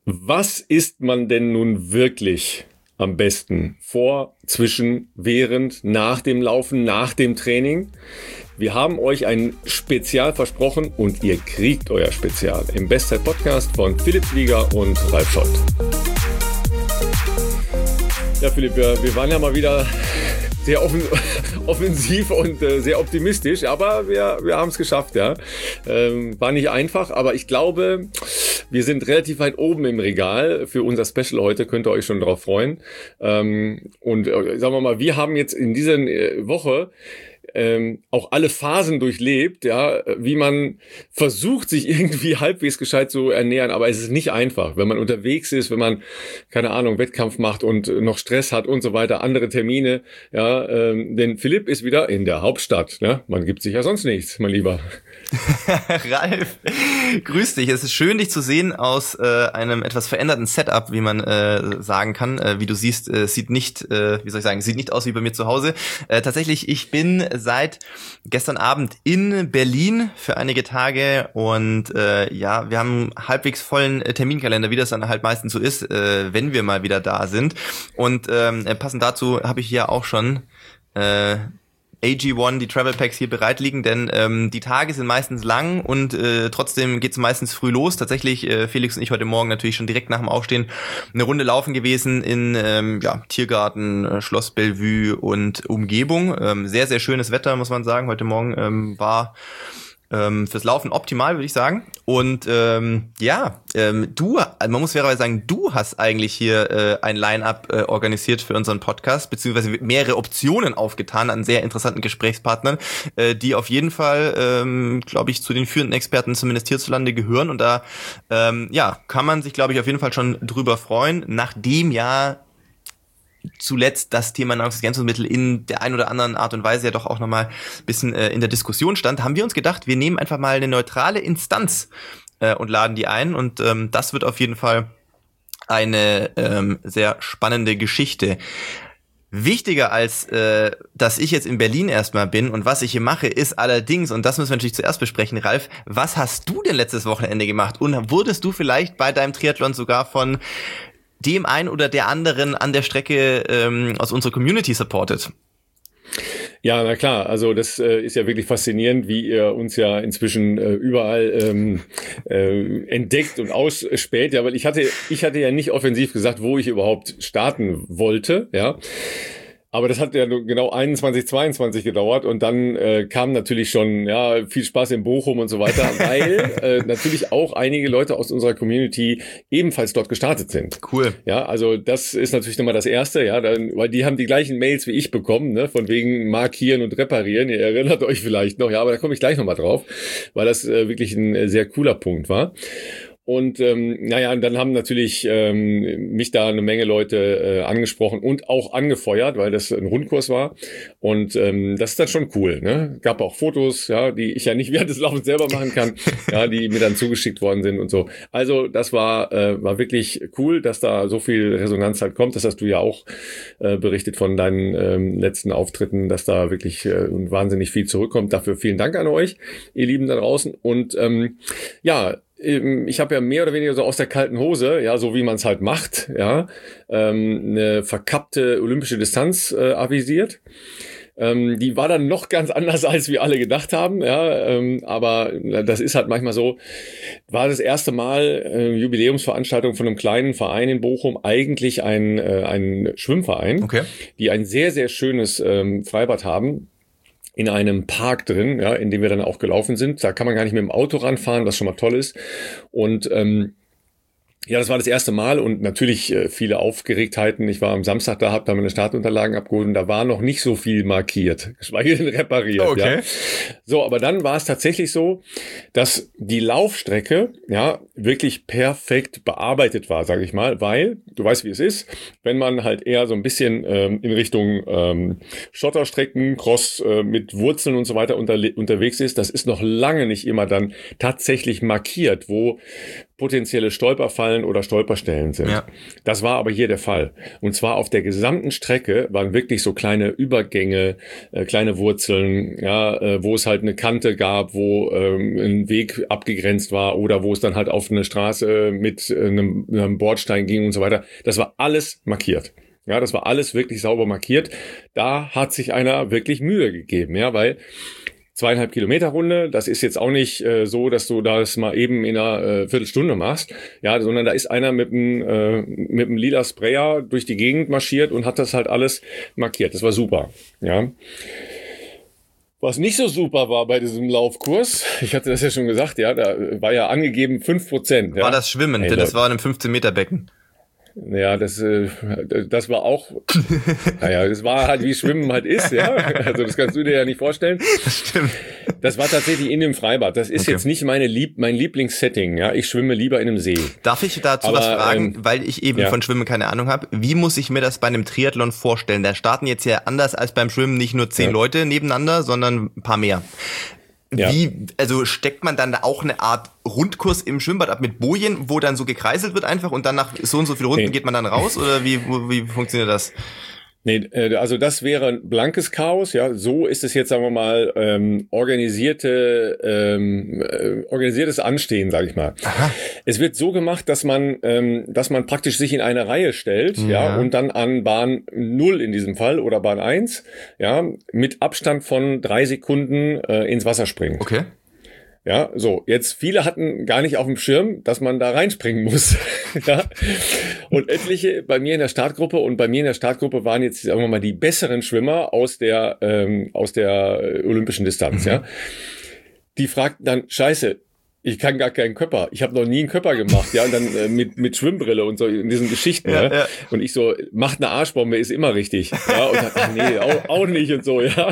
Was isst man denn nun wirklich am besten? Vor, zwischen, während, nach dem Laufen, nach dem Training? Wir haben euch ein Spezial versprochen und ihr kriegt euer Spezial im Bestzeit-Podcast von Philipp Flieger und Ralf Scholz. Ja, Philipp, wir waren ja mal wieder sehr offensiv und sehr optimistisch, aber wir haben es geschafft, ja. War nicht einfach, aber ich glaube, wir sind relativ weit oben im Regal für unser Special heute, könnt ihr euch schon drauf freuen. Und sagen wir mal, wir haben jetzt in dieser Woche auch alle Phasen durchlebt, ja, wie man versucht, sich irgendwie halbwegs gescheit zu ernähren, aber es ist nicht einfach, wenn man unterwegs ist, wenn man, keine Ahnung, Wettkampf macht und noch Stress hat und so weiter, andere Termine, ja, denn Philipp ist wieder in der Hauptstadt, ne? Man gibt sich ja sonst nichts, mein Lieber. Ralf, grüß dich. Es ist schön, dich zu sehen aus einem etwas veränderten Setup, wie man sagen kann. Wie du siehst, sieht nicht, sieht nicht aus wie bei mir zu Hause. Tatsächlich, ich bin seit gestern Abend in Berlin für einige Tage und wir haben einen halbwegs vollen Terminkalender, wie das dann halt meistens so ist, wenn wir mal wieder da sind. Und passend dazu habe ich hier auch schon AG1, die Travel Packs hier bereit liegen, denn die Tage sind meistens lang und trotzdem geht's meistens früh los. Tatsächlich, Felix und ich heute Morgen natürlich schon direkt nach dem Aufstehen eine Runde laufen gewesen in Tiergarten, Schloss Bellevue und Umgebung. Sehr, sehr schönes Wetter, muss man sagen. Heute Morgen war fürs Laufen optimal, würde ich sagen. Und man muss fairerweise sagen, du hast eigentlich hier ein Line-Up organisiert für unseren Podcast, beziehungsweise mehrere Optionen aufgetan an sehr interessanten Gesprächspartnern, die auf jeden Fall, glaube ich, zu den führenden Experten zumindest hierzulande gehören. Und da kann man sich, glaube ich, auf jeden Fall schon drüber freuen, nachdem ja zuletzt das Thema Nahrungsergänzungsmittel in der ein oder anderen Art und Weise ja doch auch nochmal ein bisschen in der Diskussion stand, haben wir uns gedacht, wir nehmen einfach mal eine neutrale Instanz und laden die ein und das wird auf jeden Fall eine sehr spannende Geschichte. Wichtiger als, dass ich jetzt in Berlin erstmal bin und was ich hier mache, ist allerdings, und das müssen wir natürlich zuerst besprechen, Ralf, was hast du denn letztes Wochenende gemacht und wurdest du vielleicht bei deinem Triathlon sogar von dem einen oder der anderen an der Strecke aus unserer Community supported? Ja, na klar, also das ist ja wirklich faszinierend, wie ihr uns ja inzwischen überall entdeckt und ausspäht, ja, weil ich hatte ja nicht offensiv gesagt, wo ich überhaupt starten wollte, ja. Aber das hat ja genau 21, 22 gedauert und dann kam natürlich schon viel Spaß in Bochum und so weiter, weil natürlich auch einige Leute aus unserer Community ebenfalls dort gestartet sind. Cool. Ja, also das ist natürlich nochmal das Erste, ja, weil die haben die gleichen Mails wie ich bekommen, ne, von wegen Markieren und Reparieren. Ihr erinnert euch vielleicht noch, ja, aber da komme ich gleich nochmal drauf, weil das wirklich ein sehr cooler Punkt war. Und und dann haben natürlich mich da eine Menge Leute angesprochen und auch angefeuert, weil das ein Rundkurs war. Und das ist dann schon cool, ne? Gab auch Fotos, ja, die ich ja nicht während des Laufens selber machen kann, ja, die mir dann zugeschickt worden sind und so. Also das war wirklich cool, dass da so viel Resonanz halt kommt. Das hast du ja auch berichtet von deinen letzten Auftritten, dass da wirklich wahnsinnig viel zurückkommt. Dafür vielen Dank an euch, ihr Lieben da draußen. Und ich habe ja mehr oder weniger so aus der kalten Hose, ja, so wie man es halt macht, ja, eine verkappte olympische Distanz avisiert. Die war dann noch ganz anders, als wir alle gedacht haben, ja, aber das ist halt manchmal so. War das erste Mal Jubiläumsveranstaltung von einem kleinen Verein in Bochum, eigentlich ein Schwimmverein, okay, die ein sehr, sehr schönes Freibad haben. In einem Park drin, ja, in dem wir dann auch gelaufen sind. Da kann man gar nicht mit dem Auto ranfahren, was schon mal toll ist. Und das war das erste Mal und natürlich viele Aufgeregtheiten. Ich war am Samstag da, habe da meine Startunterlagen abgeholt und da war noch nicht so viel markiert, geschweige denn repariert. Okay. Ja. So, aber dann war es tatsächlich so, dass die Laufstrecke wirklich perfekt bearbeitet war, sage ich mal, weil, du weißt, wie es ist, wenn man halt eher so ein bisschen in Richtung Schotterstrecken, Cross mit Wurzeln und so weiter unterwegs ist, das ist noch lange nicht immer dann tatsächlich markiert, wo potenzielle Stolperfallen Wasserfallen oder Stolperstellen sind. Ja. Das war aber hier der Fall. Und zwar auf der gesamten Strecke waren wirklich so kleine Übergänge, kleine Wurzeln, ja, wo es halt eine Kante gab, wo ein Weg abgegrenzt war oder wo es dann halt auf eine Straße mit einem Bordstein ging und so weiter. Das war alles markiert. Ja, das war alles wirklich sauber markiert. Da hat sich einer wirklich Mühe gegeben, ja, weil 2,5 Kilometer Runde, das ist jetzt auch nicht so, dass du das mal eben in einer Viertelstunde machst, ja, sondern da ist einer mit einem lila Sprayer durch die Gegend marschiert und hat das halt alles markiert. Das war super, ja. Was nicht so super war bei diesem Laufkurs, ich hatte das ja schon gesagt, ja, da war ja angegeben 5%. Ja. War das Schwimmen, denn das war in einem 15-Meter-Becken. Ja, das war auch, naja, das war halt, wie Schwimmen halt ist, ja. Also das kannst du dir ja nicht vorstellen. Das stimmt. Das war tatsächlich in dem Freibad. Das ist jetzt nicht mein Lieblingssetting, ja. Ich schwimme lieber in einem See. Darf ich dazu was fragen, weil ich eben von Schwimmen keine Ahnung habe? Wie muss ich mir das bei einem Triathlon vorstellen? Da starten jetzt ja anders als beim Schwimmen nicht nur 10 Leute nebeneinander, sondern ein paar mehr. Ja. Also steckt man dann da auch eine Art Rundkurs im Schwimmbad ab mit Bojen, wo dann so gekreiselt wird einfach und dann nach so und so viel Runden geht man dann raus oder wie funktioniert das? Nee, also das wäre ein blankes Chaos, ja. So ist es jetzt, sagen wir mal, organisiertes Anstehen, sage ich mal. Aha. Es wird so gemacht, dass man praktisch sich in eine Reihe stellt, ja, und dann an Bahn 0 in diesem Fall oder Bahn 1, ja, mit Abstand von 3 Sekunden ins Wasser springt. Okay. Ja, so, jetzt viele hatten gar nicht auf dem Schirm, dass man da reinspringen muss. Ja. Und etliche bei mir in der Startgruppe waren jetzt, sagen wir mal, die besseren Schwimmer aus der olympischen Distanz, ja. Die fragten dann, Scheiße, ich kann gar keinen Körper. Ich habe noch nie einen Körper gemacht, ja, und dann mit Schwimmbrille und so in diesen Geschichten, ja. Ja. Und ich so, macht eine Arschbombe, ist immer richtig, ja, und dann, nee, auch nicht und so, ja.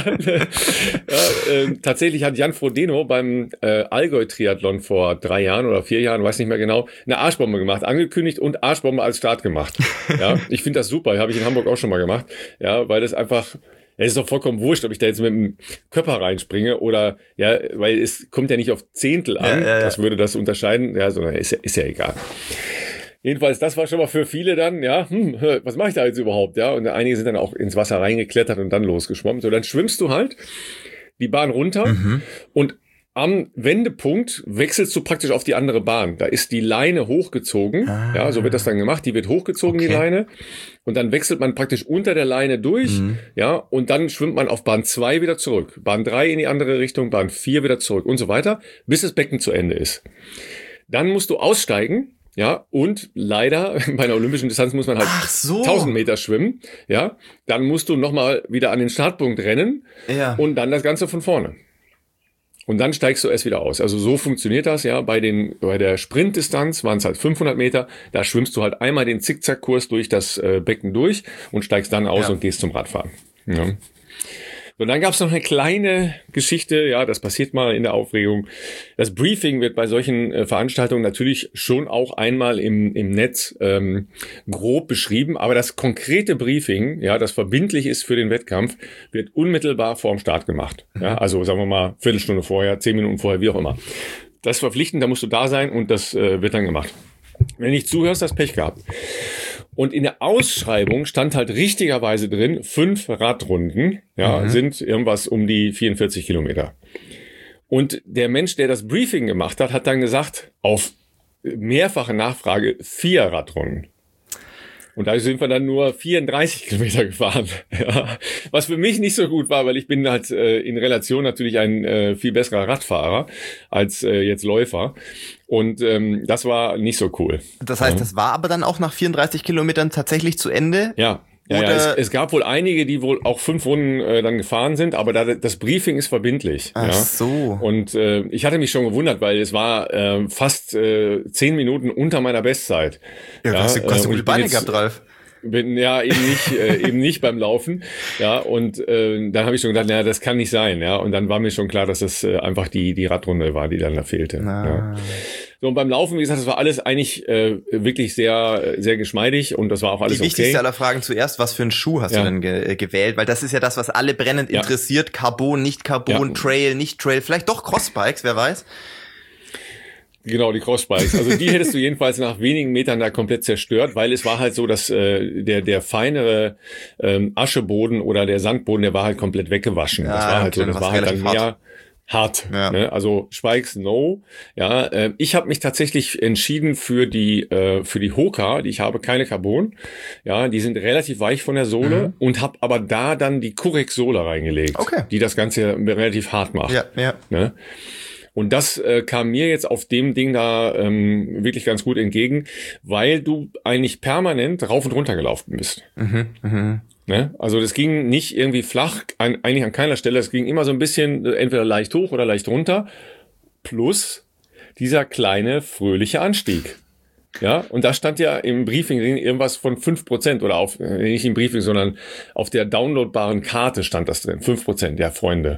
Tatsächlich hat Jan Frodeno beim Allgäu-Triathlon vor 3 Jahren oder 4 Jahren, weiß nicht mehr genau, eine Arschbombe gemacht, angekündigt und Arschbombe als Start gemacht. Ja, ich finde das super, habe ich in Hamburg auch schon mal gemacht, ja, weil das einfach es ist doch vollkommen wurscht, ob ich da jetzt mit dem Körper reinspringe oder, ja, weil es kommt ja nicht auf Zehntel an, das würde das unterscheiden, ja, sondern ist ja egal. Jedenfalls, das war schon mal für viele dann, ja, was mache ich da jetzt überhaupt, ja, und einige sind dann auch ins Wasser reingeklettert und dann losgeschwommen. So, dann schwimmst du halt die Bahn runter und am Wendepunkt wechselst du praktisch auf die andere Bahn. Da ist die Leine hochgezogen. Ja, so wird das dann gemacht. Die wird hochgezogen, die Leine. Und dann wechselt man praktisch unter der Leine durch. Ja, und dann schwimmt man auf Bahn 2 wieder zurück. Bahn 3 in die andere Richtung, Bahn 4 wieder zurück und so weiter, bis das Becken zu Ende ist. Dann musst du aussteigen. Ja, und leider, bei einer olympischen Distanz muss man halt 1000 Meter schwimmen. Ja, dann musst du nochmal wieder an den Startpunkt rennen. Ja. Und dann das Ganze von vorne. Und dann steigst du erst wieder aus. Also so funktioniert das, ja. Bei der Sprintdistanz waren es halt 500 Meter. Da schwimmst du halt einmal den Zickzackkurs durch das Becken durch und steigst dann aus und gehst zum Radfahren. Ja. Und dann gab es noch eine kleine Geschichte, ja, das passiert mal in der Aufregung. Das Briefing wird bei solchen Veranstaltungen natürlich schon auch einmal im Netz grob beschrieben, aber das konkrete Briefing, ja, das verbindlich ist für den Wettkampf, wird unmittelbar vorm Start gemacht. Ja, also sagen wir mal Viertelstunde vorher, 10 Minuten vorher, wie auch immer. Das ist verpflichtend, da musst du da sein und das wird dann gemacht. Wenn du nicht zuhörst, hast du Pech gehabt. Und in der Ausschreibung stand halt richtigerweise drin, 5 Radrunden, ja, sind irgendwas um die 44 Kilometer. Und der Mensch, der das Briefing gemacht hat, hat dann gesagt, auf mehrfache Nachfrage 4 Radrunden. Und da sind wir dann nur 34 Kilometer gefahren. Ja. Was für mich nicht so gut war, weil ich bin halt in Relation natürlich ein viel besserer Radfahrer als jetzt Läufer. Und das war nicht so cool. Das heißt, das war aber dann auch nach 34 Kilometern tatsächlich zu Ende? Ja. Ja, es gab wohl einige, die wohl auch 5 Runden dann gefahren sind, aber das Briefing ist verbindlich. Ach so. Und ich hatte mich schon gewundert, weil es war fast 10 Minuten unter meiner Bestzeit. Ja, hast du gute Beine gehabt, Ralf? Ja, eben nicht beim Laufen. Ja, und dann habe ich schon gedacht, naja, das kann nicht sein. Ja, und dann war mir schon klar, dass das einfach die Radrunde war, die dann da fehlte. Ja. So, und beim Laufen, wie gesagt, das war alles eigentlich wirklich sehr, sehr geschmeidig und das war auch alles okay. Die wichtigste aller Fragen zuerst, was für einen Schuh hast du denn gewählt? Weil das ist ja das, was alle brennend interessiert. Carbon, nicht Carbon, Trail, nicht Trail, vielleicht doch Crossbikes, wer weiß? Genau, die Cross-Spikes. Also die hättest du jedenfalls nach wenigen Metern da komplett zerstört, weil es war halt so, dass der feinere Ascheboden oder der Sandboden, der war halt komplett weggewaschen. Das war halt so, das war halt dann mehr hart. Ja. Ne? Also Spikes, no. Ja, ich habe mich tatsächlich entschieden für die Hoka, die ich habe, keine Carbon. Ja, die sind relativ weich von der Sohle und habe aber da dann die Curex-Sohle reingelegt, die das Ganze relativ hart macht. Ja, ja. Ne? Und das kam mir jetzt auf dem Ding da wirklich ganz gut entgegen, weil du eigentlich permanent rauf und runter gelaufen bist. Ne? Also das ging nicht irgendwie flach, eigentlich an keiner Stelle. Es ging immer so ein bisschen entweder leicht hoch oder leicht runter. Plus dieser kleine, fröhliche Anstieg. Ja, und da stand ja im Briefing irgendwas von 5% oder auf, nicht im Briefing, sondern auf der downloadbaren Karte stand das drin. 5%, ja Freunde,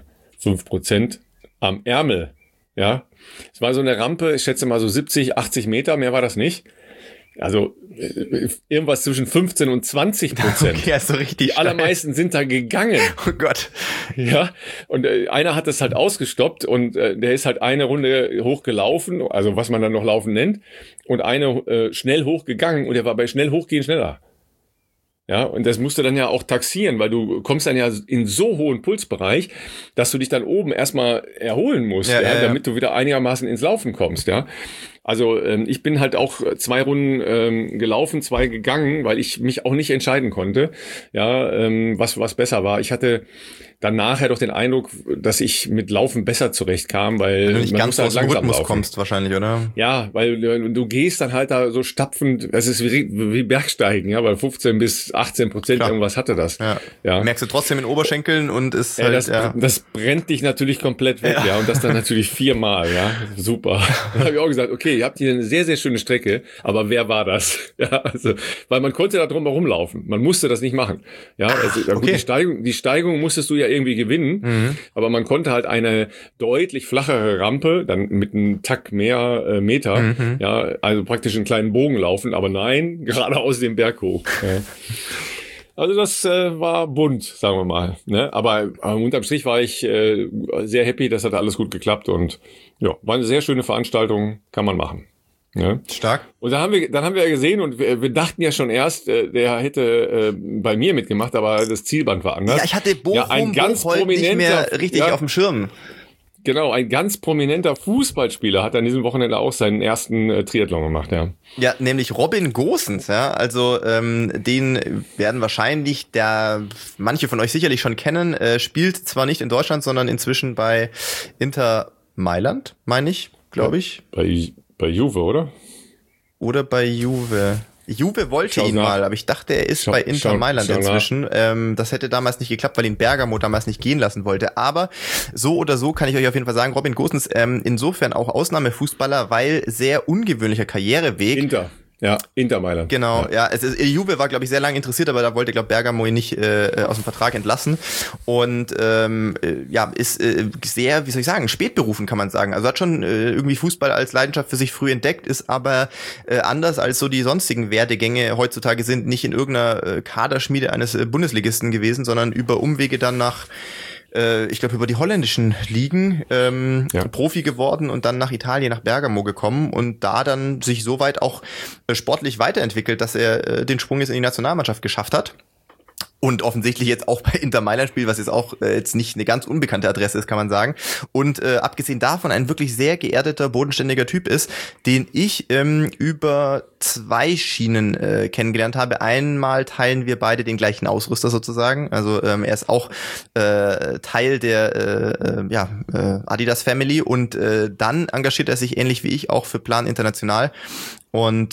5% am Ärmel. Ja, es war so eine Rampe, ich schätze mal so 70, 80 Meter, mehr war das nicht. Also irgendwas zwischen 15 und 20%. Okay, also richtig. Die allermeisten sind da gegangen. Oh Gott. Ja, und einer hat das halt ausgestoppt und der ist halt eine Runde hochgelaufen, also was man dann noch Laufen nennt, und eine schnell hochgegangen und der war bei schnell hochgehen schneller. Ja, und das musst du dann ja auch taxieren, weil du kommst dann ja in so hohen Pulsbereich, dass du dich dann oben erstmal erholen musst, damit du wieder einigermaßen ins Laufen kommst, ja. Also ich bin halt auch 2 Runden gelaufen, 2 gegangen, weil ich mich auch nicht entscheiden konnte, ja, was besser war. Ich hatte dann nachher doch den Eindruck, dass ich mit Laufen besser zurechtkam, weil du nicht ganz aus dem Rhythmus kommst wahrscheinlich, oder? Ja, weil du gehst dann halt da so stapfend, es ist wie Bergsteigen, ja, weil 15 bis 18% irgendwas hatte das. Ja. Merkst du trotzdem in Oberschenkeln und ist halt, das brennt dich natürlich komplett weg, ja, und das dann natürlich 4-mal, ja, super. Da habe ich auch gesagt, okay, ihr habt hier eine sehr, sehr schöne Strecke, aber wer war das? Ja, also, weil man konnte da drum herum laufen, man musste das nicht machen. Ja, also gut, die Steigung musstest du ja irgendwie gewinnen, aber man konnte halt eine deutlich flachere Rampe, dann mit einem Tack mehr Meter, ja, also praktisch einen kleinen Bogen laufen, aber nein, geradeaus den Berg hoch. Ja. Also das war bunt, sagen wir mal. Ne? Aber unterm Strich war ich sehr happy, das hat alles gut geklappt und ja, war eine sehr schöne Veranstaltung, kann man machen. Ne? Stark. Und dann haben wir ja gesehen und wir dachten ja schon erst, der hätte bei mir mitgemacht, aber das Zielband war anders. Ja, ich hatte Bochum nicht mehr richtig auf dem Schirm. Genau, ein ganz prominenter Fußballspieler hat an diesem Wochenende auch seinen ersten Triathlon gemacht, ja. Ja, nämlich Robin Gosens, ja. Also den werden wahrscheinlich manche von euch sicherlich schon kennen. Spielt zwar nicht in Deutschland, sondern inzwischen bei Inter Mailand, meine ich, glaube ich. Bei Juve, oder? Oder bei Juve. Juve wollte ihn mal, aber ich dachte, er ist bei Inter Mailand inzwischen. Das hätte damals nicht geklappt, weil ihn Bergamo damals nicht gehen lassen wollte. Aber so oder so kann ich euch auf jeden Fall sagen, Robin Gosens insofern auch Ausnahmefußballer, weil sehr ungewöhnlicher Karriereweg. Inter Mailand. Genau, ja. Juve war, glaube ich, sehr lange interessiert, aber da wollte, glaube ich, Bergamo ihn nicht aus dem Vertrag entlassen. Und ist sehr, wie soll ich sagen, spätberufen, kann man sagen. Also hat schon irgendwie Fußball als Leidenschaft für sich früh entdeckt, ist aber anders als so die sonstigen Werdegänge heutzutage sind, nicht in irgendeiner Kaderschmiede eines Bundesligisten gewesen, sondern über Umwege dann nach ich glaube, über die holländischen Ligen Profi geworden und dann nach Italien, nach Bergamo gekommen und da dann sich so weit auch sportlich weiterentwickelt, dass er den Sprung jetzt in die Nationalmannschaft geschafft hat. Und offensichtlich jetzt auch bei Inter Mailand spielt, was jetzt auch jetzt nicht eine ganz unbekannte Adresse ist, kann man sagen. Und abgesehen davon ein wirklich sehr geerdeter, bodenständiger Typ ist, den ich über 2 Schienen kennengelernt habe. Einmal teilen wir beide den gleichen Ausrüster sozusagen. Also er ist auch Teil der Adidas Family und dann engagiert er sich ähnlich wie ich auch für Plan International. Und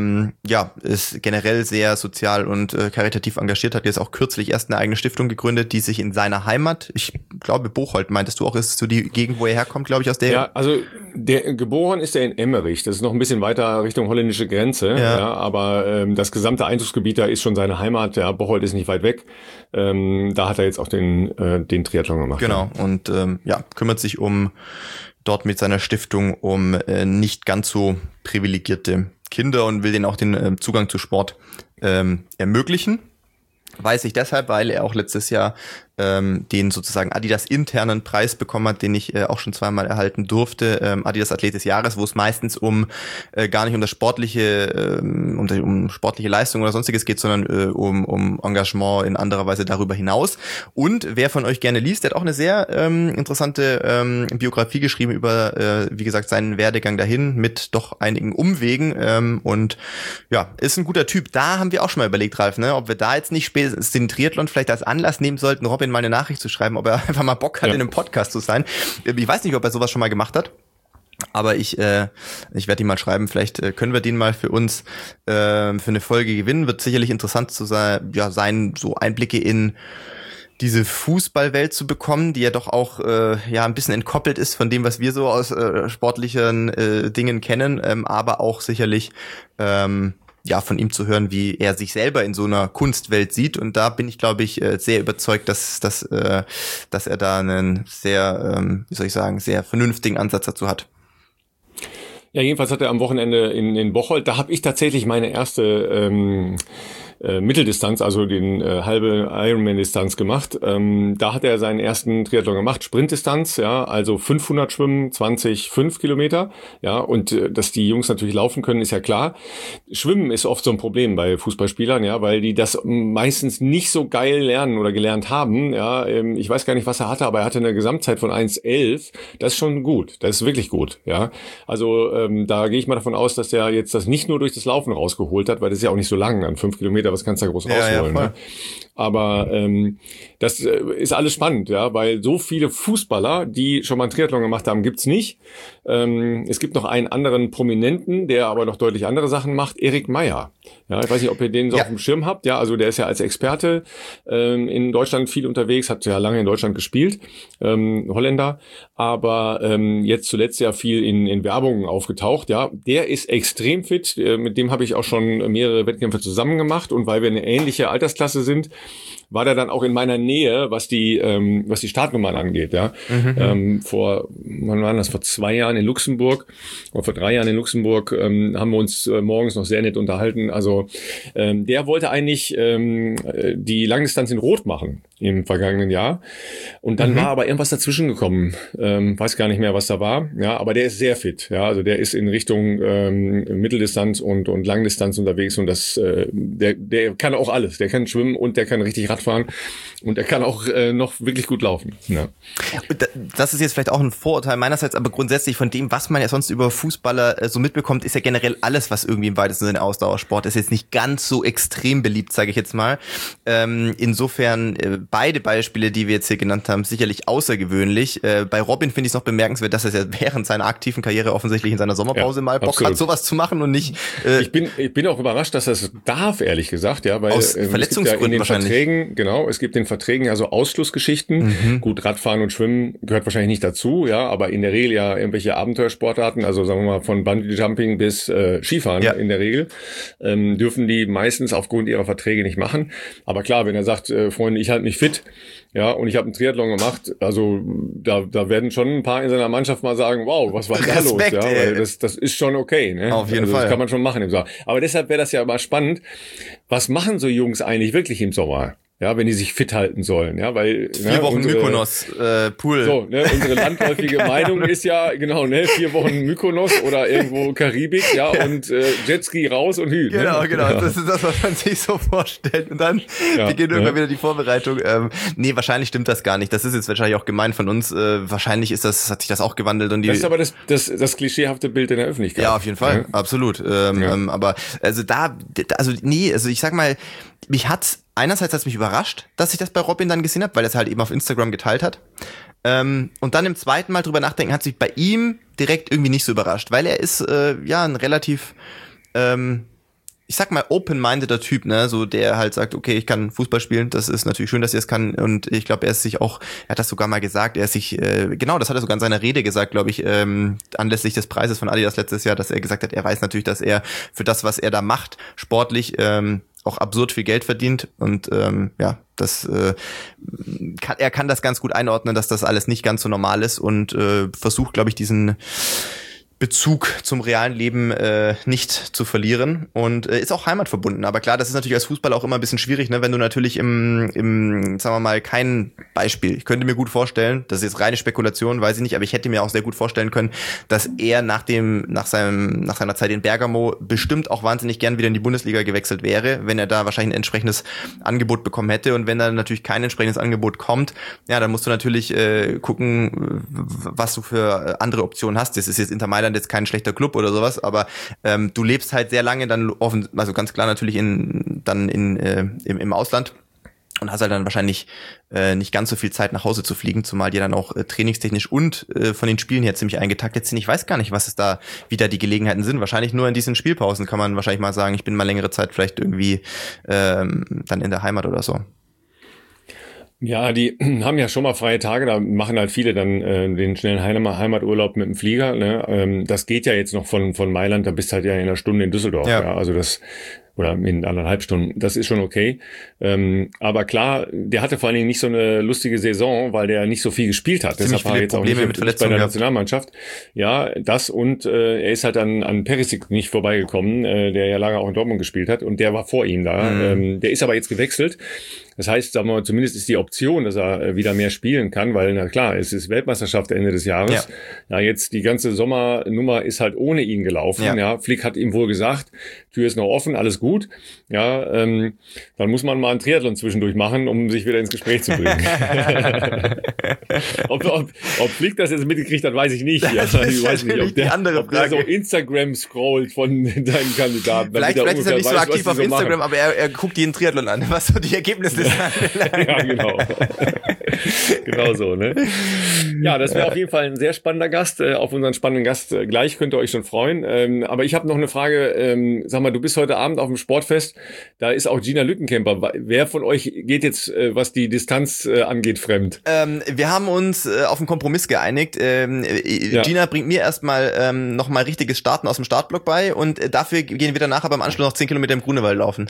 ist generell sehr sozial und karitativ engagiert, hat jetzt auch kürzlich erst eine eigene Stiftung gegründet, die sich in seiner Heimat, ich glaube Bocholt meintest du auch, ist so die Gegend, wo er herkommt, glaube ich, aus der... Ja, also geboren ist er in Emmerich, das ist noch ein bisschen weiter Richtung holländische Grenze, aber das gesamte Einzugsgebiet da ist schon seine Heimat, ja, Bocholt ist nicht weit weg, da hat er jetzt auch den Triathlon gemacht. Genau, und kümmert sich dort mit seiner Stiftung um nicht ganz so privilegierte Kinder und will denen auch den Zugang zu Sport ermöglichen. Weiß ich deshalb, weil er auch letztes Jahr den sozusagen Adidas internen Preis bekommen hat, den ich auch schon zweimal erhalten durfte, Adidas Athlet des Jahres, wo es meistens gar nicht um das sportliche, um sportliche Leistung oder sonstiges geht, sondern um Engagement in anderer Weise darüber hinaus. Und wer von euch gerne liest, der hat auch eine sehr interessante Biografie geschrieben über, wie gesagt, seinen Werdegang dahin mit doch einigen Umwegen, und ja, ist ein guter Typ. Da haben wir auch schon mal überlegt, Ralf, ne, ob wir da jetzt nicht spätestens den Triathlon vielleicht als Anlass nehmen sollten, Robin mal eine Nachricht zu schreiben, ob er einfach mal Bock hat, in einem Podcast zu sein. Ich weiß nicht, ob er sowas schon mal gemacht hat. Aber ich werde ihn mal schreiben, vielleicht können wir den mal für uns für eine Folge gewinnen. Wird sicherlich interessant zu sein, so Einblicke in diese Fußballwelt zu bekommen, die ja doch auch ein bisschen entkoppelt ist von dem, was wir so aus sportlichen Dingen kennen, aber auch sicherlich von ihm zu hören, wie er sich selber in so einer Kunstwelt sieht. Und da bin ich, glaube ich, sehr überzeugt, dass er da einen sehr, sehr vernünftigen Ansatz dazu hat. Ja, jedenfalls hat er am Wochenende in Bocholt, da habe ich tatsächlich meine erste Mitteldistanz, also den halbe Ironman-Distanz gemacht. Da hat er seinen ersten Triathlon gemacht, Sprintdistanz, ja, also 500 Schwimmen, 5 Kilometer, ja, und dass die Jungs natürlich laufen können, ist ja klar. Schwimmen ist oft so ein Problem bei Fußballspielern, ja, weil die das meistens nicht so geil lernen oder gelernt haben, ja. Ich weiß gar nicht, was er hatte, aber er hatte eine Gesamtzeit von 1,11. Das ist schon gut, das ist wirklich gut, ja. Also da gehe ich mal davon aus, dass er jetzt das nicht nur durch das Laufen rausgeholt hat, weil das ist ja auch nicht so lang, an 5 Kilometer, was kannst du da groß rausholen, ne? Aber das ist alles spannend, ja, weil so viele Fußballer, die schon mal einen Triathlon gemacht haben, gibt's nicht. Es gibt noch einen anderen Prominenten, der aber noch deutlich andere Sachen macht, Erik Meyer. Ja, ich weiß nicht, ob ihr den so auf dem Schirm habt. Ja, also der ist ja als Experte in Deutschland viel unterwegs, hat ja lange in Deutschland gespielt, Holländer, aber jetzt zuletzt ja viel in Werbung aufgetaucht. Ja, der ist extrem fit. Mit dem habe ich auch schon mehrere Wettkämpfe zusammen gemacht, und weil wir eine ähnliche Altersklasse sind, war der dann auch in meiner Nähe, was die Startnummern angeht, ja. Wann war das? Vor 2 Jahren in Luxemburg oder vor 3 Jahren in Luxemburg haben wir uns morgens noch sehr nett unterhalten. Also der wollte eigentlich die Langdistanz in Rot machen im vergangenen Jahr, und dann war aber irgendwas dazwischen gekommen. Weiß gar nicht mehr, was da war. Ja, aber der ist sehr fit. Ja, also der ist in Richtung Mitteldistanz und Langdistanz unterwegs, und der kann auch alles. Der kann schwimmen und der kann richtig Radfahren, und er kann auch noch wirklich gut laufen. Ja. Das ist jetzt vielleicht auch ein Vorurteil meinerseits, aber grundsätzlich von dem, was man ja sonst über Fußballer so mitbekommt, ist ja generell alles, was irgendwie im weitesten Sinne Ausdauersport ist, jetzt nicht ganz so extrem beliebt, sage ich jetzt mal. Insofern beide Beispiele, die wir jetzt hier genannt haben, sicherlich außergewöhnlich. Bei Robin finde ich es noch bemerkenswert, dass er ja während seiner aktiven Karriere offensichtlich in seiner Sommerpause mal Bock hat, sowas zu machen und nicht... Ich bin auch überrascht, dass er es darf, ehrlich gesagt, ja, weil aus Verletzungsgründen wahrscheinlich. Verträgen, genau, es gibt in den Verträgen ja so Ausschlussgeschichten. Gut, Radfahren und Schwimmen gehört wahrscheinlich nicht dazu, ja, aber in der Regel ja irgendwelche Abenteuersportarten, also sagen wir mal von Bungee-Jumping bis Skifahren in der Regel, dürfen die meistens aufgrund ihrer Verträge nicht machen. Aber klar, wenn er sagt, Freunde, ich halte mich fit, ja, und ich habe einen Triathlon gemacht, also da werden schon ein paar in seiner Mannschaft mal sagen, wow, was war da los? Ja, weil das ist schon okay, ne? Auf jeden Fall. Das kann man schon machen im Sommer. Aber deshalb wäre das ja mal spannend. Was machen so Jungs eigentlich wirklich im Sommer? Ja, wenn die sich fit halten sollen, ja, weil 4 Wochen Mykonos Pool. So, ne, unsere landläufige Meinung ist ja genau, ne, 4 Wochen Mykonos oder irgendwo Karibik, ja, und Jetski raus und Hü. Genau. Das ist das, was man sich so vorstellt, und dann beginnt irgendwann wieder die Vorbereitung. Nee, wahrscheinlich stimmt das gar nicht. Das ist jetzt wahrscheinlich auch gemein von uns. Wahrscheinlich hat sich das auch gewandelt, und das ist aber das klischeehafte Bild in der Öffentlichkeit. Ja, auf jeden Fall, absolut. Aber also ich sag mal, einerseits hat es mich überrascht, dass ich das bei Robin dann gesehen habe, weil er es halt eben auf Instagram geteilt hat. Und dann im zweiten Mal drüber nachdenken, hat sich bei ihm direkt irgendwie nicht so überrascht, weil er ist ein relativ, ich sag mal, open-mindeder Typ, ne, so der halt sagt, okay, ich kann Fußball spielen, das ist natürlich schön, dass er es kann, und ich glaube, er hat das sogar mal gesagt, das hat er sogar in seiner Rede gesagt, glaube ich, anlässlich des Preises von Adidas letztes Jahr, dass er gesagt hat, er weiß natürlich, dass er für das, was er da macht, sportlich, auch absurd viel Geld verdient, und er kann das ganz gut einordnen, dass das alles nicht ganz so normal ist, und versucht, glaube ich, diesen Bezug zum realen Leben nicht zu verlieren und ist auch heimatverbunden. Aber klar, das ist natürlich als Fußballer auch immer ein bisschen schwierig, ne? Wenn du natürlich im sagen wir mal, kein Beispiel. Ich könnte mir gut vorstellen, das ist jetzt reine Spekulation, weiß ich nicht, aber ich hätte mir auch sehr gut vorstellen können, dass er nach seiner Zeit in Bergamo bestimmt auch wahnsinnig gern wieder in die Bundesliga gewechselt wäre, wenn er da wahrscheinlich ein entsprechendes Angebot bekommen hätte. Und wenn da natürlich kein entsprechendes Angebot kommt, ja, dann musst du natürlich gucken, was du für andere Optionen hast. Das ist jetzt Inter Mailand jetzt kein schlechter Club oder sowas, aber du lebst halt sehr lange dann also ganz klar natürlich im Ausland und hast halt dann wahrscheinlich nicht ganz so viel Zeit nach Hause zu fliegen, zumal die dann auch trainingstechnisch und von den Spielen her ziemlich eingetaktet sind. Ich weiß gar nicht, was es da wieder die Gelegenheiten sind. Wahrscheinlich nur in diesen Spielpausen kann man wahrscheinlich mal sagen, ich bin mal längere Zeit vielleicht irgendwie dann in der Heimat oder so. Ja, die haben ja schon mal freie Tage, da machen halt viele dann den schnellen Heimaturlaub mit dem Flieger. Ne? Das geht ja jetzt noch von Mailand, da bist halt ja in einer Stunde in Düsseldorf. Ja. Also das oder in 1,5 Stunden, das ist schon okay. Aber klar, der hatte vor allen Dingen nicht so eine lustige Saison, weil der nicht so viel gespielt hat. Deshalb war er jetzt Probleme auch nicht bei der Nationalmannschaft. Ja, das und er ist halt an Perisic nicht vorbeigekommen, der ja lange auch in Dortmund gespielt hat und der war vor ihm da. Der ist aber jetzt gewechselt. Das heißt, sagen wir mal, zumindest ist die Option, dass er wieder mehr spielen kann, weil, na klar, es ist Weltmeisterschaft Ende des Jahres. Ja, jetzt die ganze Sommernummer ist halt ohne ihn gelaufen. Ja, Flick hat ihm wohl gesagt, Tür ist noch offen, alles gut. Ja, dann muss man mal einen Triathlon zwischendurch machen, um sich wieder ins Gespräch zu bringen. ob Flick das jetzt mitgekriegt hat, weiß ich nicht. Ja, ich weiß nicht, ob der so Instagram scrollt von deinen Kandidaten. Vielleicht ist er nicht so aktiv auf Instagram, aber er guckt jeden Triathlon an, was so die Ergebnisse ja, genau. Genau so, ne? Ja, das wäre auf jeden Fall ein sehr spannender Gast. Auf unseren spannenden Gast gleich könnt ihr euch schon freuen. Aber ich habe noch eine Frage. Sag mal, du bist heute Abend auf dem Sportfest. Da ist auch Gina Lückenkämper. Wer von euch geht jetzt, was die Distanz angeht, fremd? Wir haben uns auf einen Kompromiss geeinigt. Gina bringt mir erstmal nochmal richtiges Starten aus dem Startblock bei und dafür gehen wir danach aber im Anschluss noch 10 Kilometer im Grunewald laufen.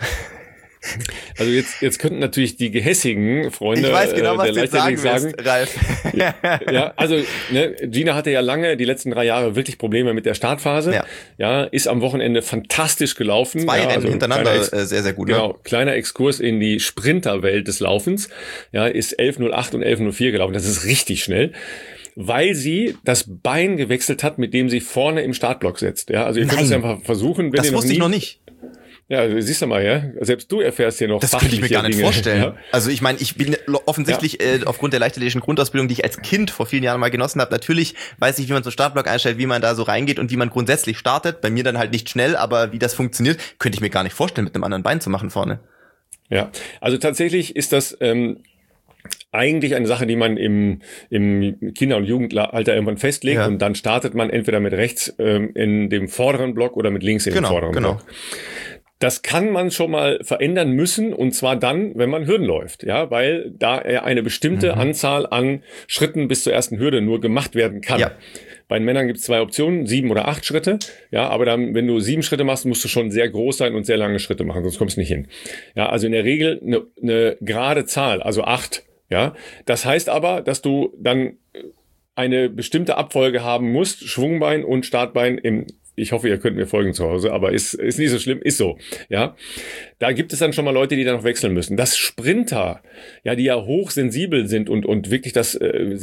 Also jetzt könnten natürlich die gehässigen Freunde ich weiß genau, was der Leichtathletik sagen, Ralf. ja, also ne, Gina hatte ja lange, die letzten 3 Jahre, wirklich Probleme mit der Startphase. Ja, ist am Wochenende fantastisch gelaufen. 2 Rennen hintereinander sehr, sehr gut. Genau, kleiner Exkurs in die Sprinterwelt des Laufens. Ja, ist 11:08 und 11:04 gelaufen. Das ist richtig schnell. Weil sie das Bein gewechselt hat, mit dem sie vorne im Startblock sitzt. Ja, also ihr könnt es einfach versuchen, wenn das ihr wusste ich noch nicht. Ja, siehst du mal, ja. Selbst du erfährst hier noch das könnte ich mir gar nicht Dinge. vorstellen. Ja. Also ich meine, ich bin offensichtlich aufgrund der leichtathletischen Grundausbildung, die ich als Kind vor vielen Jahren mal genossen habe, natürlich weiß ich, wie man so einen Startblock einstellt, wie man da so reingeht und wie man grundsätzlich startet. Bei mir dann halt nicht schnell, aber wie das funktioniert, könnte ich mir gar nicht vorstellen, mit einem anderen Bein zu machen vorne. Ja, also tatsächlich ist das eigentlich eine Sache, die man im Kinder- und Jugendalter irgendwann festlegt und dann startet man entweder mit rechts in dem vorderen Block oder mit links in dem vorderen Block. Das kann man schon mal verändern müssen und zwar dann, wenn man Hürden läuft, ja, weil da eine bestimmte Anzahl an Schritten bis zur ersten Hürde nur gemacht werden kann. Ja. Bei den Männern gibt es 2 Optionen, 7 oder 8 Schritte. Ja, aber dann, wenn du 7 Schritte machst, musst du schon sehr groß sein und sehr lange Schritte machen, sonst kommst du nicht hin. Ja, also in der Regel eine gerade Zahl, also 8. Ja, das heißt aber, dass du dann eine bestimmte Abfolge haben musst, Schwungbein und Startbein ich hoffe, ihr könnt mir folgen zu Hause, aber ist nicht so schlimm, ist so, ja. Da gibt es dann schon mal Leute, die da noch wechseln müssen. Das Sprinter, ja, die ja hochsensibel sind und wirklich das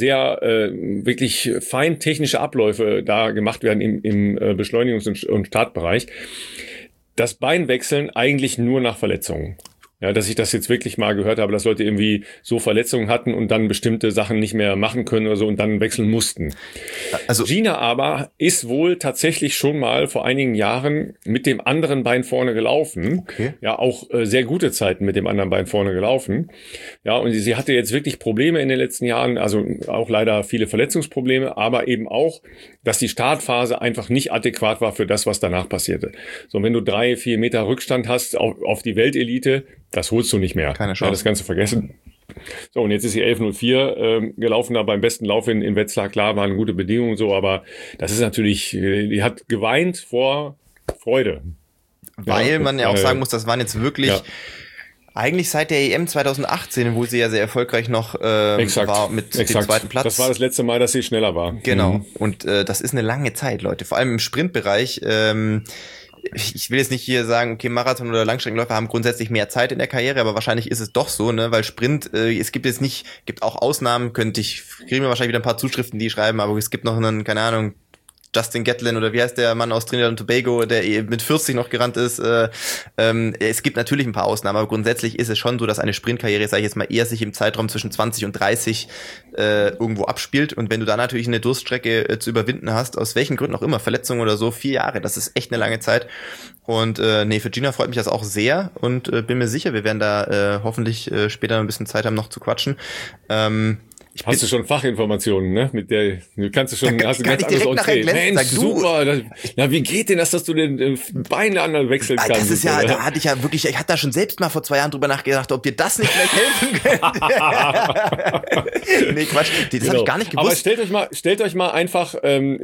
wirklich fein technische Abläufe da gemacht werden im Beschleunigungs- und Startbereich. Das Bein wechseln eigentlich nur nach Verletzungen. Ja, dass ich das jetzt wirklich mal gehört habe, dass Leute irgendwie so Verletzungen hatten und dann bestimmte Sachen nicht mehr machen können oder so und dann wechseln mussten. Also Gina aber ist wohl tatsächlich schon mal vor einigen Jahren mit dem anderen Bein vorne gelaufen. Okay. Ja, auch sehr gute Zeiten mit dem anderen Bein vorne gelaufen. Ja, und sie hatte jetzt wirklich Probleme in den letzten Jahren, also auch leider viele Verletzungsprobleme, aber eben auch, dass die Startphase einfach nicht adäquat war für das, was danach passierte. So, wenn du 3-4 Meter Rückstand hast auf die Weltelite, das holst du nicht mehr. Keine Chance. Ja, das kannst du vergessen. So, und jetzt ist sie 11:04 gelaufen, da beim besten Lauf in Wetzlar. Klar, waren gute Bedingungen so, aber das ist natürlich, die hat geweint vor Freude. Weil man ja auch sagen muss, das waren jetzt wirklich Eigentlich seit der EM 2018, wo sie ja sehr erfolgreich noch war mit dem zweiten Platz. Das war das letzte Mal, dass sie schneller war. Genau. Und das ist eine lange Zeit, Leute. Vor allem im Sprintbereich. Ich will jetzt nicht hier sagen, okay, Marathon- oder Langstreckenläufer haben grundsätzlich mehr Zeit in der Karriere, aber wahrscheinlich ist es doch so, ne, weil Sprint, es gibt auch Ausnahmen, kriegen wir wahrscheinlich wieder ein paar Zuschriften, die schreiben, aber es gibt noch einen, keine Ahnung, Justin Gatlin oder wie heißt der Mann aus Trinidad und Tobago, der mit 40 noch gerannt ist. Es gibt natürlich ein paar Ausnahmen, aber grundsätzlich ist es schon so, dass eine Sprintkarriere, sage ich jetzt mal, eher sich im Zeitraum zwischen 20 und 30 irgendwo abspielt. Und wenn du da natürlich eine Durststrecke zu überwinden hast, aus welchen Gründen auch immer, Verletzungen oder so, 4 Jahre, das ist echt eine lange Zeit. Und für Gina freut mich das auch sehr und bin mir sicher, wir werden da hoffentlich später ein bisschen Zeit haben, noch zu quatschen. Hast du schon Fachinformationen, ne? Mit der kannst du schon, da, hast du ganz anderes Outfit. Mensch, super. Wie geht denn das, dass du den Bein anderen wechseln kannst? Das ist ja, da hatte ich ja wirklich, ich hatte da schon selbst mal vor 2 Jahren drüber nachgedacht, ob dir das nicht vielleicht helfen könnte. Nee, Quatsch, das habe ich gar nicht gewusst. Aber stellt euch mal einfach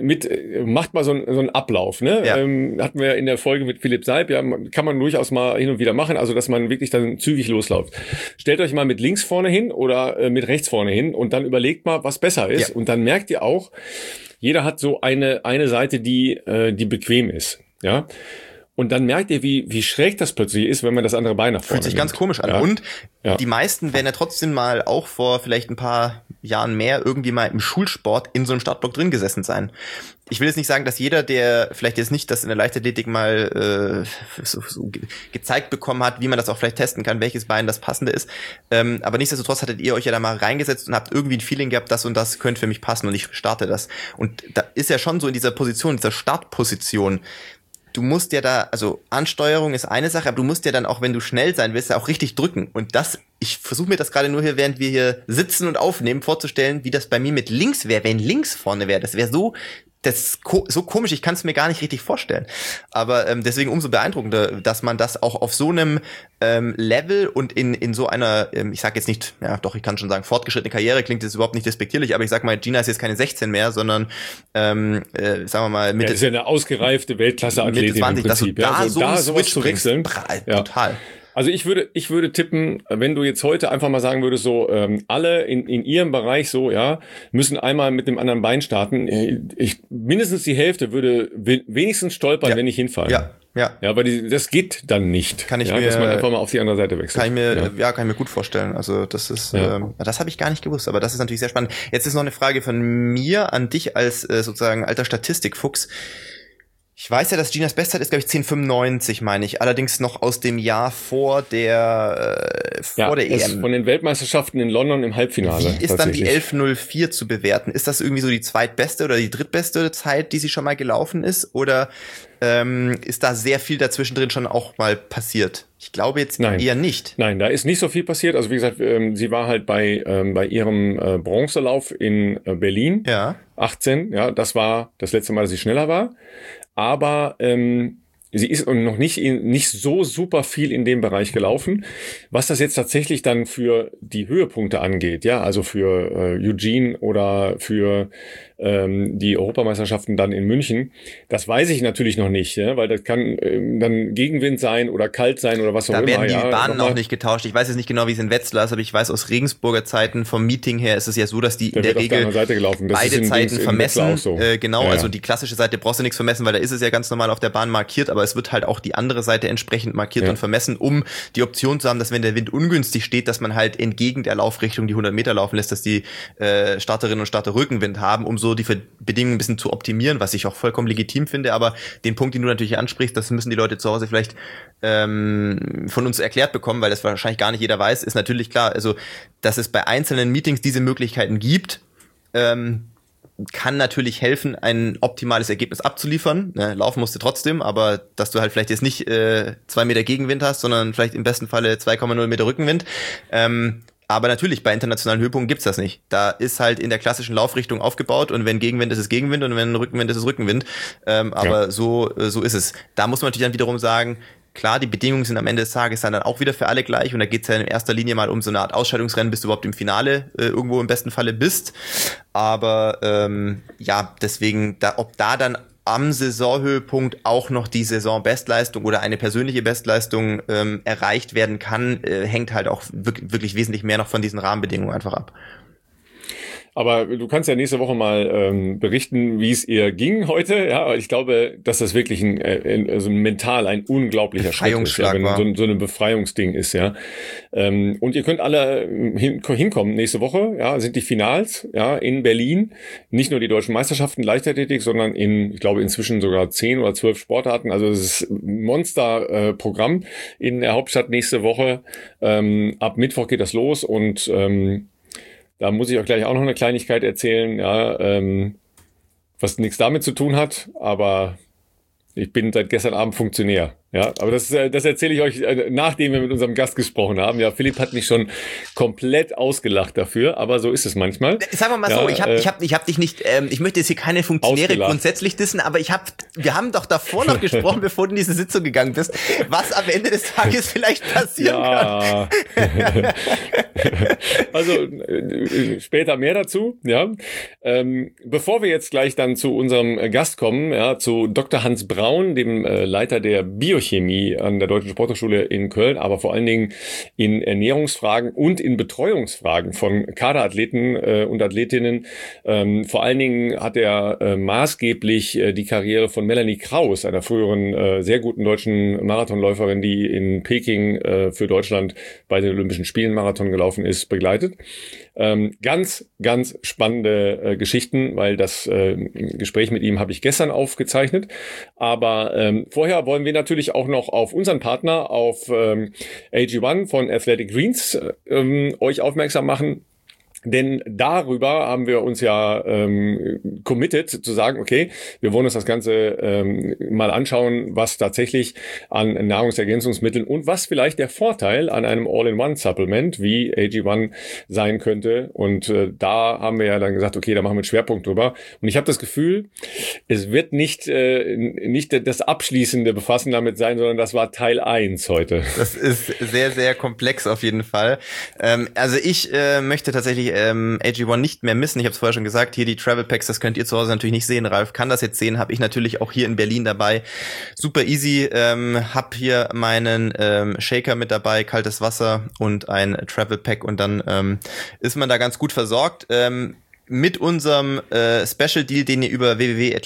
macht mal so einen Ablauf, ne? Ja. Hatten wir ja in der Folge mit Philipp Seib, ja, kann man durchaus mal hin und wieder machen, also dass man wirklich dann zügig losläuft. Stellt euch mal mit links vorne hin oder mit rechts vorne hin und dann überlegt mal, was besser ist. Ja. Und dann merkt ihr auch, jeder hat so eine Seite, die bequem ist. Ja. Und dann merkt ihr, wie schräg das plötzlich ist, wenn man das andere Bein nach vorne Fühlt sich ganz komisch an. Ja. Und die meisten werden ja trotzdem mal auch vor vielleicht ein paar Jahren mehr irgendwie mal im Schulsport in so einem Startblock drin gesessen sein. Ich will jetzt nicht sagen, dass jeder, der vielleicht jetzt nicht das in der Leichtathletik mal so gezeigt bekommen hat, wie man das auch vielleicht testen kann, welches Bein das passende ist. Aber nichtsdestotrotz hattet ihr euch ja da mal reingesetzt und habt irgendwie ein Feeling gehabt, das und das könnte für mich passen und ich starte das. Und da ist ja schon so in dieser Position, dieser Startposition, du musst ja da, also Ansteuerung ist eine Sache, aber du musst ja dann auch, wenn du schnell sein willst, ja auch richtig drücken. Und ich versuche mir das gerade nur hier, während wir hier sitzen und aufnehmen, vorzustellen, wie das bei mir mit links wäre, wenn links vorne wäre. Das wäre so komisch, ich kann es mir gar nicht richtig vorstellen. Aber deswegen umso beeindruckender, dass man das auch auf so einem Level und in so einer, ich sag jetzt nicht, ja doch, ich kann schon sagen, fortgeschrittene Karriere, klingt jetzt überhaupt nicht despektierlich, aber ich sag mal, Gina ist jetzt keine 16 mehr, sondern sagen wir mal Mitte. Das ist ja eine ausgereifte Weltklasse-Athletin Mitte 20, im Prinzip. Dass du da sowas zu wechseln. Total. Also ich würde tippen, wenn du jetzt heute einfach mal sagen würdest, so alle in ihrem Bereich so, ja, müssen einmal mit dem anderen Bein starten. Mindestens die Hälfte würde wenigstens stolpern, wenn ich hinfalle. Ja, weil das geht dann nicht. Kann ich mir, dass man einfach mal auf die andere Seite wechselt. Kann ich mir gut vorstellen. Also das ist, das habe ich gar nicht gewusst, aber das ist natürlich sehr spannend. Jetzt ist noch eine Frage von mir an dich als sozusagen alter Statistikfuchs. Ich weiß ja, dass Ginas Bestzeit ist, glaube ich, 10,95, meine ich. Allerdings noch aus dem Jahr vor der EM. Von den Weltmeisterschaften in London im Halbfinale. Wie ist dann die 11,04 zu bewerten? Ist das irgendwie so die zweitbeste oder die drittbeste Zeit, die sie schon mal gelaufen ist? Oder ist da sehr viel dazwischen drin schon auch mal passiert? Ich glaube jetzt eher nicht. Nein, da ist nicht so viel passiert. Also wie gesagt, sie war halt bei ihrem Bronzelauf in Berlin. Ja. 18, ja, das war das letzte Mal, dass sie schneller war. Aber sie ist noch nicht so super viel in dem Bereich gelaufen. Was das jetzt tatsächlich dann für die Höhepunkte angeht, ja, also für Eugene oder für die Europameisterschaften dann in München, das weiß ich natürlich noch nicht, ja, weil das kann dann Gegenwind sein oder kalt sein oder was auch immer. Da werden die Bahnen auch nicht getauscht. Ich weiß jetzt nicht genau, wie es in Wetzlar ist, aber ich weiß aus Regensburger Zeiten vom Meeting her ist es ja so, dass die in der Regel beide Zeiten vermessen. So. Also die klassische Seite brauchst du nichts vermessen, weil da ist es ja ganz normal auf der Bahn markiert, aber es wird halt auch die andere Seite entsprechend markiert und vermessen, um die Option zu haben, dass wenn der Wind ungünstig steht, dass man halt entgegen der Laufrichtung die 100 Meter laufen lässt, dass die Starterinnen und Starter Rückenwind haben, um so die Bedingungen ein bisschen zu optimieren, was ich auch vollkommen legitim finde, aber den Punkt, den du natürlich ansprichst, das müssen die Leute zu Hause vielleicht von uns erklärt bekommen, weil das wahrscheinlich gar nicht jeder weiß, ist natürlich klar, also dass es bei einzelnen Meetings diese Möglichkeiten gibt, kann natürlich helfen, ein optimales Ergebnis abzuliefern. Laufen musst du trotzdem, aber dass du halt vielleicht jetzt nicht 2 Meter Gegenwind hast, sondern vielleicht im besten Falle 2,0 Meter Rückenwind. Aber natürlich, bei internationalen Höhepunkten gibt's das nicht. Da ist halt in der klassischen Laufrichtung aufgebaut und wenn Gegenwind ist es Gegenwind und wenn Rückenwind ist es Rückenwind. Aber so ist es. Da muss man natürlich dann wiederum sagen, klar, die Bedingungen sind am Ende des Tages dann auch wieder für alle gleich und da geht's ja in erster Linie mal um so eine Art Ausscheidungsrennen, bis du überhaupt im Finale irgendwo im besten Falle bist. Aber deswegen, ob da dann am Saisonhöhepunkt auch noch die Saisonbestleistung oder eine persönliche Bestleistung erreicht werden kann, hängt halt auch wirklich wesentlich mehr noch von diesen Rahmenbedingungen einfach ab. Aber du kannst ja nächste Woche mal berichten, wie es ihr ging heute. Ja, ich glaube, dass das wirklich also mental ein unglaublicher Schritt ist, ja, wenn so ein Befreiungsding ist, ja. Und ihr könnt alle hinkommen nächste Woche. Ja, sind die Finals, ja, in Berlin. Nicht nur die deutschen Meisterschaften Leichtathletik, sondern ich glaube inzwischen sogar 10 oder 12 Sportarten. Also es ist ein Monster-Programm in der Hauptstadt nächste Woche. Ab Mittwoch geht das los und da muss ich euch gleich auch noch eine Kleinigkeit erzählen, ja, was nichts damit zu tun hat, aber ich bin seit gestern Abend Funktionär. Ja, aber das erzähle ich euch, nachdem wir mit unserem Gast gesprochen haben. Ja, Philipp hat mich schon komplett ausgelacht dafür, aber so ist es manchmal. Sagen wir mal so, ich hab dich nicht, ich möchte jetzt hier keine Funktionäre grundsätzlich dissen, aber wir haben doch davor noch gesprochen, bevor du in diese Sitzung gegangen bist, was am Ende des Tages vielleicht passieren kann. Also später mehr dazu, ja. Bevor wir jetzt gleich dann zu unserem Gast kommen, ja, zu Dr. Hans Braun, dem Leiter der Biochemie an der Deutschen Sporthochschule in Köln, aber vor allen Dingen in Ernährungsfragen und in Betreuungsfragen von Kaderathleten und Athletinnen. Vor allen Dingen hat er maßgeblich die Karriere von Melanie Kraus, einer früheren sehr guten deutschen Marathonläuferin, die in Peking für Deutschland bei den Olympischen Spielen Marathon gelaufen ist, begleitet. Ganz, ganz spannende Geschichten, weil das Gespräch mit ihm habe ich gestern aufgezeichnet. Aber vorher wollen wir natürlich auch noch auf unseren Partner, auf AG1 von Athletic Greens, euch aufmerksam machen. Denn darüber haben wir uns ja committed zu sagen, okay, wir wollen uns das Ganze mal anschauen, was tatsächlich an Nahrungsergänzungsmitteln und was vielleicht der Vorteil an einem All-in-One-Supplement wie AG1 sein könnte. Und da haben wir ja dann gesagt, okay, da machen wir einen Schwerpunkt drüber. Und ich habe das Gefühl, es wird nicht das abschließende Befassen damit sein, sondern das war Teil 1 heute. Das ist sehr, sehr komplex auf jeden Fall. Also ich möchte tatsächlich AG1 nicht mehr missen. Ich habe es vorher schon gesagt, hier die Travel Packs, das könnt ihr zu Hause natürlich nicht sehen. Ralf kann das jetzt sehen, habe ich natürlich auch hier in Berlin dabei. Super easy, hab hier meinen Shaker mit dabei, kaltes Wasser und ein Travel Pack und dann ist man da ganz gut versorgt. Mit unserem Special Deal, den ihr über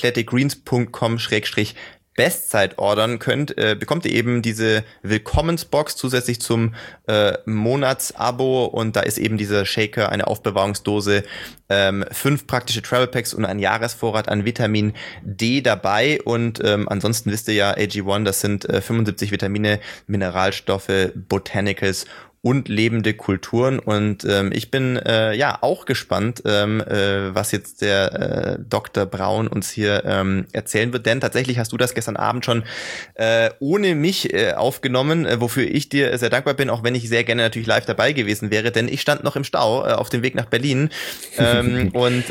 www.athleticgreens.com/Bestzeit ordern könnt, bekommt ihr eben diese Willkommensbox zusätzlich zum Monatsabo und da ist eben dieser Shaker, eine Aufbewahrungsdose, 5 praktische Travel Packs und ein Jahresvorrat an Vitamin D dabei und ansonsten wisst ihr ja, AG1, das sind 75 Vitamine, Mineralstoffe, Botanicals und lebende Kulturen und ich bin ja auch gespannt, was jetzt der Dr. Braun uns hier erzählen wird, denn tatsächlich hast du das gestern Abend schon ohne mich aufgenommen, wofür ich dir sehr dankbar bin, auch wenn ich sehr gerne natürlich live dabei gewesen wäre, denn ich stand noch im Stau auf dem Weg nach Berlin und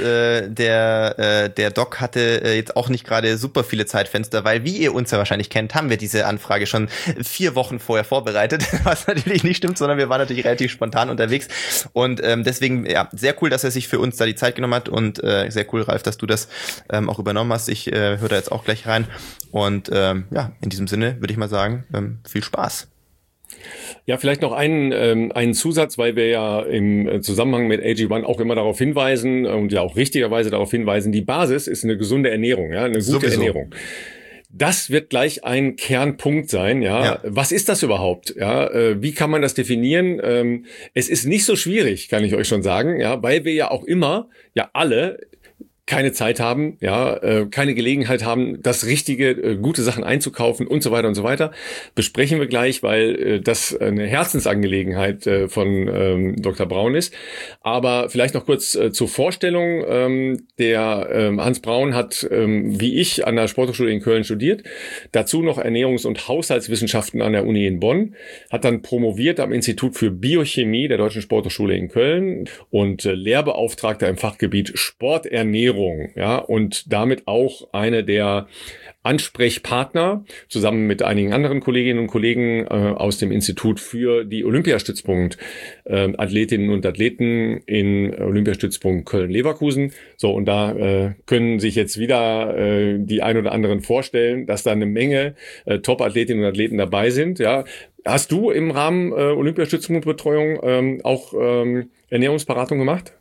der Doc hatte jetzt auch nicht gerade super viele Zeitfenster, weil wie ihr uns ja wahrscheinlich kennt, haben wir diese Anfrage schon 4 Wochen vorher vorbereitet, was natürlich nicht stimmt, sondern wir waren natürlich relativ spontan unterwegs und deswegen, ja, sehr cool, dass er sich für uns da die Zeit genommen hat und sehr cool, Ralf, dass du das auch übernommen hast. Ich höre da jetzt auch gleich rein und ja, in diesem Sinne würde ich mal sagen, viel Spaß. Ja, vielleicht noch einen Zusatz, weil wir ja im Zusammenhang mit AG1 auch immer darauf hinweisen und ja auch richtigerweise darauf hinweisen, die Basis ist eine gesunde Ernährung, ja, eine gute Ernährung. Das wird gleich ein Kernpunkt sein, ja. Was ist das überhaupt? Ja, wie kann man das definieren? Es ist nicht so schwierig, kann ich euch schon sagen, ja, weil wir ja auch immer, ja alle, keine Zeit haben, ja, keine Gelegenheit haben, das richtige, gute Sachen einzukaufen und so weiter und so weiter. Besprechen wir gleich, weil das eine Herzensangelegenheit von Dr. Braun ist. Aber vielleicht noch kurz zur Vorstellung. Der Hans Braun hat, wie ich, an der Sporthochschule in Köln studiert, dazu noch Ernährungs- und Haushaltswissenschaften an der Uni in Bonn, hat dann promoviert am Institut für Biochemie der Deutschen Sporthochschule in Köln und Lehrbeauftragter im Fachgebiet Sporternährung Ernährung, ja, und damit auch eine der Ansprechpartner zusammen mit einigen anderen Kolleginnen und Kollegen aus dem Institut für die Olympiastützpunkt Athletinnen und Athleten in Olympiastützpunkt Köln-Leverkusen. So, und da können sich jetzt wieder die ein oder anderen vorstellen, dass da eine Menge Top-Athletinnen und Athleten dabei sind. Ja, hast du im Rahmen Olympiastützpunktbetreuung auch Ernährungsberatung gemacht?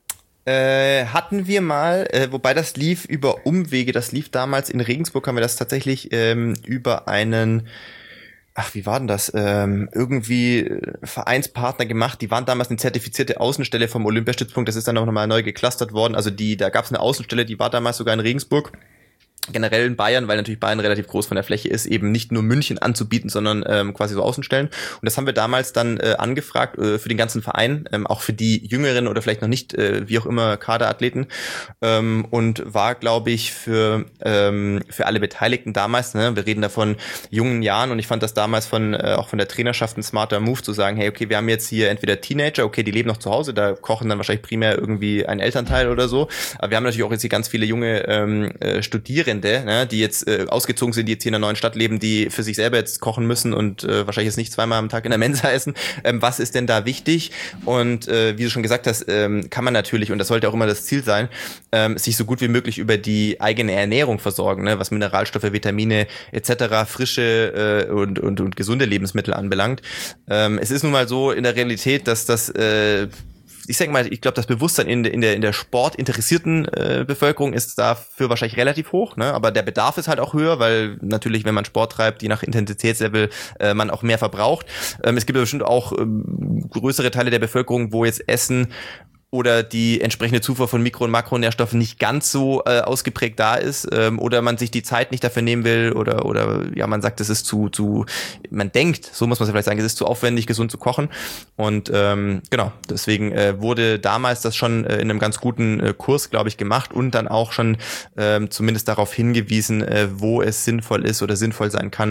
Hatten wir mal, wobei das lief über Umwege, das lief damals in Regensburg, haben wir das tatsächlich über einen, wie war denn das, irgendwie Vereinspartner gemacht, die waren damals eine zertifizierte Außenstelle vom Olympiastützpunkt, das ist dann auch nochmal neu geclustert worden, also da gab es eine Außenstelle, die war damals sogar in Regensburg. Generell in Bayern, weil natürlich Bayern relativ groß von der Fläche ist, eben nicht nur München anzubieten, sondern quasi so Außenstellen. Und das haben wir damals dann angefragt für den ganzen Verein, auch für die Jüngeren oder vielleicht noch nicht, wie auch immer, Kaderathleten. Und war, glaube ich, für alle Beteiligten damals, ne, wir reden da von jungen Jahren, und ich fand das damals auch von der Trainerschaft ein smarter Move zu sagen, hey, okay, wir haben jetzt hier entweder Teenager, okay, die leben noch zu Hause, da kochen dann wahrscheinlich primär irgendwie ein Elternteil oder so. Aber wir haben natürlich auch jetzt hier ganz viele junge Studierende, ne, die jetzt ausgezogen sind, die jetzt hier in einer neuen Stadt leben, die für sich selber jetzt kochen müssen und wahrscheinlich jetzt nicht zweimal am Tag in der Mensa essen. Was ist denn da wichtig? Und wie du schon gesagt hast, kann man natürlich, und das sollte auch immer das Ziel sein, sich so gut wie möglich über die eigene Ernährung versorgen, ne, was Mineralstoffe, Vitamine etc., frische und gesunde Lebensmittel anbelangt. Es ist nun mal so in der Realität, dass das ich glaube, das Bewusstsein in der sportinteressierten Bevölkerung ist dafür wahrscheinlich relativ hoch, ne? Aber der Bedarf ist halt auch höher, weil natürlich, wenn man Sport treibt, je nach Intensitätslevel man auch mehr verbraucht. Es gibt bestimmt auch größere Teile der Bevölkerung, wo jetzt Essen oder die entsprechende Zufuhr von Mikro- und Makronährstoffen nicht ganz so ausgeprägt da ist, oder man sich die Zeit nicht dafür nehmen will, oder ja, man sagt, es ist man denkt, so muss man es vielleicht sagen, es ist zu aufwendig, gesund zu kochen. Und genau, deswegen wurde damals das schon in einem ganz guten Kurs, glaube ich, gemacht und dann auch schon zumindest darauf hingewiesen, wo es sinnvoll ist oder sinnvoll sein kann,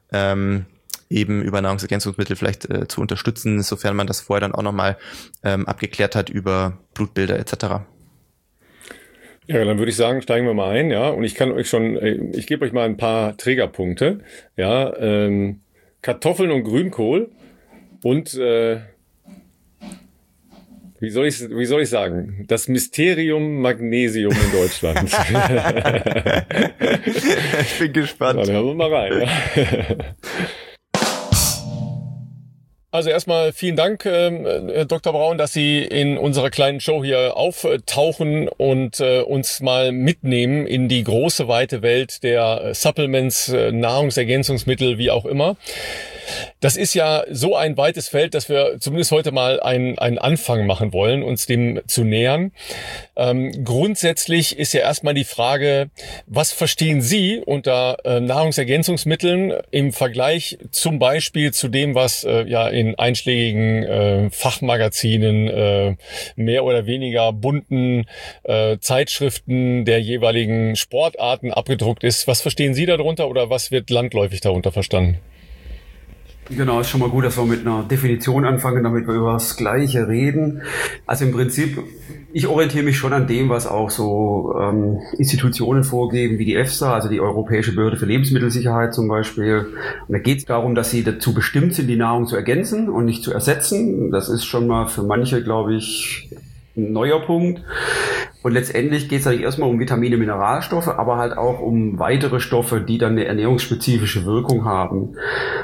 eben über Nahrungsergänzungsmittel vielleicht zu unterstützen, sofern man das vorher dann auch nochmal abgeklärt hat über Blutbilder etc. Ja, dann würde ich sagen, steigen wir mal ein, ja. Und ich gebe euch mal ein paar Trägerpunkte, ja. Kartoffeln und Grünkohl und wie soll ich sagen? Das Mysterium Magnesium in Deutschland. Ich bin gespannt. Dann hören wir mal rein. Ja. Also erstmal vielen Dank, Dr. Braun, dass Sie in unserer kleinen Show hier auftauchen und uns mal mitnehmen in die große, weite Welt der Supplements, Nahrungsergänzungsmittel, wie auch immer. Das ist ja so ein weites Feld, dass wir zumindest heute mal einen Anfang machen wollen, uns dem zu nähern. Grundsätzlich ist ja erstmal die Frage, was verstehen Sie unter Nahrungsergänzungsmitteln im Vergleich zum Beispiel zu dem, was ja in einschlägigen Fachmagazinen, mehr oder weniger bunten Zeitschriften der jeweiligen Sportarten abgedruckt ist. Was verstehen Sie darunter oder was wird landläufig darunter verstanden? Genau, ist schon mal gut, dass wir mit einer Definition anfangen, damit wir über das Gleiche reden. Also im Prinzip, ich orientiere mich schon an dem, was auch so Institutionen vorgeben, wie die EFSA, also die Europäische Behörde für Lebensmittelsicherheit zum Beispiel. Und da geht es darum, dass sie dazu bestimmt sind, die Nahrung zu ergänzen und nicht zu ersetzen. Das ist schon mal für manche, glaube ich, ein neuer Punkt. Und letztendlich geht es eigentlich erstmal um Vitamine, Mineralstoffe, aber halt auch um weitere Stoffe, die dann eine ernährungsspezifische Wirkung haben.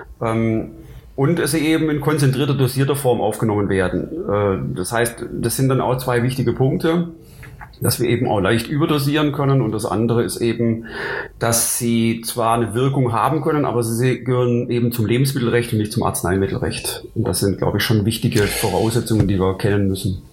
Und es eben in konzentrierter, dosierter Form aufgenommen werden. Das heißt, das sind dann auch zwei wichtige Punkte, dass wir eben auch leicht überdosieren können. Und das andere ist eben, dass sie zwar eine Wirkung haben können, aber sie gehören eben zum Lebensmittelrecht und nicht zum Arzneimittelrecht. Und das sind, glaube ich, schon wichtige Voraussetzungen, die wir kennen müssen.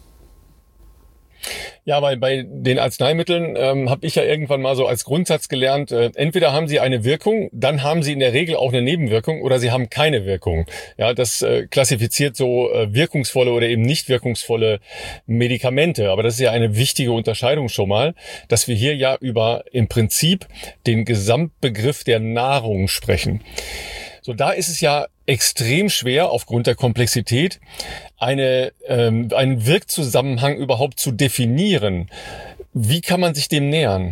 Ja, weil bei den Arzneimitteln habe ich ja irgendwann mal so als Grundsatz gelernt, entweder haben sie eine Wirkung, dann haben sie in der Regel auch eine Nebenwirkung oder sie haben keine Wirkung. Ja, das klassifiziert so wirkungsvolle oder eben nicht wirkungsvolle Medikamente. Aber das ist ja eine wichtige Unterscheidung schon mal, dass wir hier ja über im Prinzip den Gesamtbegriff der Nahrung sprechen. So, da ist es ja extrem schwer, aufgrund der Komplexität einen Wirkzusammenhang überhaupt zu definieren. Wie kann man sich dem nähern?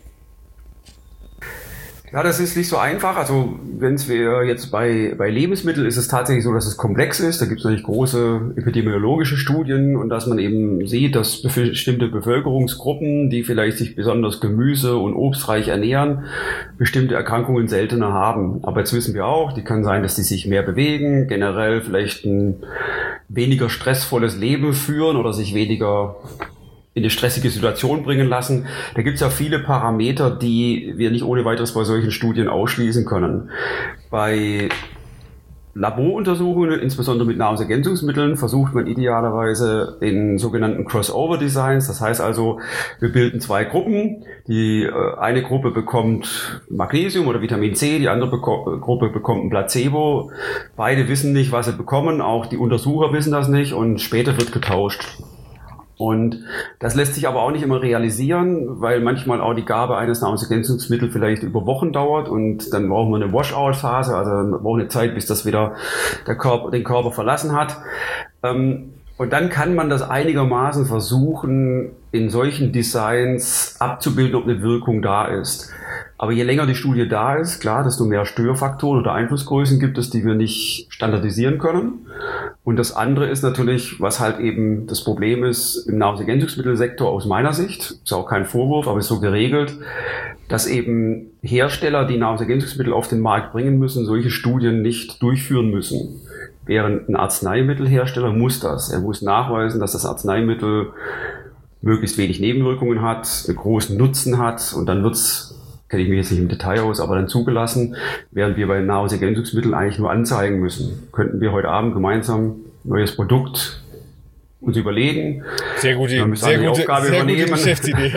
Ja, das ist nicht so einfach. Also wenn wir jetzt bei Lebensmitteln ist es tatsächlich so, dass es komplex ist. Da gibt es natürlich große epidemiologische Studien und dass man eben sieht, dass bestimmte Bevölkerungsgruppen, die vielleicht sich besonders gemüse- und obstreich ernähren, bestimmte Erkrankungen seltener haben. Aber jetzt wissen wir auch, die kann sein, dass die sich mehr bewegen, generell vielleicht ein weniger stressvolles Leben führen oder sich weniger in eine stressige Situation bringen lassen. Da gibt es ja viele Parameter, die wir nicht ohne weiteres bei solchen Studien ausschließen können. Bei Laboruntersuchungen, insbesondere mit Nahrungsergänzungsmitteln, versucht man idealerweise in sogenannten Crossover-Designs. Das heißt also, wir bilden zwei Gruppen. Die eine Gruppe bekommt Magnesium oder Vitamin C, die andere Gruppe bekommt ein Placebo. Beide wissen nicht, was sie bekommen, auch die Untersucher wissen das nicht und später wird getauscht. Und das lässt sich aber auch nicht immer realisieren, weil manchmal auch die Gabe eines Nahrungsergänzungsmittels vielleicht über Wochen dauert und dann brauchen wir eine Washout-Phase, also wir brauchen eine Zeit, bis das wieder den Körper verlassen hat. Und dann kann man das einigermaßen versuchen, in solchen Designs abzubilden, ob eine Wirkung da ist. Aber je länger die Studie da ist, klar, desto mehr Störfaktoren oder Einflussgrößen gibt es, die wir nicht standardisieren können. Und das andere ist natürlich, was halt eben das Problem ist im Nahrungsergänzungsmittelsektor aus meiner Sicht, ist auch kein Vorwurf, aber ist so geregelt, dass eben Hersteller, die Nahrungsergänzungsmittel auf den Markt bringen müssen, solche Studien nicht durchführen müssen. Während ein Arzneimittelhersteller muss das. Er muss nachweisen, dass das Arzneimittel möglichst wenig Nebenwirkungen hat, einen großen Nutzen hat und dann wird's, kenne ich mich jetzt nicht im Detail aus, aber dann zugelassen, während wir bei Nahrungsergänzungsmitteln eigentlich nur anzeigen müssen. Könnten wir heute Abend gemeinsam neues Produkt uns überlegen. Sehr gute Geschäftsidee.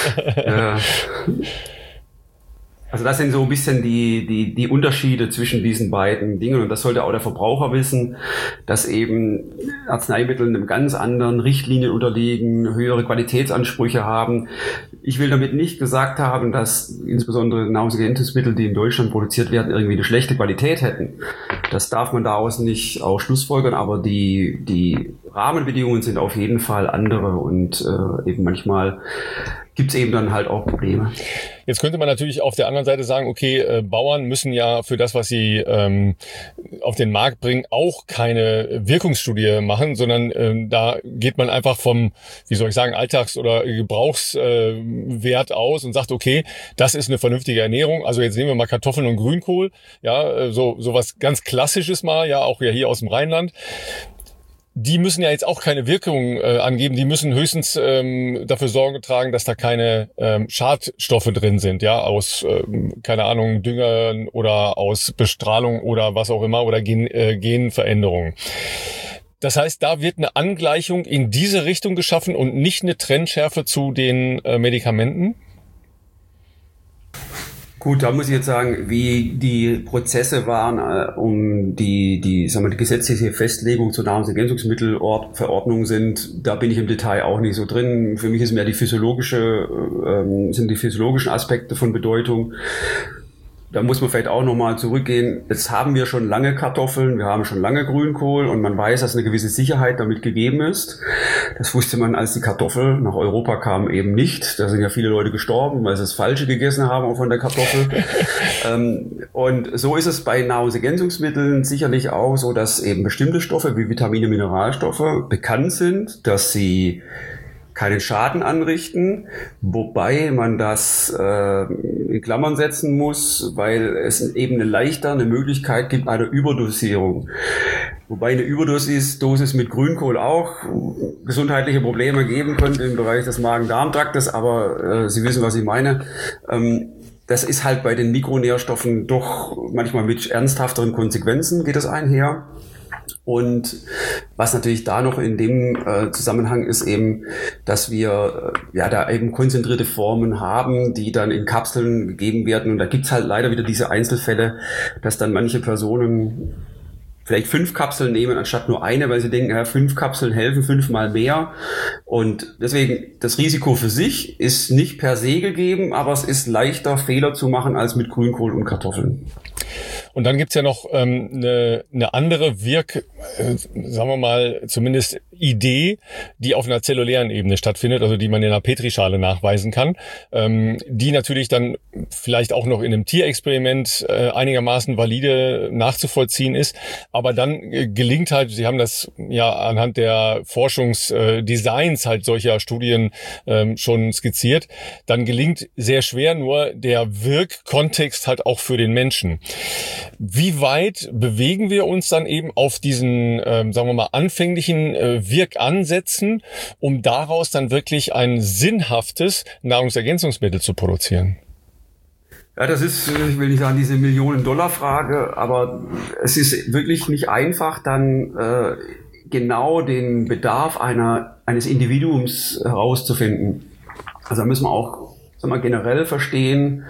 Also das sind so ein bisschen die Unterschiede zwischen diesen beiden Dingen und das sollte auch der Verbraucher wissen, dass eben Arzneimittel einem ganz anderen Richtlinien unterliegen, höhere Qualitätsansprüche haben. Ich will damit nicht gesagt haben, dass insbesondere Nahrungsergänzungsmittel, die in Deutschland produziert werden, irgendwie eine schlechte Qualität hätten. Das darf man daraus nicht auch schlussfolgern, aber die Rahmenbedingungen sind auf jeden Fall andere und eben manchmal gibt es eben dann halt auch Probleme. Jetzt könnte man natürlich auf der anderen Seite sagen, okay, Bauern müssen ja für das, was sie auf den Markt bringen, auch keine Wirkungsstudie machen, sondern da geht man einfach vom, wie soll ich sagen, Alltags- oder Gebrauchswert aus und sagt, okay, das ist eine vernünftige Ernährung. Also jetzt nehmen wir mal Kartoffeln und Grünkohl, ja, so was ganz Klassisches mal, ja, auch ja hier aus dem Rheinland. Die müssen ja jetzt auch keine Wirkung angeben, die müssen höchstens dafür Sorge tragen, dass da keine Schadstoffe drin sind, ja, aus, keine Ahnung, Düngern oder aus Bestrahlung oder was auch immer oder Genveränderungen. Das heißt, da wird eine Angleichung in diese Richtung geschaffen und nicht eine Trennschärfe zu den Medikamenten? Gut, da muss ich jetzt sagen, wie die Prozesse waren, um die gesetzliche Festlegung zur Nahrungsergänzungsmittelverordnung sind, da bin ich im Detail auch nicht so drin. Für mich ist mehr sind die physiologischen Aspekte von Bedeutung. Da muss man vielleicht auch nochmal zurückgehen. Jetzt haben wir schon lange Kartoffeln, wir haben schon lange Grünkohl und man weiß, dass eine gewisse Sicherheit damit gegeben ist. Das wusste man, als die Kartoffel nach Europa kam, eben nicht. Da sind ja viele Leute gestorben, weil sie das Falsche gegessen haben auch von der Kartoffel. Und so ist es bei Nahrungsergänzungsmitteln sicherlich auch so, dass eben bestimmte Stoffe wie Vitamine, Mineralstoffe bekannt sind, dass sie keinen Schaden anrichten, wobei man das in Klammern setzen muss, weil es eben eine Möglichkeit gibt einer Überdosierung. Wobei eine Überdosis mit Grünkohl auch gesundheitliche Probleme geben könnte im Bereich des Magen-Darm-Traktes, aber Sie wissen, was ich meine. Das ist halt bei den Mikronährstoffen doch manchmal mit ernsthafteren Konsequenzen geht das einher. Und was natürlich da noch in dem Zusammenhang ist eben, dass wir da eben konzentrierte Formen haben, die dann in Kapseln gegeben werden. Und da gibt's halt leider wieder diese Einzelfälle, dass dann manche Personen vielleicht 5 Kapseln nehmen anstatt nur eine, weil sie denken, ja, 5 Kapseln helfen 5-mal mehr. Und deswegen, das Risiko für sich ist nicht per se gegeben, aber es ist leichter, Fehler zu machen als mit Grünkohl und Kartoffeln. Und dann gibt's ja noch eine andere sagen wir mal, zumindest Idee, die auf einer zellulären Ebene stattfindet, also die man in einer Petrischale nachweisen kann, die natürlich dann vielleicht auch noch in einem Tierexperiment einigermaßen valide nachzuvollziehen ist, aber dann gelingt halt, Sie haben das ja anhand der Forschungsdesigns halt solcher Studien schon skizziert, dann gelingt sehr schwer nur der Wirkkontext halt auch für den Menschen. Wie weit bewegen wir uns dann eben auf diesen, sagen wir mal, anfänglichen Wirkansätzen, um daraus dann wirklich ein sinnhaftes Nahrungsergänzungsmittel zu produzieren? Ja, das ist, ich will nicht sagen, diese Millionen-Dollar-Frage, aber es ist wirklich nicht einfach, dann genau den Bedarf eines Individuums herauszufinden. Also da müssen wir auch, sagen wir, generell verstehen,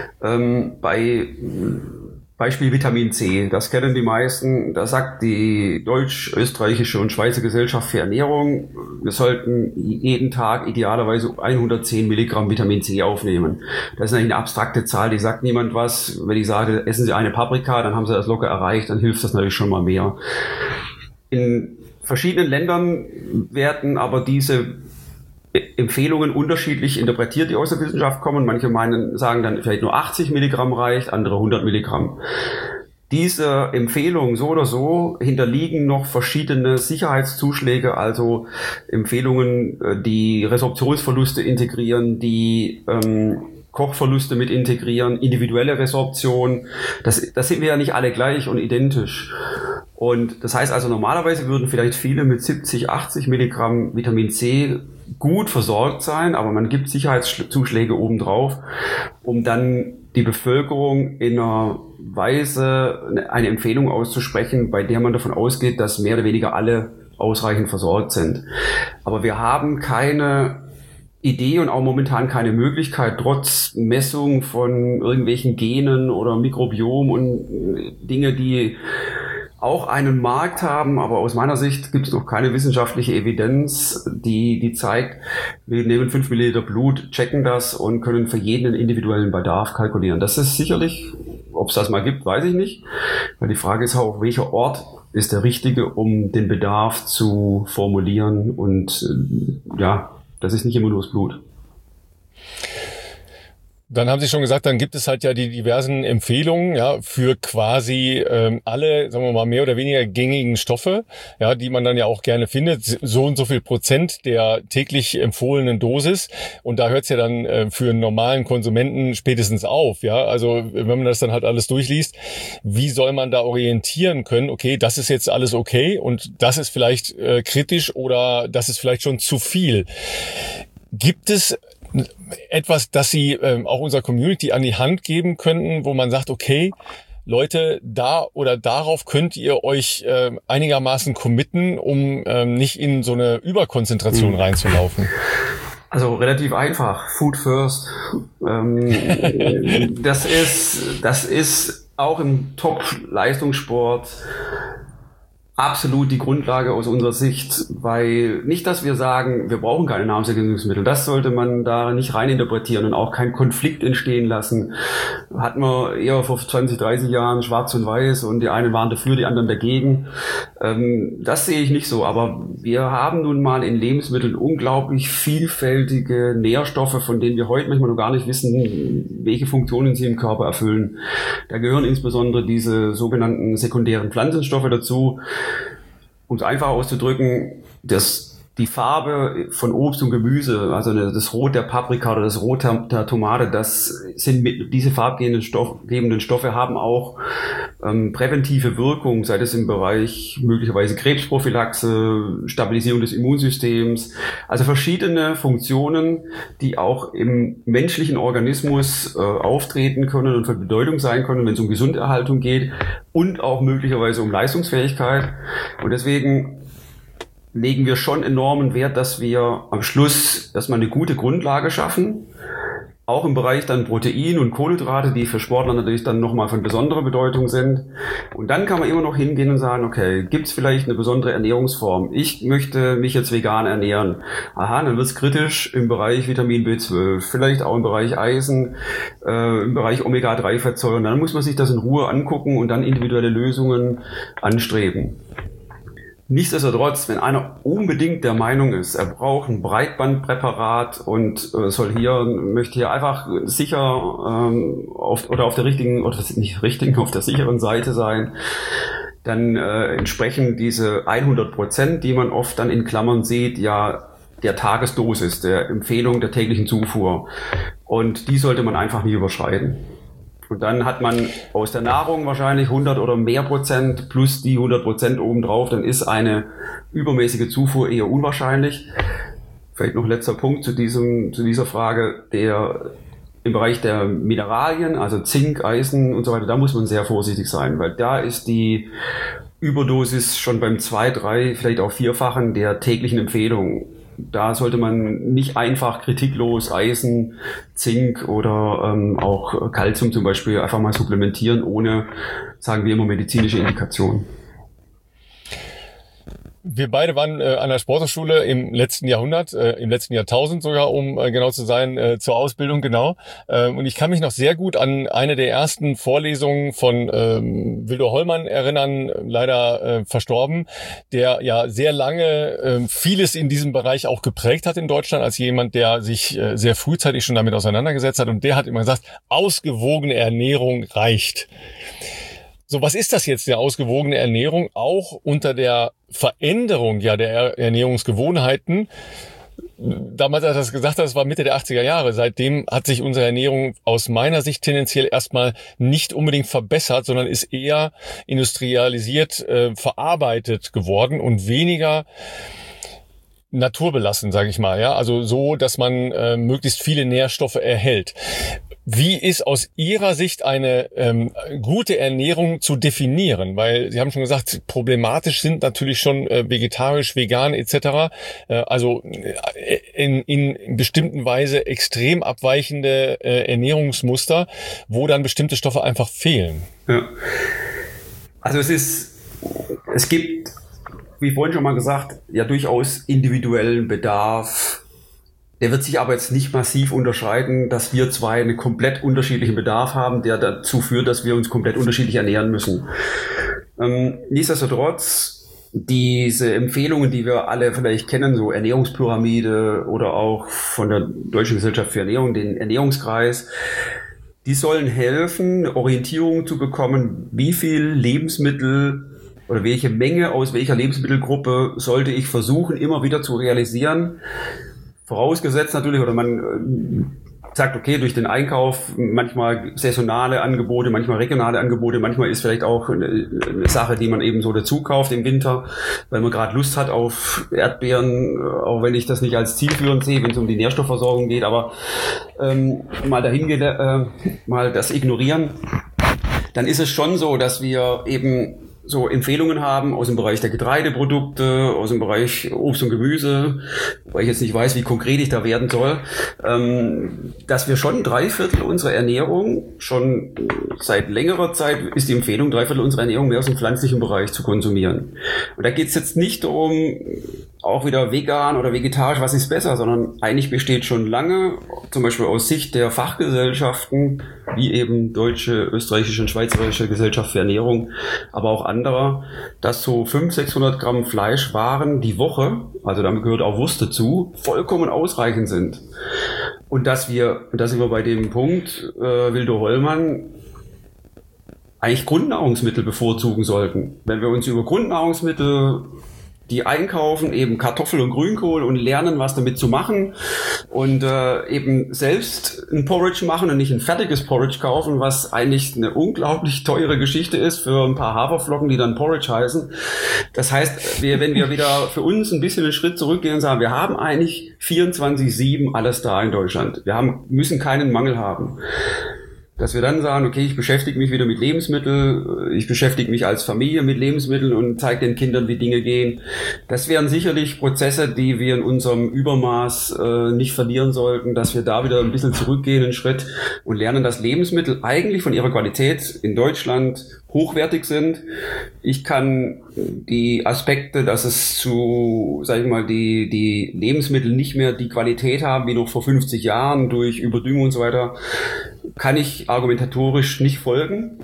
bei Beispiel Vitamin C, das kennen die meisten. Da sagt die deutsch-österreichische und Schweizer Gesellschaft für Ernährung, wir sollten jeden Tag idealerweise 110 Milligramm Vitamin C aufnehmen. Das ist eigentlich eine abstrakte Zahl, die sagt niemand was. Wenn ich sage, essen Sie eine Paprika, dann haben Sie das locker erreicht, dann hilft das natürlich schon mal mehr. In verschiedenen Ländern werden aber diese Empfehlungen unterschiedlich interpretiert, die aus der Wissenschaft kommen. Manche sagen dann vielleicht nur 80 Milligramm reicht, andere 100 Milligramm. Diese Empfehlungen so oder so hinterliegen noch verschiedene Sicherheitszuschläge, also Empfehlungen, die Resorptionsverluste integrieren, die Kochverluste mit integrieren, individuelle Resorption. Das sind wir ja nicht alle gleich und identisch. Und das heißt also, normalerweise würden vielleicht viele mit 70, 80 Milligramm Vitamin C gut versorgt sein, aber man gibt Sicherheitszuschläge obendrauf, um dann die Bevölkerung in einer Weise eine Empfehlung auszusprechen, bei der man davon ausgeht, dass mehr oder weniger alle ausreichend versorgt sind. Aber wir haben keine Idee und auch momentan keine Möglichkeit, trotz Messung von irgendwelchen Genen oder Mikrobiom und Dinge, die auch einen Markt haben, aber aus meiner Sicht gibt es noch keine wissenschaftliche Evidenz, die zeigt, wir nehmen 5 Milliliter Blut, checken das und können für jeden einen individuellen Bedarf kalkulieren. Das ist sicherlich, ob es das mal gibt, weiß ich nicht, weil die Frage ist auch, welcher Ort ist der richtige, um den Bedarf zu formulieren, und ja, das ist nicht immer nur das Blut. Dann haben Sie schon gesagt, dann gibt es halt ja die diversen Empfehlungen, ja, für quasi alle, sagen wir mal, mehr oder weniger gängigen Stoffe, ja, die man dann ja auch gerne findet, so und so viel Prozent der täglich empfohlenen Dosis. Und da hört es ja dann für einen normalen Konsumenten spätestens auf, ja. Also wenn man das dann halt alles durchliest, wie soll man da orientieren können? Okay, das ist jetzt alles okay und das ist vielleicht kritisch oder das ist vielleicht schon zu viel. Gibt es etwas, das Sie auch unserer Community an die Hand geben könnten, wo man sagt, okay, Leute, da oder darauf könnt ihr euch einigermaßen committen, um nicht in so eine Überkonzentration reinzulaufen? Also relativ einfach. Food first. Das ist auch im Top-Leistungssport absolut die Grundlage aus unserer Sicht, weil nicht, dass wir sagen, wir brauchen keine Nahrungsergänzungsmittel, das sollte man da nicht reininterpretieren und auch keinen Konflikt entstehen lassen. Hatten wir eher vor 20, 30 Jahren schwarz und weiß und die einen waren dafür, die anderen dagegen. Das sehe ich nicht so, aber wir haben nun mal in Lebensmitteln unglaublich vielfältige Nährstoffe, von denen wir heute manchmal noch gar nicht wissen, welche Funktionen sie im Körper erfüllen. Da gehören insbesondere diese sogenannten sekundären Pflanzenstoffe dazu. Um es einfach auszudrücken, die Farbe von Obst und Gemüse, also das Rot der Paprika oder das Rot der Tomate, diese farbgebenden Stoffe haben auch präventive Wirkung, sei es im Bereich möglicherweise Krebsprophylaxe, Stabilisierung des Immunsystems, also verschiedene Funktionen, die auch im menschlichen Organismus auftreten können und von Bedeutung sein können, wenn es um Gesunderhaltung geht und auch möglicherweise um Leistungsfähigkeit. Und deswegen legen wir schon enormen Wert, dass wir am Schluss erstmal eine gute Grundlage schaffen, auch im Bereich dann Protein und Kohlenhydrate, die für Sportler natürlich dann nochmal von besonderer Bedeutung sind. Und dann kann man immer noch hingehen und sagen, okay, gibt es vielleicht eine besondere Ernährungsform? Ich möchte mich jetzt vegan ernähren. Aha, dann wird es kritisch im Bereich Vitamin B12, vielleicht auch im Bereich Eisen, im Bereich Omega-3-Fettsäuren. Dann muss man sich das in Ruhe angucken und dann individuelle Lösungen anstreben. Nichtsdestotrotz, wenn einer unbedingt der Meinung ist, er braucht ein Breitbandpräparat und möchte hier einfach sicher auf der sicheren Seite sein, dann entsprechen diese 100%, die man oft dann in Klammern sieht, ja der Tagesdosis, der Empfehlung der täglichen Zufuhr. Und die sollte man einfach nie überschreiten. Und dann hat man aus der Nahrung wahrscheinlich 100 oder mehr Prozent plus die 100% obendrauf. Dann ist eine übermäßige Zufuhr eher unwahrscheinlich. Vielleicht noch letzter Punkt zu dieser Frage. Im Bereich der Mineralien, also Zink, Eisen und so weiter, da muss man sehr vorsichtig sein, weil da ist die Überdosis schon beim 2-, 3-, vielleicht auch 4-fachen der täglichen Empfehlung. Da sollte man nicht einfach kritiklos Eisen, Zink oder auch Calcium zum Beispiel einfach mal supplementieren, ohne, sagen wir immer, medizinische Indikation. Wir beide waren an der Sporthochschule im letzten Jahrhundert, im letzten Jahrtausend sogar, um genau zu sein, zur Ausbildung, genau. Und ich kann mich noch sehr gut an eine der ersten Vorlesungen von Wildo Hollmann erinnern, leider verstorben, der ja sehr lange vieles in diesem Bereich auch geprägt hat in Deutschland, als jemand, der sich sehr frühzeitig schon damit auseinandergesetzt hat. Und der hat immer gesagt, ausgewogene Ernährung reicht. So, was ist das jetzt, eine ausgewogene Ernährung, auch unter der Veränderung ja der Ernährungsgewohnheiten? Damals, als er das gesagt hat, das war Mitte der 80er Jahre. Seitdem hat sich unsere Ernährung aus meiner Sicht tendenziell erstmal nicht unbedingt verbessert, sondern ist eher industrialisiert verarbeitet geworden und weniger naturbelassen, sage ich mal. Ja, also so, dass man möglichst viele Nährstoffe erhält. Wie ist aus Ihrer Sicht eine gute Ernährung zu definieren? Weil Sie haben schon gesagt, problematisch sind natürlich schon vegetarisch, vegan etc. Also in bestimmten Weise extrem abweichende Ernährungsmuster, wo dann bestimmte Stoffe einfach fehlen. Ja. Also es gibt, wie vorhin schon mal gesagt, ja durchaus individuellen Bedarf. Der wird sich aber jetzt nicht massiv unterscheiden, dass wir zwei einen komplett unterschiedlichen Bedarf haben, der dazu führt, dass wir uns komplett unterschiedlich ernähren müssen. Nichtsdestotrotz, diese Empfehlungen, die wir alle vielleicht kennen, so Ernährungspyramide oder auch von der Deutschen Gesellschaft für Ernährung, den Ernährungskreis, die sollen helfen, Orientierung zu bekommen, wie viel Lebensmittel oder welche Menge aus welcher Lebensmittelgruppe sollte ich versuchen, immer wieder zu realisieren. Vorausgesetzt natürlich, oder man sagt, okay, durch den Einkauf manchmal saisonale Angebote, manchmal regionale Angebote, manchmal ist vielleicht auch eine Sache, die man eben so dazu kauft im Winter, weil man gerade Lust hat auf Erdbeeren, auch wenn ich das nicht als zielführend sehe, wenn es um die Nährstoffversorgung geht, aber mal das ignorieren, dann ist es schon so, dass wir eben so Empfehlungen haben aus dem Bereich der Getreideprodukte, aus dem Bereich Obst und Gemüse, wobei ich jetzt nicht weiß, wie konkret ich da werden soll, dass wir schon 3/4 unserer Ernährung, schon seit längerer Zeit ist die Empfehlung, 3/4 unserer Ernährung mehr aus dem pflanzlichen Bereich zu konsumieren. Und da geht es jetzt nicht darum, auch wieder vegan oder vegetarisch, was ist besser, sondern eigentlich besteht schon lange, zum Beispiel aus Sicht der Fachgesellschaften, wie eben Deutsche, Österreichische und Schweizerische Gesellschaft für Ernährung, aber auch anderer, dass so 500-600 Gramm Fleischwaren die Woche, also damit gehört auch Wurst dazu, vollkommen ausreichend sind. Und da sind wir bei dem Punkt, Wildo Hollmann, eigentlich Grundnahrungsmittel bevorzugen sollten. Wenn wir uns über Grundnahrungsmittel die einkaufen, eben Kartoffel und Grünkohl und lernen, was damit zu machen und eben selbst ein Porridge machen und nicht ein fertiges Porridge kaufen, was eigentlich eine unglaublich teure Geschichte ist für ein paar Haferflocken, die dann Porridge heißen. Das heißt, wenn wir wieder für uns ein bisschen einen Schritt zurückgehen und sagen, wir haben eigentlich 24/7 alles da in Deutschland. Müssen keinen Mangel haben. Dass wir dann sagen, okay, ich beschäftige mich wieder mit Lebensmitteln, ich beschäftige mich als Familie mit Lebensmitteln und zeige den Kindern, wie Dinge gehen. Das wären sicherlich Prozesse, die wir in unserem Übermaß nicht verlieren sollten, dass wir da wieder ein bisschen zurückgehen, einen Schritt und lernen, dass Lebensmittel eigentlich von ihrer Qualität in Deutschland hochwertig sind. Ich kann die Aspekte, dass es die Lebensmittel nicht mehr die Qualität haben wie noch vor 50 Jahren durch Überdüngung und so weiter, kann ich argumentatorisch nicht folgen,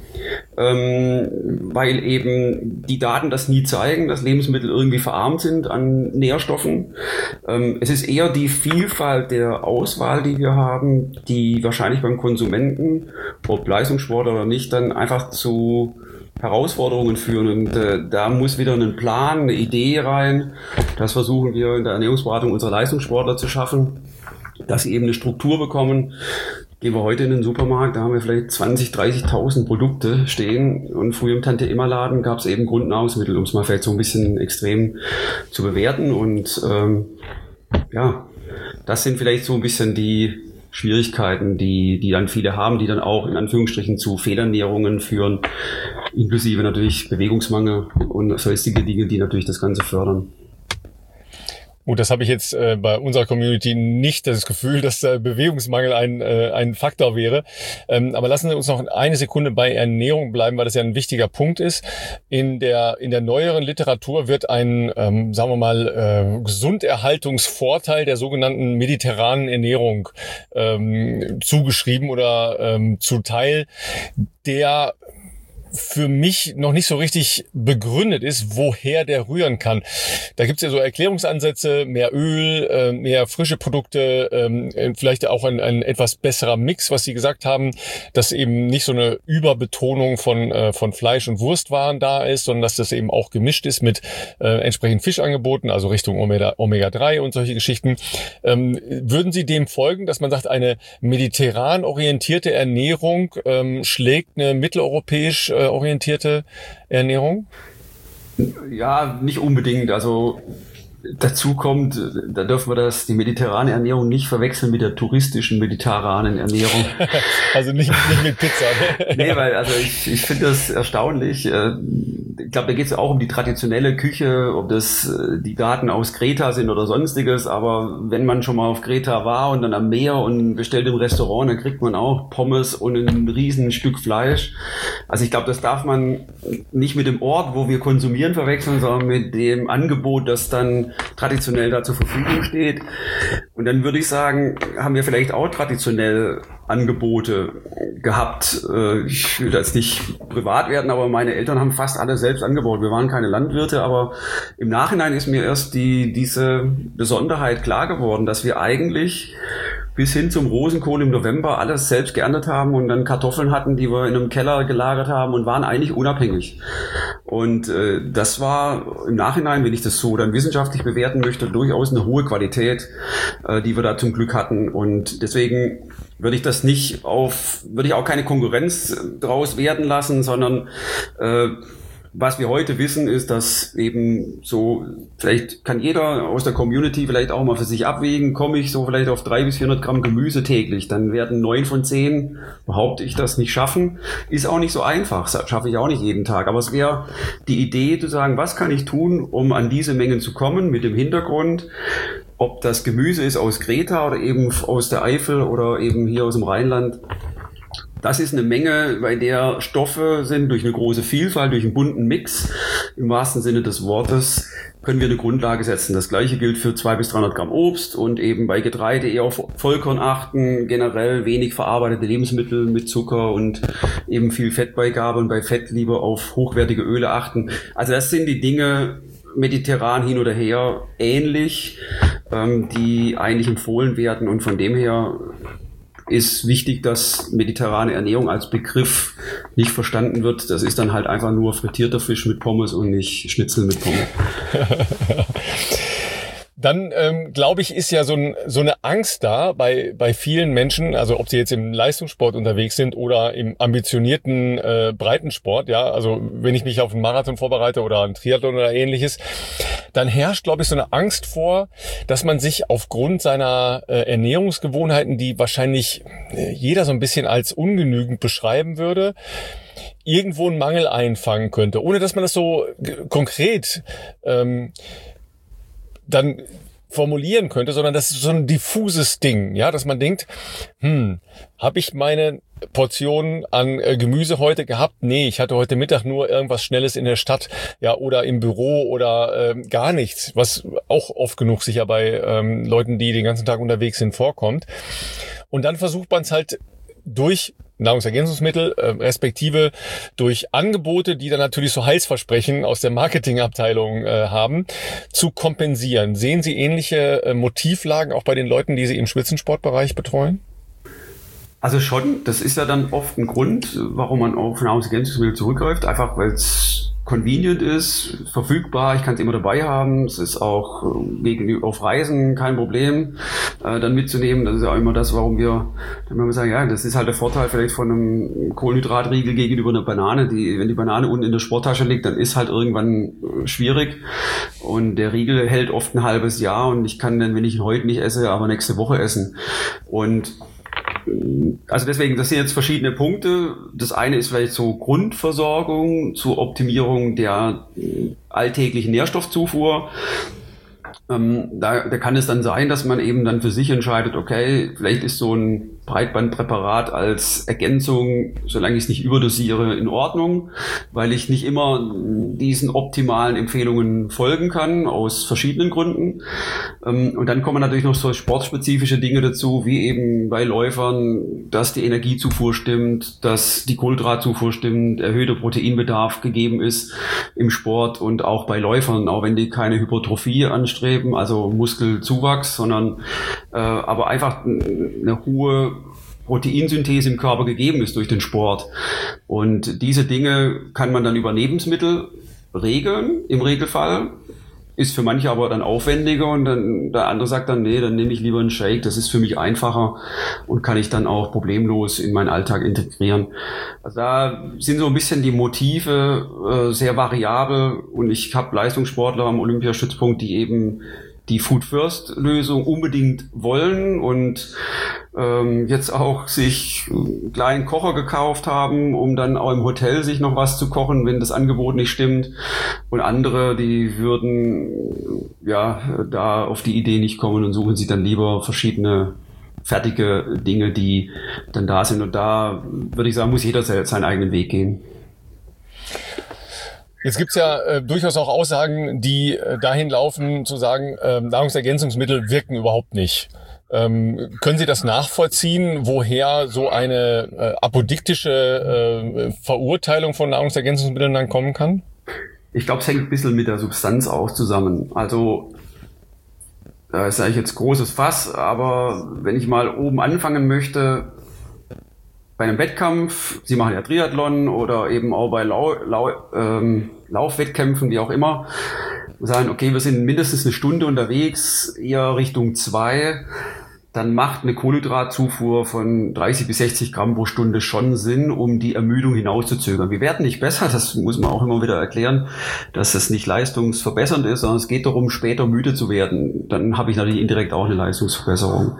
weil eben die Daten das nie zeigen, dass Lebensmittel irgendwie verarmt sind an Nährstoffen. Es ist eher die Vielfalt der Auswahl, die wir haben, die wahrscheinlich beim Konsumenten, ob Leistungssport oder nicht, dann einfach zu Herausforderungen führen. Und da muss wieder ein Plan, eine Idee rein. Das versuchen wir in der Ernährungsberatung unserer Leistungssportler zu schaffen, dass sie eben eine Struktur bekommen. Gehen wir heute in den Supermarkt, da haben wir vielleicht 20.000, 30.000 Produkte stehen, und früher im Tante-Emma-Laden gab es eben Grundnahrungsmittel, um es mal vielleicht so ein bisschen extrem zu bewerten. Und das sind vielleicht so ein bisschen die Schwierigkeiten, die dann viele haben, die dann auch in Anführungsstrichen zu Fehlernährungen führen, inklusive natürlich Bewegungsmangel und sonstige Dinge, die natürlich das Ganze fördern. Gut, das habe ich jetzt bei unserer Community nicht das Gefühl, dass Bewegungsmangel ein Faktor wäre. Aber lassen Sie uns noch eine Sekunde bei Ernährung bleiben, weil das ja ein wichtiger Punkt ist. In der neueren Literatur wird ein, sagen wir mal, Gesunderhaltungsvorteil der sogenannten mediterranen Ernährung zugeschrieben oder zuteil, der für mich noch nicht so richtig begründet ist, woher der rühren kann. Da gibt's ja so Erklärungsansätze, mehr Öl, mehr frische Produkte, vielleicht auch ein etwas besserer Mix, was Sie gesagt haben, dass eben nicht so eine Überbetonung von Fleisch und Wurstwaren da ist, sondern dass das eben auch gemischt ist mit entsprechenden Fischangeboten, also Richtung Omega-3 und solche Geschichten. Würden Sie dem folgen, dass man sagt, eine mediterran orientierte Ernährung schlägt eine mitteleuropäisch orientierte Ernährung? Ja, nicht unbedingt. Also dazu kommt, da dürfen wir die mediterrane Ernährung nicht verwechseln mit der touristischen mediterranen Ernährung. Also nicht mit Pizza. Nee, weil also ich finde das erstaunlich. Ich glaube, da geht es auch um die traditionelle Küche, ob das die Daten aus Kreta sind oder sonstiges. Aber wenn man schon mal auf Kreta war und dann am Meer und bestellt im Restaurant, dann kriegt man auch Pommes und ein riesen Stück Fleisch. Also ich glaube, das darf man nicht mit dem Ort, wo wir konsumieren, verwechseln, sondern mit dem Angebot, das dann traditionell da zur Verfügung steht. Und dann würde ich sagen, haben wir vielleicht auch traditionell Angebote gehabt. Ich will jetzt nicht privat werden, aber meine Eltern haben fast alle selbst angebaut. Wir waren keine Landwirte, aber im Nachhinein ist mir erst diese Besonderheit klar geworden, dass wir eigentlich bis hin zum Rosenkohl im November alles selbst geerntet haben und dann Kartoffeln hatten, die wir in einem Keller gelagert haben, und waren eigentlich unabhängig. Und das war im Nachhinein, wenn ich das so dann wissenschaftlich bewerten möchte, durchaus eine hohe Qualität, die wir da zum Glück hatten. Und deswegen würde ich auch keine Konkurrenz draus werden lassen, sondern was wir heute wissen, ist, dass eben so, vielleicht kann jeder aus der Community vielleicht auch mal für sich abwägen, komme ich so vielleicht auf 300 bis 400 Gramm Gemüse täglich, dann werden 9 von 10, behaupte ich, das nicht schaffen. Ist auch nicht so einfach, das schaffe ich auch nicht jeden Tag, aber es wäre die Idee zu sagen, was kann ich tun, um an diese Mengen zu kommen, mit dem Hintergrund, ob das Gemüse ist aus Kreta oder eben aus der Eifel oder eben hier aus dem Rheinland. Das ist eine Menge, bei der Stoffe sind durch eine große Vielfalt, durch einen bunten Mix, im wahrsten Sinne des Wortes, können wir eine Grundlage setzen. Das Gleiche gilt für 200 bis 300 Gramm Obst und eben bei Getreide eher auf Vollkorn achten, generell wenig verarbeitete Lebensmittel mit Zucker und eben viel Fettbeigabe, und bei Fett lieber auf hochwertige Öle achten. Also das sind die Dinge, mediterran hin oder her, ähnlich, die eigentlich empfohlen werden, und von dem her ist wichtig, dass mediterrane Ernährung als Begriff nicht verstanden wird. Das ist dann halt einfach nur frittierter Fisch mit Pommes und nicht Schnitzel mit Pommes. Dann, glaube ich, ist ja so eine Angst da bei vielen Menschen, also ob sie jetzt im Leistungssport unterwegs sind oder im ambitionierten Breitensport, ja, also wenn ich mich auf einen Marathon vorbereite oder einen Triathlon oder ähnliches, dann herrscht, glaube ich, so eine Angst vor, dass man sich aufgrund seiner Ernährungsgewohnheiten, die wahrscheinlich jeder so ein bisschen als ungenügend beschreiben würde, irgendwo einen Mangel einfangen könnte, ohne dass man das so konkret dann formulieren könnte, sondern das ist so ein diffuses Ding, ja, dass man denkt, habe ich meine Portion an Gemüse heute gehabt? Nee, ich hatte heute Mittag nur irgendwas Schnelles in der Stadt, ja, oder im Büro oder gar nichts, was auch oft genug sicher bei Leuten, die den ganzen Tag unterwegs sind, vorkommt. Und dann versucht man es halt durch Nahrungsergänzungsmittel, respektive durch Angebote, die dann natürlich so Heilsversprechen aus der Marketingabteilung haben, zu kompensieren. Sehen Sie ähnliche Motivlagen auch bei den Leuten, die Sie im Spitzensportbereich betreuen? Also schon, das ist ja dann oft ein Grund, warum man auf Nahrungsergänzungsmittel zurückgreift, einfach weil es convenient ist, verfügbar, ich kann es immer dabei haben, es ist auch auf Reisen kein Problem, dann mitzunehmen. Das ist ja auch immer das, warum wir dann sagen, ja, das ist halt der Vorteil vielleicht von einem Kohlenhydratriegel gegenüber einer Banane. Wenn die Banane unten in der Sporttasche liegt, dann ist halt irgendwann schwierig und der Riegel hält oft ein halbes Jahr und ich kann dann, wenn ich ihn heute nicht esse, aber nächste Woche essen. Und also deswegen, das sind jetzt verschiedene Punkte. Das eine ist vielleicht so Grundversorgung zur Optimierung der alltäglichen Nährstoffzufuhr. Da kann es dann sein, dass man eben dann für sich entscheidet, okay, vielleicht ist so ein Breitbandpräparat als Ergänzung, solange ich es nicht überdosiere, in Ordnung, weil ich nicht immer diesen optimalen Empfehlungen folgen kann, aus verschiedenen Gründen. Und dann kommen natürlich noch so sportspezifische Dinge dazu, wie eben bei Läufern, dass die Energiezufuhr stimmt, dass die Kohlenhydratzufuhr stimmt, erhöhter Proteinbedarf gegeben ist im Sport und auch bei Läufern, auch wenn die keine Hypertrophie anstreben, also Muskelzuwachs, sondern aber einfach eine hohe Proteinsynthese im Körper gegeben ist durch den Sport. Und diese Dinge kann man dann über Lebensmittel regeln, im Regelfall. Ist für manche aber dann aufwendiger und dann der andere sagt dann, nee, dann nehme ich lieber einen Shake, das ist für mich einfacher und kann ich dann auch problemlos in meinen Alltag integrieren. Also da sind so ein bisschen die Motive sehr variabel und ich habe Leistungssportler am Olympiastützpunkt, die eben die Food-First-Lösung unbedingt wollen und jetzt auch sich einen kleinen Kocher gekauft haben, um dann auch im Hotel sich noch was zu kochen, wenn das Angebot nicht stimmt. Und andere, die würden ja da auf die Idee nicht kommen und suchen sich dann lieber verschiedene fertige Dinge, die dann da sind. Und da würde ich sagen, muss jeder seinen eigenen Weg gehen. Jetzt gibt's ja durchaus auch Aussagen, die dahin laufen, zu sagen, Nahrungsergänzungsmittel wirken überhaupt nicht. Können Sie das nachvollziehen, woher so eine apodiktische Verurteilung von Nahrungsergänzungsmitteln dann kommen kann? Ich glaube, es hängt ein bisschen mit der Substanz auch zusammen. Also da ist eigentlich jetzt großes Fass, aber wenn ich mal oben anfangen möchte, bei einem Wettkampf, Sie machen ja Triathlon oder eben auch bei Laufwettkämpfen, wie auch immer, sagen, okay, wir sind mindestens eine Stunde unterwegs, eher Richtung 2, dann macht eine Kohlenhydratzufuhr von 30 bis 60 Gramm pro Stunde schon Sinn, um die Ermüdung hinauszuzögern. Wir werden nicht besser, das muss man auch immer wieder erklären, dass es nicht leistungsverbessernd ist, sondern es geht darum, später müde zu werden. Dann habe ich natürlich indirekt auch eine Leistungsverbesserung.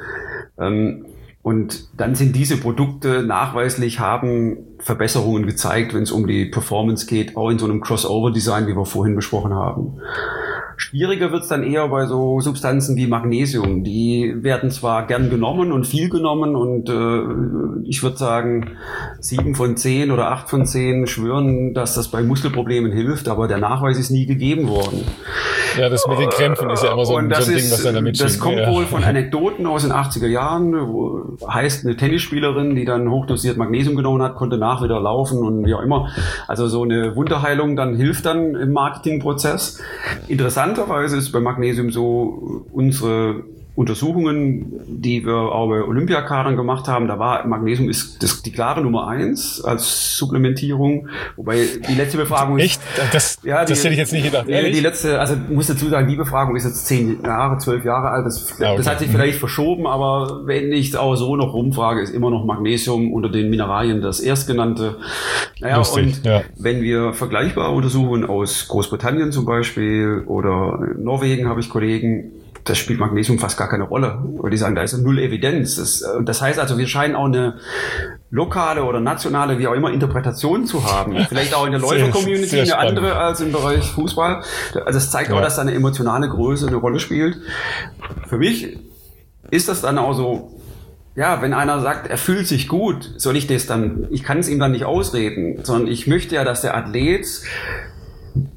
Und dann sind diese Produkte nachweislich, haben Verbesserungen gezeigt, wenn es um die Performance geht, auch in so einem Crossover-Design, wie wir vorhin besprochen haben. Schwieriger wird es dann eher bei so Substanzen wie Magnesium. Die werden zwar gern genommen und viel genommen und ich würde sagen 7 von 10 oder 8 von 10 schwören, dass das bei Muskelproblemen hilft, aber der Nachweis ist nie gegeben worden. Ja, das mit den Krämpfen ist ja immer so ein Ding, was dann damit das kommt wohl von Anekdoten aus den 80er Jahren. Heißt, eine Tennisspielerin, die dann hochdosiert Magnesium genommen hat, konnte nach wieder laufen und wie auch immer. Also so eine Wunderheilung dann hilft dann im Marketingprozess. Interessanterweise ist bei Magnesium so, unsere Untersuchungen, die wir auch bei Olympiakadern gemacht haben, da war Magnesium ist die klare Nummer 1 als Supplementierung, wobei die letzte Befragung Echt? Das hätte ich jetzt nicht gedacht. Die letzte, also muss dazu sagen, die Befragung ist jetzt 10 Jahre, 12 Jahre alt, das hat sich vielleicht verschoben, aber wenn ich auch so noch rumfrage, ist immer noch Magnesium unter den Mineralien das erstgenannte. Naja, lustig, und wenn wir vergleichbare Untersuchungen aus Großbritannien zum Beispiel oder Norwegen habe ich Kollegen, das spielt Magnesium fast gar keine Rolle. Weil die sagen, da ist null Evidenz. Das heißt also, wir scheinen auch eine lokale oder nationale, wie auch immer, Interpretation zu haben. Vielleicht auch in der Läufer-Community eine andere als im Bereich Fußball. Also es zeigt auch, dass da eine emotionale Größe eine Rolle spielt. Für mich ist das dann auch so, ja, wenn einer sagt, er fühlt sich gut, soll ich das dann, ich kann es ihm dann nicht ausreden, sondern ich möchte ja, dass der Athlet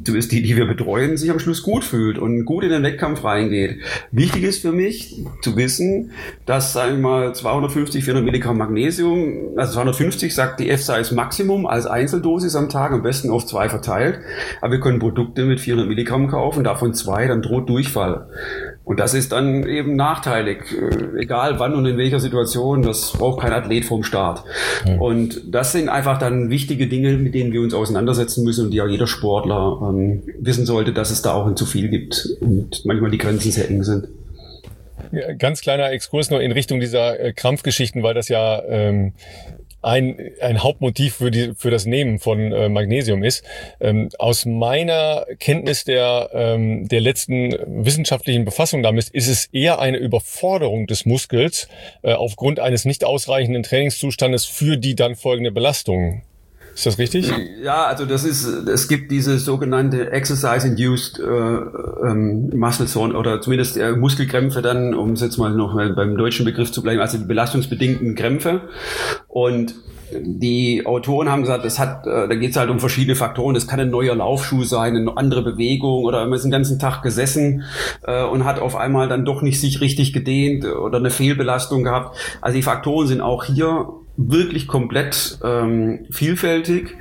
zumindest die wir betreuen, sich am Schluss gut fühlt und gut in den Wettkampf reingeht. Wichtig ist für mich zu wissen, dass, sagen wir mal, 250, 400 Milligramm Magnesium, also 250 sagt die EFSA ist Maximum als Einzeldosis am Tag, am besten auf 2 verteilt. Aber wir können Produkte mit 400 Milligramm kaufen, davon 2, dann droht Durchfall. Und das ist dann eben nachteilig, egal wann und in welcher Situation, das braucht kein Athlet vom Start. Ja. Und das sind einfach dann wichtige Dinge, mit denen wir uns auseinandersetzen müssen und die auch jeder Sportler wissen sollte, dass es da auch ein zu viel gibt und manchmal die Grenzen sehr eng sind. Ja, ganz kleiner Exkurs nur in Richtung dieser Krampfgeschichten, weil das ja ein Hauptmotiv für das Nehmen von Magnesium ist. Aus meiner Kenntnis der letzten wissenschaftlichen Befassung damit ist es eher eine Überforderung des Muskels aufgrund eines nicht ausreichenden Trainingszustandes für die dann folgende Belastung. Ist das richtig? Ja, also es gibt diese sogenannte Exercise-Induced Muscle Soreness oder zumindest Muskelkrämpfe dann, um es jetzt mal noch beim deutschen Begriff zu bleiben, also die belastungsbedingten Krämpfe. Und die Autoren haben gesagt, da geht es halt um verschiedene Faktoren. Das kann ein neuer Laufschuh sein, eine andere Bewegung oder man ist den ganzen Tag gesessen und hat auf einmal dann doch nicht sich richtig gedehnt oder eine Fehlbelastung gehabt. Also die Faktoren sind auch hier wirklich komplett vielfältig.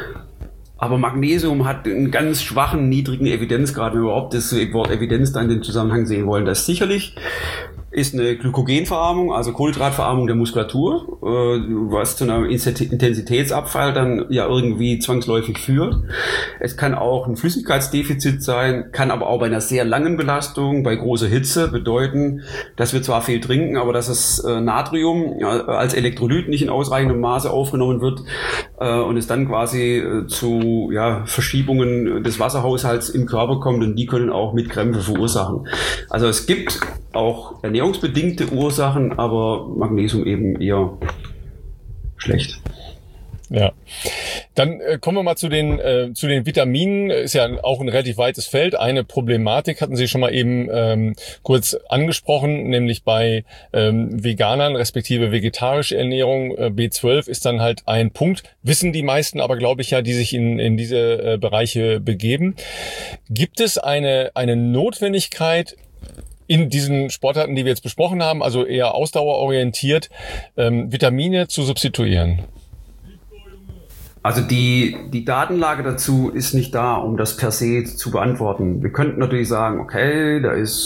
Aber Magnesium hat einen ganz schwachen, niedrigen Evidenzgrad, wenn wir überhaupt das Wort Evidenz da in den Zusammenhang sehen wollen. Das sicherlich ist eine Glykogenverarmung, also Kohlenhydratverarmung der Muskulatur, was zu einem Intensitätsabfall dann ja irgendwie zwangsläufig führt. Es kann auch ein Flüssigkeitsdefizit sein, kann aber auch bei einer sehr langen Belastung, bei großer Hitze bedeuten, dass wir zwar viel trinken, aber dass das Natrium als Elektrolyt nicht in ausreichendem Maße aufgenommen wird und es dann quasi zu Verschiebungen des Wasserhaushalts im Körper kommt und die können auch mit Krämpfe verursachen. Also es gibt auch ernährungsbedingte Ursachen, aber Magnesium eben eher schlecht. Ja, dann kommen wir mal zu den Vitaminen. Ist ja auch ein relativ weites Feld. Eine Problematik hatten Sie schon mal eben kurz angesprochen, nämlich bei Veganern respektive vegetarische Ernährung. B12 ist dann halt ein Punkt. Wissen die meisten aber, glaube ich, ja, die sich in diese Bereiche begeben. Gibt es eine Notwendigkeit, in diesen Sportarten, die wir jetzt besprochen haben, also eher ausdauerorientiert, Vitamine zu substituieren? Also die Datenlage dazu ist nicht da, um das per se zu beantworten. Wir könnten natürlich sagen, okay,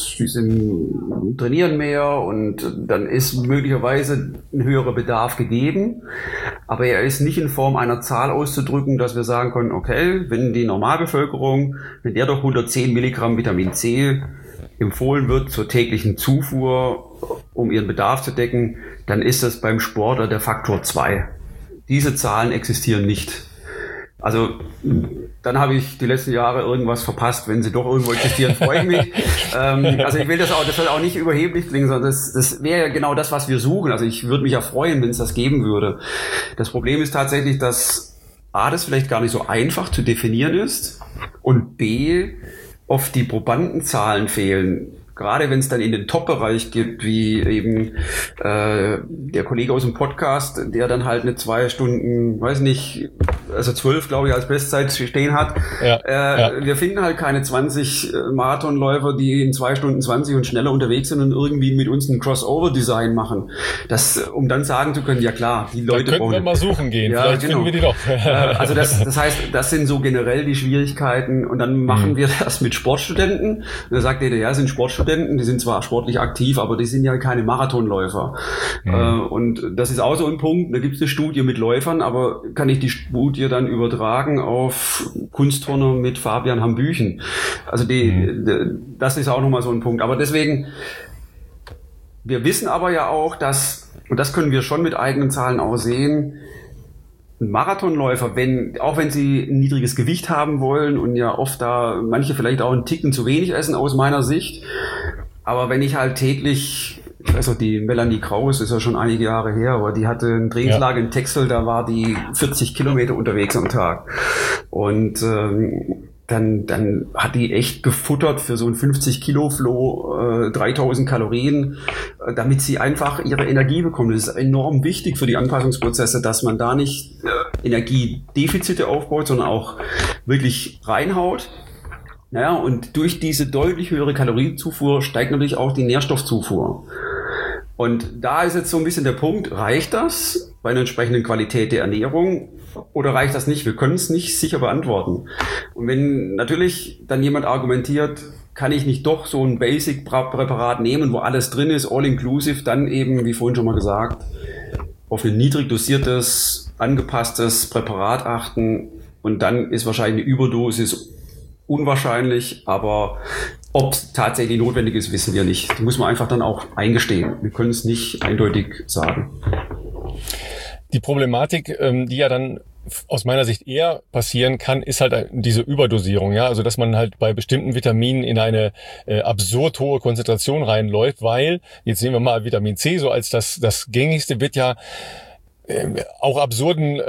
die trainieren mehr und dann ist möglicherweise ein höherer Bedarf gegeben, aber er ist nicht in Form einer Zahl auszudrücken, dass wir sagen können, okay, wenn die Normalbevölkerung, wenn der doch 110 Milligramm Vitamin C empfohlen wird zur täglichen Zufuhr, um ihren Bedarf zu decken, dann ist das beim Sportler der Faktor 2. Diese Zahlen existieren nicht. Also dann habe ich die letzten Jahre irgendwas verpasst. Wenn sie doch irgendwo existieren, freue ich mich. Also ich will das soll auch nicht überheblich klingen, sondern das wäre genau das, was wir suchen. Also ich würde mich ja freuen, wenn es das geben würde. Das Problem ist tatsächlich, dass A, das vielleicht gar nicht so einfach zu definieren ist und B, oft die Probandenzahlen fehlen. Gerade wenn es dann in den Top-Bereich gibt, wie eben der Kollege aus dem Podcast, der dann halt eine 2 Stunden, weiß nicht, also 12, glaube ich, als Bestzeit stehen hat. Wir finden halt keine 20 Marathonläufer, die in 2 Stunden 20 und schneller unterwegs sind und irgendwie mit uns ein Crossover-Design machen. Um dann sagen zu können, ja klar, die Leute da könnten wir mal suchen gehen, vielleicht finden wir die doch. Also das heißt, das sind so generell die Schwierigkeiten und dann machen wir das mit Sportstudenten. Und da sagt jeder, ja, sind Sportstudenten, die sind zwar sportlich aktiv, aber die sind ja keine Marathonläufer. Und das ist auch so ein Punkt, da gibt es eine Studie mit Läufern, aber kann ich die Studie dann übertragen auf Kunstturner mit Fabian Hambüchen? Also das ist auch nochmal so ein Punkt. Aber deswegen, wir wissen aber ja auch, dass, und das können wir schon mit eigenen Zahlen auch sehen, ein Marathonläufer, auch wenn sie ein niedriges Gewicht haben wollen und ja oft da manche vielleicht auch einen Ticken zu wenig essen aus meiner Sicht, aber wenn ich halt täglich, ich weiß auch, die Melanie Kraus ist ja schon einige Jahre her, aber die hatte ein Trainingslager in Texel, da war die 40 Kilometer unterwegs am Tag und dann hat die echt gefuttert für so ein 50-Kilo-Flow, 3000 Kalorien, damit sie einfach ihre Energie bekommt. Das ist enorm wichtig für die Anpassungsprozesse, dass man da nicht Energiedefizite aufbaut, sondern auch wirklich reinhaut. Naja, und durch diese deutlich höhere Kalorienzufuhr steigt natürlich auch die Nährstoffzufuhr. Und da ist jetzt so ein bisschen der Punkt, reicht das bei einer entsprechenden Qualität der Ernährung oder reicht das nicht? Wir können es nicht sicher beantworten. Und wenn natürlich dann jemand argumentiert, kann ich nicht doch so ein Basic-Präparat nehmen, wo alles drin ist, all-inclusive, dann eben, wie vorhin schon mal gesagt, auf ein niedrig dosiertes, angepasstes Präparat achten und dann ist wahrscheinlich eine Überdosis unwahrscheinlich, aber ob es tatsächlich notwendig ist, wissen wir nicht. Das muss man einfach dann auch eingestehen. Wir können es nicht eindeutig sagen. Die Problematik, die ja dann aus meiner Sicht eher passieren kann, ist halt diese Überdosierung, ja, also dass man halt bei bestimmten Vitaminen in eine absurd hohe Konzentration reinläuft, weil, jetzt nehmen wir mal Vitamin C, so als das gängigste, wird ja auch absurden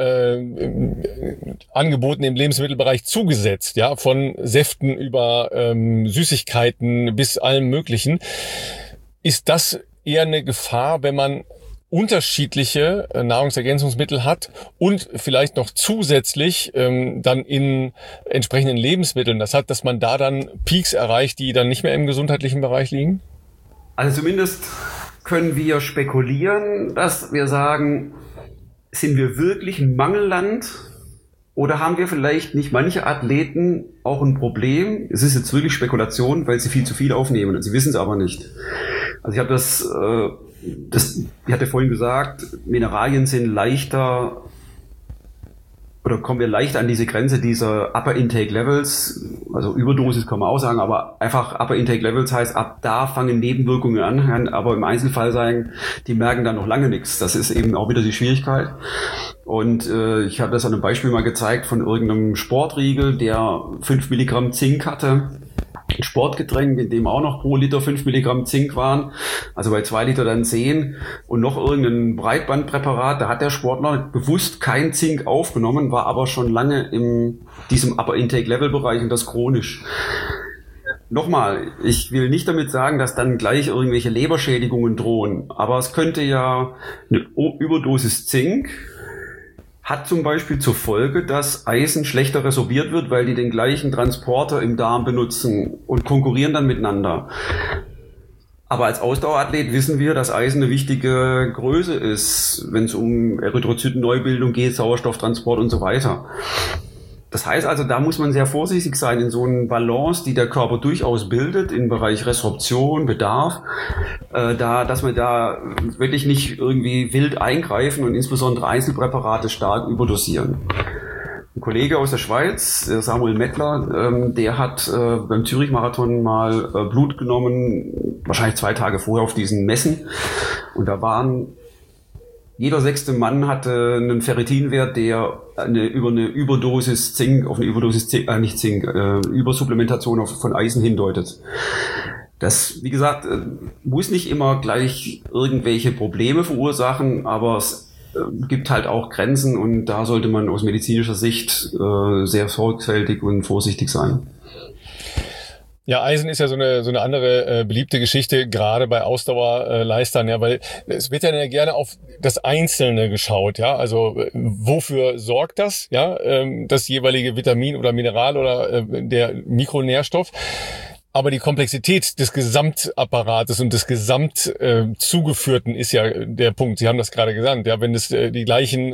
Angeboten im Lebensmittelbereich zugesetzt, ja, von Säften über Süßigkeiten bis allem Möglichen. Ist das eher eine Gefahr, wenn man unterschiedliche Nahrungsergänzungsmittel hat und vielleicht noch zusätzlich dann in entsprechenden Lebensmitteln das hat, dass man da dann Peaks erreicht, die dann nicht mehr im gesundheitlichen Bereich liegen? Also zumindest können wir spekulieren, dass wir sagen, sind wir wirklich ein Mangelland oder haben wir vielleicht nicht manche Athleten auch ein Problem? Es ist jetzt wirklich Spekulation, weil sie viel zu viel aufnehmen und sie wissen es aber nicht. Also ich habe ich hatte vorhin gesagt, Mineralien sind leichter oder kommen wir leicht an diese Grenze dieser Upper Intake Levels, also Überdosis kann man auch sagen, aber einfach Upper Intake Levels heißt, ab da fangen Nebenwirkungen an, aber im Einzelfall sagen, die merken dann noch lange nichts. Das ist eben auch wieder die Schwierigkeit. Und ich habe das an einem Beispiel mal gezeigt von irgendeinem Sportriegel, der 5 Milligramm Zink hatte. Ein Sportgetränk, in dem auch noch pro Liter 5 Milligramm Zink waren, also bei 2 Liter dann 10 und noch irgendein Breitbandpräparat, da hat der Sportler bewusst kein Zink aufgenommen, war aber schon lange in diesem Upper Intake Level Bereich und das chronisch. Nochmal, ich will nicht damit sagen, dass dann gleich irgendwelche Leberschädigungen drohen, aber es könnte ja eine Überdosis Zink hat zum Beispiel zur Folge, dass Eisen schlechter resorbiert wird, weil die den gleichen Transporter im Darm benutzen und konkurrieren dann miteinander. Aber als Ausdauerathlet wissen wir, dass Eisen eine wichtige Größe ist, wenn es um Erythrozytenneubildung geht, Sauerstofftransport und so weiter. Das heißt also, da muss man sehr vorsichtig sein in so einer Balance, die der Körper durchaus bildet im Bereich Resorption, Bedarf, dass wir da wirklich nicht irgendwie wild eingreifen und insbesondere Einzelpräparate stark überdosieren. Ein Kollege aus der Schweiz, Samuel Mettler, der hat beim Zürich-Marathon mal Blut genommen, wahrscheinlich 2 Tage vorher auf diesen Messen, und da waren jeder 6. Mann hatte einen Ferritinwert, der über eine Überdosis Zink, auf eine Überdosis Zink, Übersupplementation von Eisen hindeutet. Das, wie gesagt, muss nicht immer gleich irgendwelche Probleme verursachen, aber es gibt halt auch Grenzen und da sollte man aus medizinischer Sicht sehr sorgfältig und vorsichtig sein. Ja, Eisen ist ja so eine andere beliebte Geschichte, gerade bei Ausdauerleistern, ja, weil es wird ja gerne auf das Einzelne geschaut, ja, also wofür sorgt das, ja, das jeweilige Vitamin oder Mineral oder der Mikronährstoff. Aber die Komplexität des Gesamtapparates und des Gesamt zugeführten ist ja der Punkt. Sie haben das gerade gesagt. Ja, wenn es die gleichen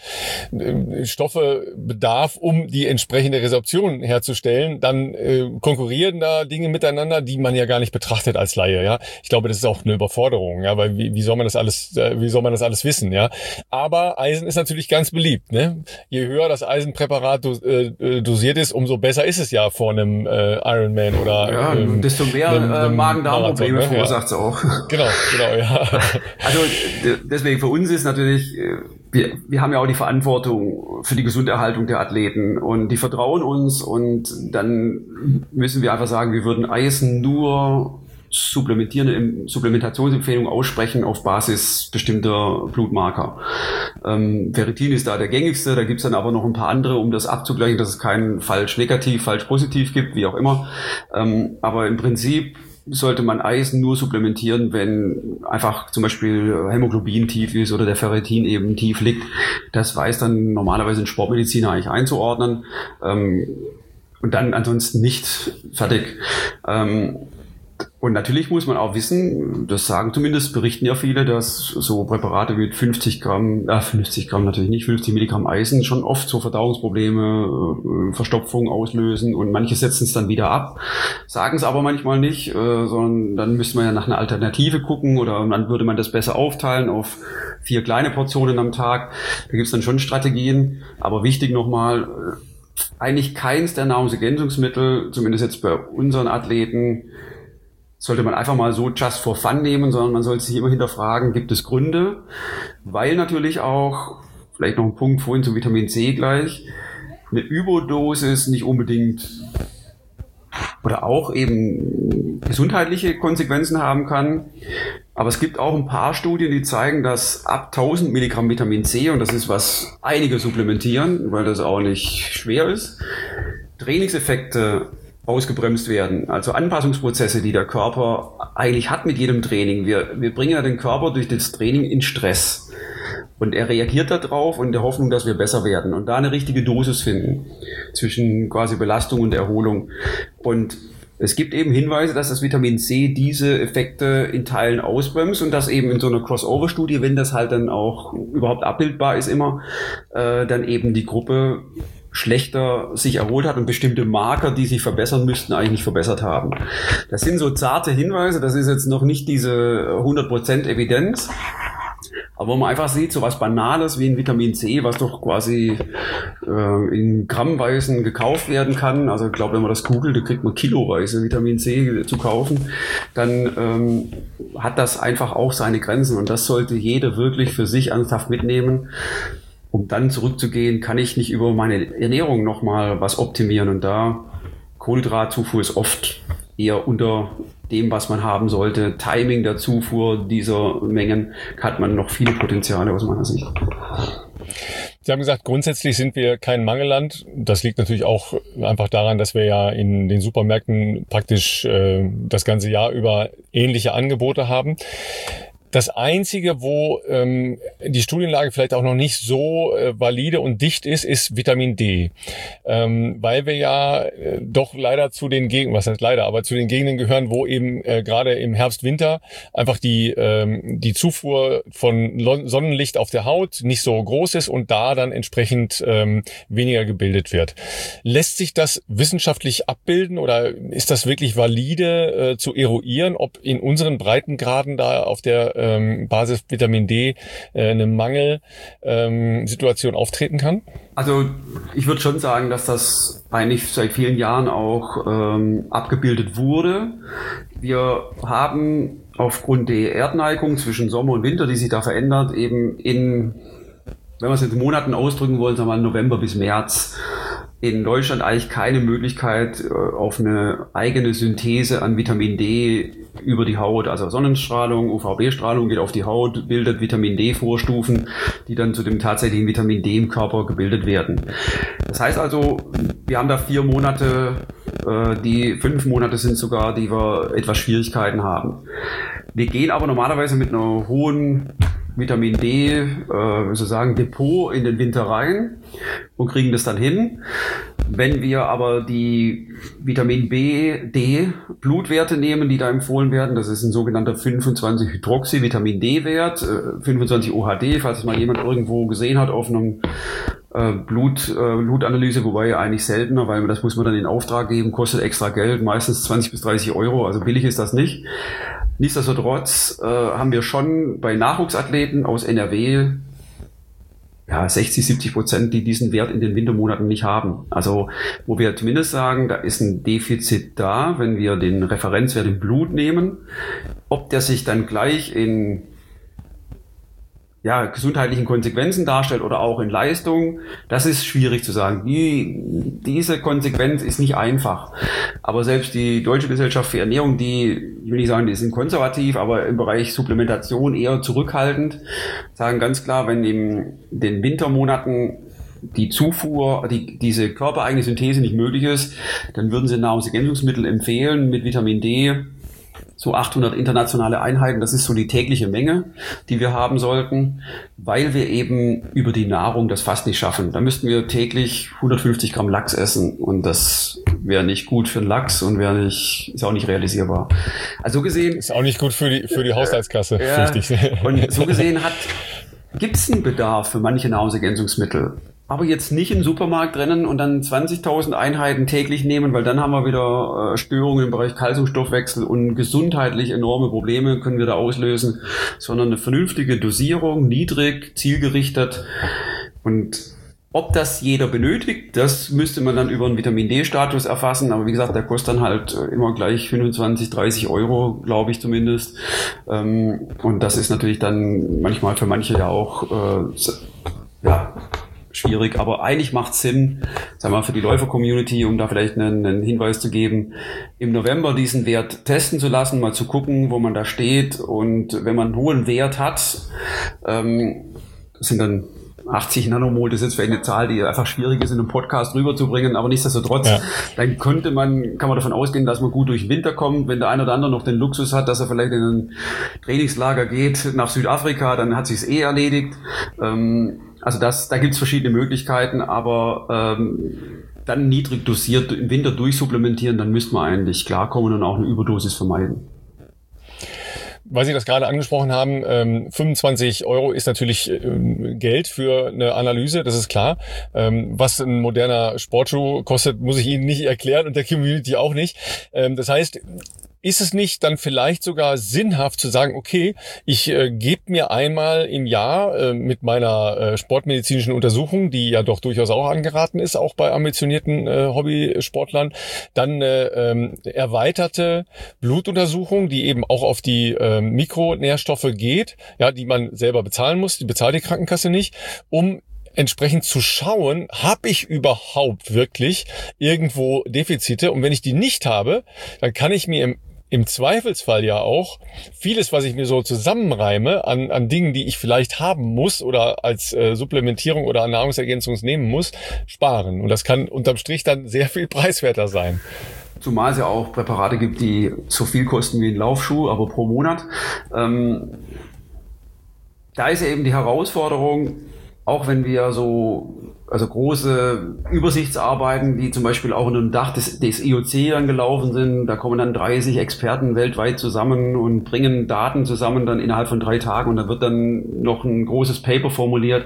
Stoffe bedarf, um die entsprechende Resorption herzustellen, dann konkurrieren da Dinge miteinander, die man ja gar nicht betrachtet als Laie. Ja, ich glaube, das ist auch eine Überforderung. Ja, weil wie soll man das alles wissen? Ja, aber Eisen ist natürlich ganz beliebt. Ne? Je höher das Eisenpräparat dosiert ist, umso besser ist es ja vor einem Ironman oder desto mehr Magen-Darm-Probleme verursacht es auch. Genau, ja. Also deswegen für uns ist natürlich, wir haben ja auch die Verantwortung für die Gesunderhaltung der Athleten und die vertrauen uns und dann müssen wir einfach sagen, wir würden Eisen nur Supplementationsempfehlungen aussprechen auf Basis bestimmter Blutmarker. Ferritin ist da der gängigste, da gibt's dann aber noch ein paar andere, um das abzugleichen, dass es keinen falsch negativ, falsch positiv gibt, wie auch immer. Aber im Prinzip sollte man Eisen nur supplementieren, wenn einfach zum Beispiel Hämoglobin tief ist oder der Ferritin eben tief liegt. Das weiß dann normalerweise ein Sportmediziner eigentlich einzuordnen. und dann ansonsten nicht fertig. Und natürlich muss man auch wissen, das sagen zumindest, berichten ja viele, dass so Präparate mit 50 Gramm natürlich nicht, 50 Milligramm Eisen schon oft so Verdauungsprobleme, Verstopfung auslösen und manche setzen es dann wieder ab, sagen es aber manchmal nicht, sondern dann müsste man ja nach einer Alternative gucken oder dann würde man das besser aufteilen auf 4 kleine Portionen am Tag. Da gibt es dann schon Strategien, aber wichtig nochmal, eigentlich keins der Nahrungsergänzungsmittel, zumindest jetzt bei unseren Athleten, sollte man einfach mal so just for fun nehmen, sondern man sollte sich immer hinterfragen, gibt es Gründe? Weil natürlich auch, vielleicht noch ein Punkt vorhin zum Vitamin C gleich, eine Überdosis nicht unbedingt oder auch eben gesundheitliche Konsequenzen haben kann. Aber es gibt auch ein paar Studien, die zeigen, dass ab 1000 Milligramm Vitamin C, und das ist, was einige supplementieren, weil das auch nicht schwer ist, Trainingseffekte ausgebremst werden. Also Anpassungsprozesse, die der Körper eigentlich hat mit jedem Training. Wir bringen ja den Körper durch das Training in Stress. Und er reagiert darauf in der Hoffnung, dass wir besser werden. Und da eine richtige Dosis finden zwischen quasi Belastung und Erholung. Und es gibt eben Hinweise, dass das Vitamin C diese Effekte in Teilen ausbremst und dass eben in so einer Crossover-Studie, wenn das halt dann auch überhaupt abbildbar ist immer, dann eben die Gruppe schlechter sich erholt hat und bestimmte Marker, die sich verbessern müssten, eigentlich nicht verbessert haben. Das sind so zarte Hinweise, das ist jetzt noch nicht diese 100% Evidenz, aber wo man einfach sieht, so was Banales wie ein Vitamin C, was doch quasi in Grammweisen gekauft werden kann, also ich glaube, wenn man das googelt, da kriegt man kiloweise Vitamin C zu kaufen, dann hat das einfach auch seine Grenzen und das sollte jeder wirklich für sich ernsthaft mitnehmen. Um dann zurückzugehen, kann ich nicht über meine Ernährung nochmal was optimieren. Und da Kohlenhydratzufuhr ist oft eher unter dem, was man haben sollte. Timing der Zufuhr dieser Mengen hat man noch viele Potenziale aus meiner Sicht. Sie haben gesagt, grundsätzlich sind wir kein Mangelland. Das liegt natürlich auch einfach daran, dass wir ja in den Supermärkten praktisch das ganze Jahr über ähnliche Angebote haben. Das Einzige, wo die Studienlage vielleicht auch noch nicht so valide und dicht ist, ist Vitamin D. Weil wir ja doch leider zu den Gegenden, was heißt leider, aber zu den Gegenden gehören, wo eben gerade im Herbst, Winter einfach die Zufuhr von Sonnenlicht auf der Haut nicht so groß ist und da dann entsprechend weniger gebildet wird. Lässt sich das wissenschaftlich abbilden oder ist das wirklich valide zu eruieren, ob in unseren Breitengraden da auf der Basis Vitamin D eine Mangelsituation auftreten kann? Also ich würde schon sagen, dass das eigentlich seit vielen Jahren auch abgebildet wurde. Wir haben aufgrund der Erdneigung zwischen Sommer und Winter, die sich da verändert, eben wenn wir es in Monaten ausdrücken wollen, sagen wir mal November bis März, in Deutschland eigentlich keine Möglichkeit auf eine eigene Synthese an Vitamin D über die Haut, also Sonnenstrahlung, UVB-Strahlung geht auf die Haut, bildet Vitamin D-Vorstufen, die dann zu dem tatsächlichen Vitamin D im Körper gebildet werden. Das heißt also, wir haben da 4 Monate, die 5 Monate sind sogar, die wir etwas Schwierigkeiten haben. Wir gehen aber normalerweise mit einer hohen Vitamin D, sozusagen Depot in den Winter rein und kriegen das dann hin. Wenn wir aber die Vitamin D Blutwerte nehmen, die da empfohlen werden, das ist ein sogenannter 25-Hydroxy-Vitamin-D-Wert, 25 OHD, falls es mal jemand irgendwo gesehen hat auf einem Blutanalyse, wobei eigentlich seltener, weil das muss man dann in Auftrag geben, kostet extra Geld, meistens 20 bis 30 Euro, also billig ist das nicht. Nichtsdestotrotz haben wir schon bei Nachwuchsathleten aus NRW 60-70%, die diesen Wert in den Wintermonaten nicht haben. Also wo wir zumindest sagen, da ist ein Defizit da, wenn wir den Referenzwert im Blut nehmen. Ob der sich dann gleich in gesundheitlichen Konsequenzen darstellt oder auch in Leistung, das ist schwierig zu sagen. Diese Konsequenz ist nicht einfach. Aber selbst die Deutsche Gesellschaft für Ernährung, ich will nicht sagen, die sind konservativ, aber im Bereich Supplementation eher zurückhaltend, sagen ganz klar, wenn in den Wintermonaten die Zufuhr, diese körpereigene Synthese nicht möglich ist, dann würden sie Nahrungsergänzungsmittel empfehlen mit Vitamin D, so 800 internationale Einheiten, das ist so die tägliche Menge, die wir haben sollten, weil wir eben über die Nahrung das fast nicht schaffen. Da müssten wir täglich 150 Gramm Lachs essen und das wäre nicht gut für den Lachs und ist auch nicht realisierbar. Also so gesehen... Ist auch nicht gut für die Haushaltskasse, fürchte ich. Und so gesehen gibt es einen Bedarf für manche Nahrungsergänzungsmittel. Aber jetzt nicht in den Supermarkt rennen und dann 20.000 Einheiten täglich nehmen, weil dann haben wir wieder Störungen im Bereich Kalziumstoffwechsel und gesundheitlich enorme Probleme können wir da auslösen, sondern eine vernünftige Dosierung, niedrig, zielgerichtet. Und ob das jeder benötigt, das müsste man dann über einen Vitamin-D-Status erfassen. Aber wie gesagt, der kostet dann halt immer gleich 25, 30 Euro, glaube ich zumindest. Und das ist natürlich dann manchmal für manche ja auch schwierig, aber eigentlich macht es Sinn, sagen wir mal, für die Läufer-Community, um da vielleicht einen Hinweis zu geben, im November diesen Wert testen zu lassen, mal zu gucken, wo man da steht. Und wenn man einen hohen Wert hat, das sind dann 80 Nanomol, das ist jetzt vielleicht eine Zahl, die einfach schwierig ist, in einem Podcast rüberzubringen, aber nichtsdestotrotz, dann kann man davon ausgehen, dass man gut durch den Winter kommt. Wenn der eine oder andere noch den Luxus hat, dass er vielleicht in ein Trainingslager geht nach Südafrika, dann hat sich's erledigt. Also da gibt's verschiedene Möglichkeiten, aber dann niedrig dosiert im Winter durchsupplementieren, dann müsste man eigentlich klarkommen und auch eine Überdosis vermeiden. Weil Sie das gerade angesprochen haben, 25 Euro ist natürlich Geld für eine Analyse, das ist klar. Was ein moderner Sportschuh kostet, muss ich Ihnen nicht erklären und der Community auch nicht. Das heißt, ist es nicht dann vielleicht sogar sinnhaft zu sagen, okay, ich gebe mir einmal im Jahr mit meiner sportmedizinischen Untersuchung, die ja doch durchaus auch angeraten ist, auch bei ambitionierten Hobbysportlern, dann erweiterte Blutuntersuchung, die eben auch auf die Mikronährstoffe geht, ja, die man selber bezahlen muss, die bezahlt die Krankenkasse nicht, um entsprechend zu schauen, habe ich überhaupt wirklich irgendwo Defizite, und wenn ich die nicht habe, dann kann ich mir im Zweifelsfall ja auch vieles, was ich mir so zusammenreime an Dingen, die ich vielleicht haben muss oder als Supplementierung oder Nahrungsergänzung nehmen muss, sparen. Und das kann unterm Strich dann sehr viel preiswerter sein. Zumal es ja auch Präparate gibt, die so viel kosten wie ein Laufschuh, aber pro Monat. Da ist ja eben die Herausforderung, auch wenn wir also große Übersichtsarbeiten, die zum Beispiel auch unter dem Dach des IOC angelaufen sind, da kommen dann 30 Experten weltweit zusammen und bringen Daten zusammen dann innerhalb von 3 Tagen, und da wird dann noch ein großes Paper formuliert.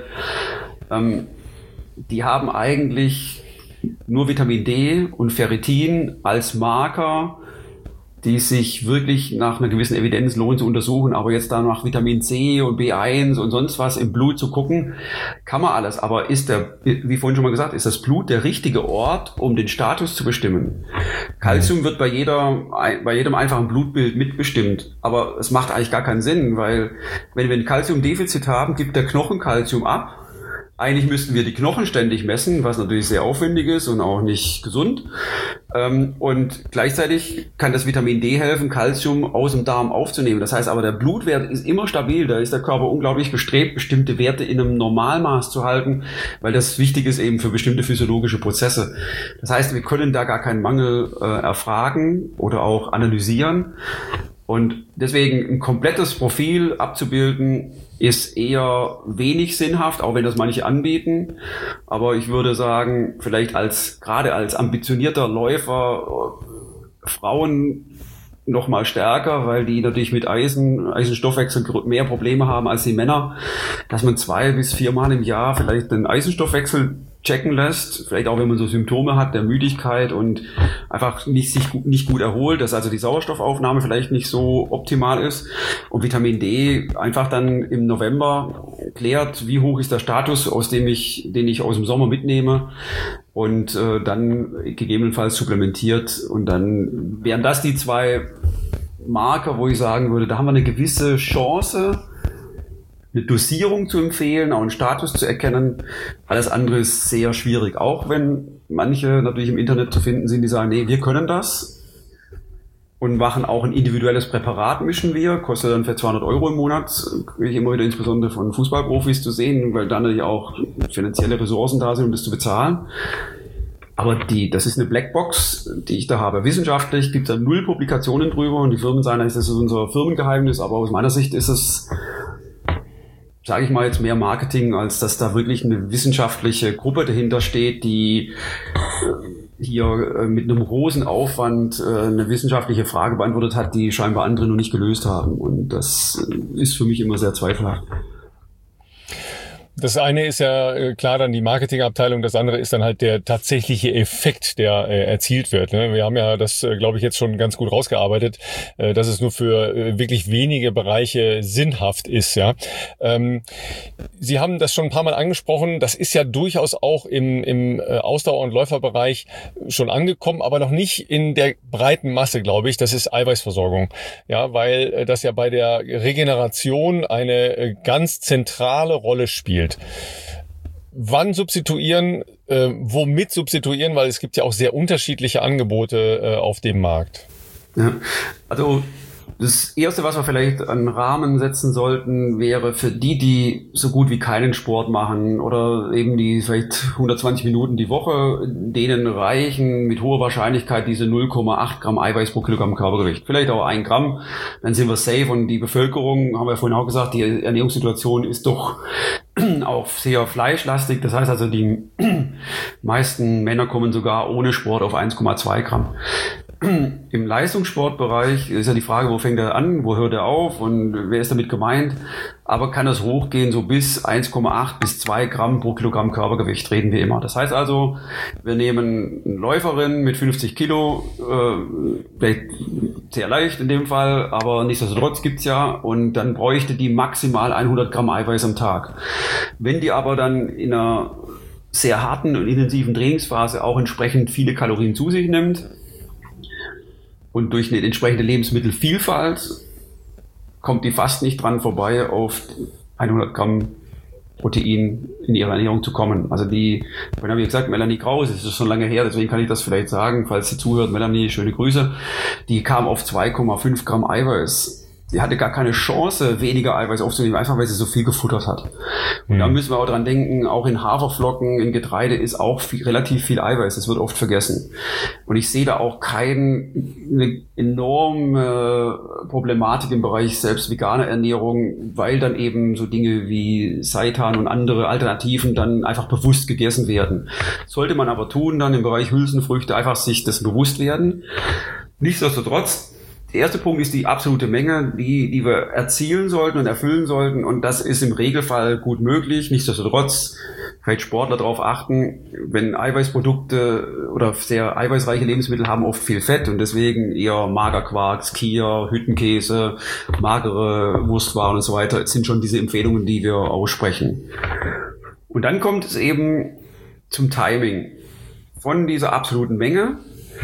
Die haben eigentlich nur Vitamin D und Ferritin als Marker, die sich wirklich nach einer gewissen Evidenz lohnen zu untersuchen, aber jetzt da nach Vitamin C und B1 und sonst was im Blut zu gucken, kann man alles. Aber wie vorhin schon mal gesagt, ist das Blut der richtige Ort, um den Status zu bestimmen? Calcium wird bei jedem einfachen Blutbild mitbestimmt, aber es macht eigentlich gar keinen Sinn, weil wenn wir ein Calciumdefizit haben, gibt der Knochen Calcium ab. Eigentlich müssten wir die Knochen ständig messen, was natürlich sehr aufwendig ist und auch nicht gesund. Und gleichzeitig kann das Vitamin D helfen, Calcium aus dem Darm aufzunehmen. Das heißt aber, der Blutwert ist immer stabil. Da ist der Körper unglaublich bestrebt, bestimmte Werte in einem Normalmaß zu halten, weil das wichtig ist eben für bestimmte physiologische Prozesse. Das heißt, wir können da gar keinen Mangel erfragen oder auch analysieren. Und deswegen ein komplettes Profil abzubilden, ist eher wenig sinnhaft, auch wenn das manche anbieten. Aber ich würde sagen, vielleicht gerade als ambitionierter Läufer, Frauen noch mal stärker, weil die natürlich mit Eisenstoffwechsel mehr Probleme haben als die Männer, dass man 2 bis 4 Mal im Jahr vielleicht den Eisenstoffwechsel checken lässt, vielleicht auch wenn man so Symptome hat der Müdigkeit und einfach sich nicht gut erholt, dass also die Sauerstoffaufnahme vielleicht nicht so optimal ist, und Vitamin D einfach dann im November klärt, wie hoch ist der Status, den ich aus dem Sommer mitnehme, und dann gegebenenfalls supplementiert, und dann wären das die 2 Marker, wo ich sagen würde, da haben wir eine gewisse Chance, eine Dosierung zu empfehlen, auch einen Status zu erkennen. Alles andere ist sehr schwierig, auch wenn manche natürlich im Internet zu finden sind, die sagen, nee, wir können das und machen auch ein individuelles Präparat, mischen wir, kostet dann für 200 Euro im Monat, kriege ich immer wieder insbesondere von Fußballprofis zu sehen, weil dann natürlich auch finanzielle Ressourcen da sind, um das zu bezahlen. Aber das ist eine Blackbox, die ich da habe. Wissenschaftlich gibt es da 0 Publikationen drüber und die Firmen sagen, das ist unser Firmengeheimnis, aber aus meiner Sicht ist es, sage ich mal, jetzt mehr Marketing, als dass da wirklich eine wissenschaftliche Gruppe dahinter steht, die hier mit einem großen Aufwand eine wissenschaftliche Frage beantwortet hat, die scheinbar andere noch nicht gelöst haben. Und das ist für mich immer sehr zweifelhaft. Das eine ist ja klar dann die Marketingabteilung, das andere ist dann halt der tatsächliche Effekt, der erzielt wird. Ne? Wir haben ja das, glaube ich, jetzt schon ganz gut rausgearbeitet, dass es nur für wirklich wenige Bereiche sinnhaft ist. Ja, Sie haben das schon ein paar Mal angesprochen, das ist ja durchaus auch im Ausdauer- und Läuferbereich schon angekommen, aber noch nicht in der breiten Masse, glaube ich. Das ist Eiweißversorgung. Ja, weil das ja bei der Regeneration eine ganz zentrale Rolle spielt. Wann substituieren, womit substituieren, weil es gibt ja auch sehr unterschiedliche Angebote auf dem Markt. Ja, also das Erste, was wir vielleicht an Rahmen setzen sollten, wäre für die so gut wie keinen Sport machen oder eben die vielleicht 120 Minuten die Woche, denen reichen mit hoher Wahrscheinlichkeit diese 0,8 Gramm Eiweiß pro Kilogramm Körpergewicht. Vielleicht auch 1 Gramm, dann sind wir safe. Und die Bevölkerung, haben wir vorhin auch gesagt, die Ernährungssituation ist doch auch sehr fleischlastig. Das heißt also, die meisten Männer kommen sogar ohne Sport auf 1,2 Gramm. Im Leistungssportbereich ist ja die Frage, wo fängt er an, wo hört er auf und wer ist damit gemeint? Aber kann das hochgehen, so bis 1,8 bis 2 Gramm pro Kilogramm Körpergewicht reden wir immer. Das heißt also, wir nehmen eine Läuferin mit 50 Kilo, vielleicht sehr leicht in dem Fall, aber nichtsdestotrotz gibt's ja, und dann bräuchte die maximal 100 Gramm Eiweiß am Tag. Wenn die aber dann in einer sehr harten und intensiven Trainingsphase auch entsprechend viele Kalorien zu sich nimmt, und durch eine entsprechende Lebensmittelvielfalt kommt die fast nicht dran vorbei, auf 100 Gramm Protein in ihrer Ernährung zu kommen. Also wie gesagt, Melanie Kraus, das ist schon lange her, deswegen kann ich das vielleicht sagen, falls sie zuhört. Melanie, schöne Grüße. Die kam auf 2,5 Gramm Eiweiß. Die hatte gar keine Chance, weniger Eiweiß aufzunehmen, einfach weil sie so viel gefuttert hat. Und da müssen wir auch dran denken, auch in Haferflocken, in Getreide ist auch relativ viel Eiweiß. Das wird oft vergessen. Und ich sehe da auch keine enorme Problematik im Bereich selbst veganer Ernährung, weil dann eben so Dinge wie Seitan und andere Alternativen dann einfach bewusst gegessen werden. Sollte man aber tun, dann im Bereich Hülsenfrüchte einfach sich das bewusst werden. Nichtsdestotrotz, der erste Punkt ist die absolute Menge, die wir erzielen sollten und erfüllen sollten, und das ist im Regelfall gut möglich. Nichtsdestotrotz vielleicht Sportler darauf achten, wenn Eiweißprodukte oder sehr eiweißreiche Lebensmittel haben oft viel Fett und deswegen eher Magerquark, Skier, Hüttenkäse, magere Wurstwaren und so weiter. Das sind schon diese Empfehlungen, die wir aussprechen. Und dann kommt es eben zum Timing von dieser absoluten Menge.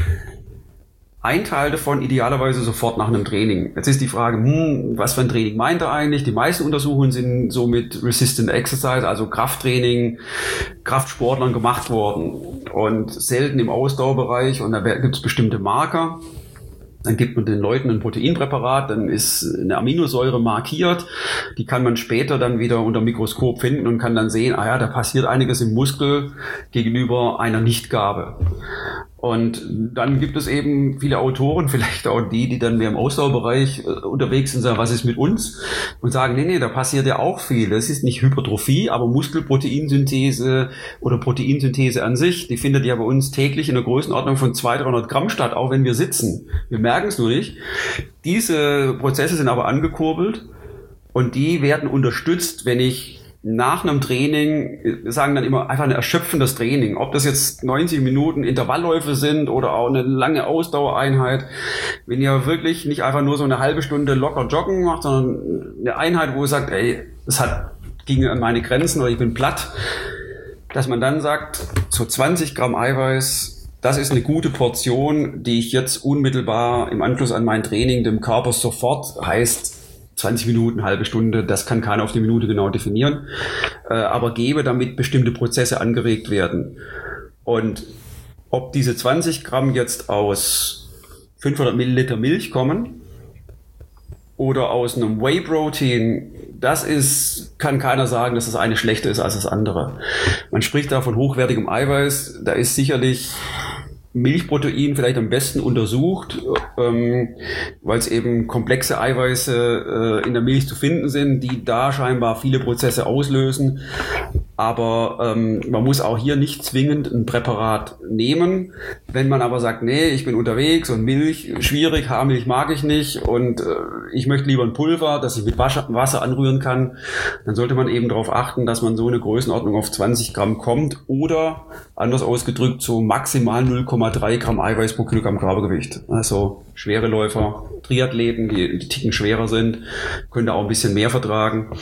Ein Teil davon idealerweise sofort nach einem Training. Jetzt ist die Frage, was für ein Training meint er eigentlich? Die meisten Untersuchungen sind so mit Resistant Exercise, also Krafttraining, Kraftsportlern gemacht worden und selten im Ausdauerbereich, und da gibt es bestimmte Marker. Dann gibt man den Leuten ein Proteinpräparat, dann ist eine Aminosäure markiert, die kann man später dann wieder unter dem Mikroskop finden und kann dann sehen, da passiert einiges im Muskel gegenüber einer Nichtgabe. Und dann gibt es eben viele Autoren, vielleicht auch die dann mehr im Ausdauerbereich unterwegs sind, sagen, was ist mit uns? Und sagen, nee, da passiert ja auch viel. Das ist nicht Hypertrophie, aber Muskelproteinsynthese oder Proteinsynthese an sich, die findet ja bei uns täglich in der Größenordnung von 200-300 Gramm statt, auch wenn wir sitzen. Wir merken es nur nicht. Diese Prozesse sind aber angekurbelt und die werden unterstützt, wenn ich nach einem Training, wir sagen dann immer einfach ein erschöpfendes Training, ob das jetzt 90 Minuten Intervallläufe sind oder auch eine lange Ausdauereinheit, wenn ihr wirklich nicht einfach nur so eine halbe Stunde locker joggen macht, sondern eine Einheit, wo ihr sagt, das ging an meine Grenzen oder ich bin platt, dass man dann sagt, so 20 Gramm Eiweiß, das ist eine gute Portion, die ich jetzt unmittelbar im Anschluss an mein Training dem Körper sofort, heißt 20 Minuten, halbe Stunde, das kann keiner auf die Minute genau definieren, aber gebe, damit bestimmte Prozesse angeregt werden. Und ob diese 20 Gramm jetzt aus 500 Milliliter Milch kommen oder aus einem Whey-Protein, das ist kann keiner sagen, dass das eine schlechter ist als das andere. Man spricht da von hochwertigem Eiweiß, da ist sicherlich Milchprotein vielleicht am besten untersucht, weil es eben komplexe Eiweiße in der Milch zu finden sind, die da scheinbar viele Prozesse auslösen. Aber man muss auch hier nicht zwingend ein Präparat nehmen. Wenn man aber sagt, nee, ich bin unterwegs und Milch, schwierig, Haarmilch mag ich nicht und ich möchte lieber ein Pulver, das ich mit Wasser anrühren kann, dann sollte man eben darauf achten, dass man so eine Größenordnung auf 20 Gramm kommt oder, anders ausgedrückt, so maximal 0,3 Gramm Eiweiß pro Kilogramm Körpergewicht. Also schwere Läufer, Triathleten, die Ticken schwerer sind, können da auch ein bisschen mehr vertragen.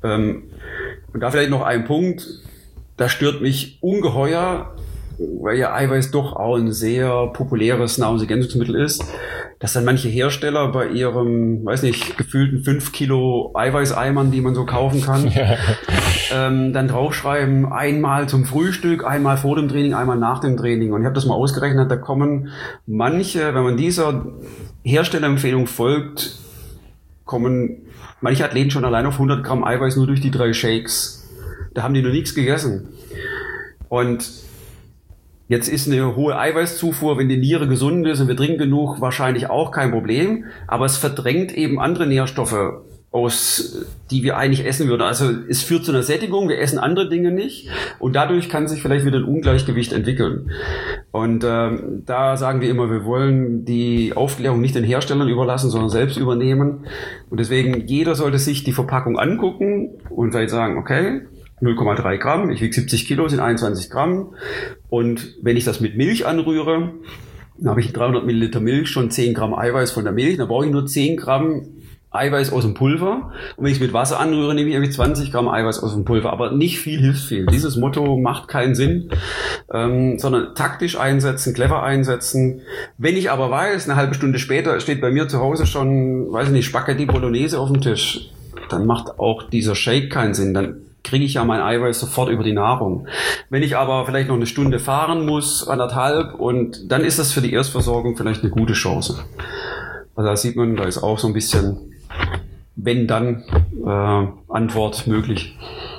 Und da vielleicht noch ein Punkt, das stört mich ungeheuer, weil ja Eiweiß doch auch ein sehr populäres Nahrungsergänzungsmittel ist, dass dann manche Hersteller bei ihrem, weiß nicht, gefühlten 5 Kilo Eiweißeimern, die man so kaufen kann, dann draufschreiben, einmal zum Frühstück, einmal vor dem Training, einmal nach dem Training. Und ich habe das mal ausgerechnet, da kommen manche, wenn man dieser Herstellerempfehlung folgt, kommen manche Athleten schon allein auf 100 Gramm Eiweiß nur durch die 3 Shakes. Da haben die noch nichts gegessen. Und jetzt ist eine hohe Eiweißzufuhr, wenn die Niere gesund ist und wir trinken genug, wahrscheinlich auch kein Problem. Aber es verdrängt eben andere Nährstoffe aus, die wir eigentlich essen würden. Also es führt zu einer Sättigung, wir essen andere Dinge nicht und dadurch kann sich vielleicht wieder ein Ungleichgewicht entwickeln. Und da sagen wir immer, wir wollen die Aufklärung nicht den Herstellern überlassen, sondern selbst übernehmen. Und deswegen, jeder sollte sich die Verpackung angucken und vielleicht sagen, okay, 0,3 Gramm, ich wiege 70 Kilo, sind 21 Gramm. Und wenn ich das mit Milch anrühre, dann habe ich 300 Milliliter Milch, schon 10 Gramm Eiweiß von der Milch, dann brauche ich nur 10 Gramm Eiweiß aus dem Pulver. Und wenn ich es mit Wasser anrühre, nehme ich irgendwie 20 Gramm Eiweiß aus dem Pulver. Aber nicht viel hilft viel. Dieses Motto macht keinen Sinn, sondern taktisch einsetzen, clever einsetzen. Wenn ich aber weiß, eine halbe Stunde später steht bei mir zu Hause schon, weiß ich nicht, Spaghetti Bolognese auf dem Tisch, dann macht auch dieser Shake keinen Sinn. Dann kriege ich ja mein Eiweiß sofort über die Nahrung. Wenn ich aber vielleicht noch eine Stunde fahren muss, 1,5, und dann ist das für die Erstversorgung vielleicht eine gute Chance. Also da sieht man, da ist auch so ein bisschen wenn dann Antwort möglich.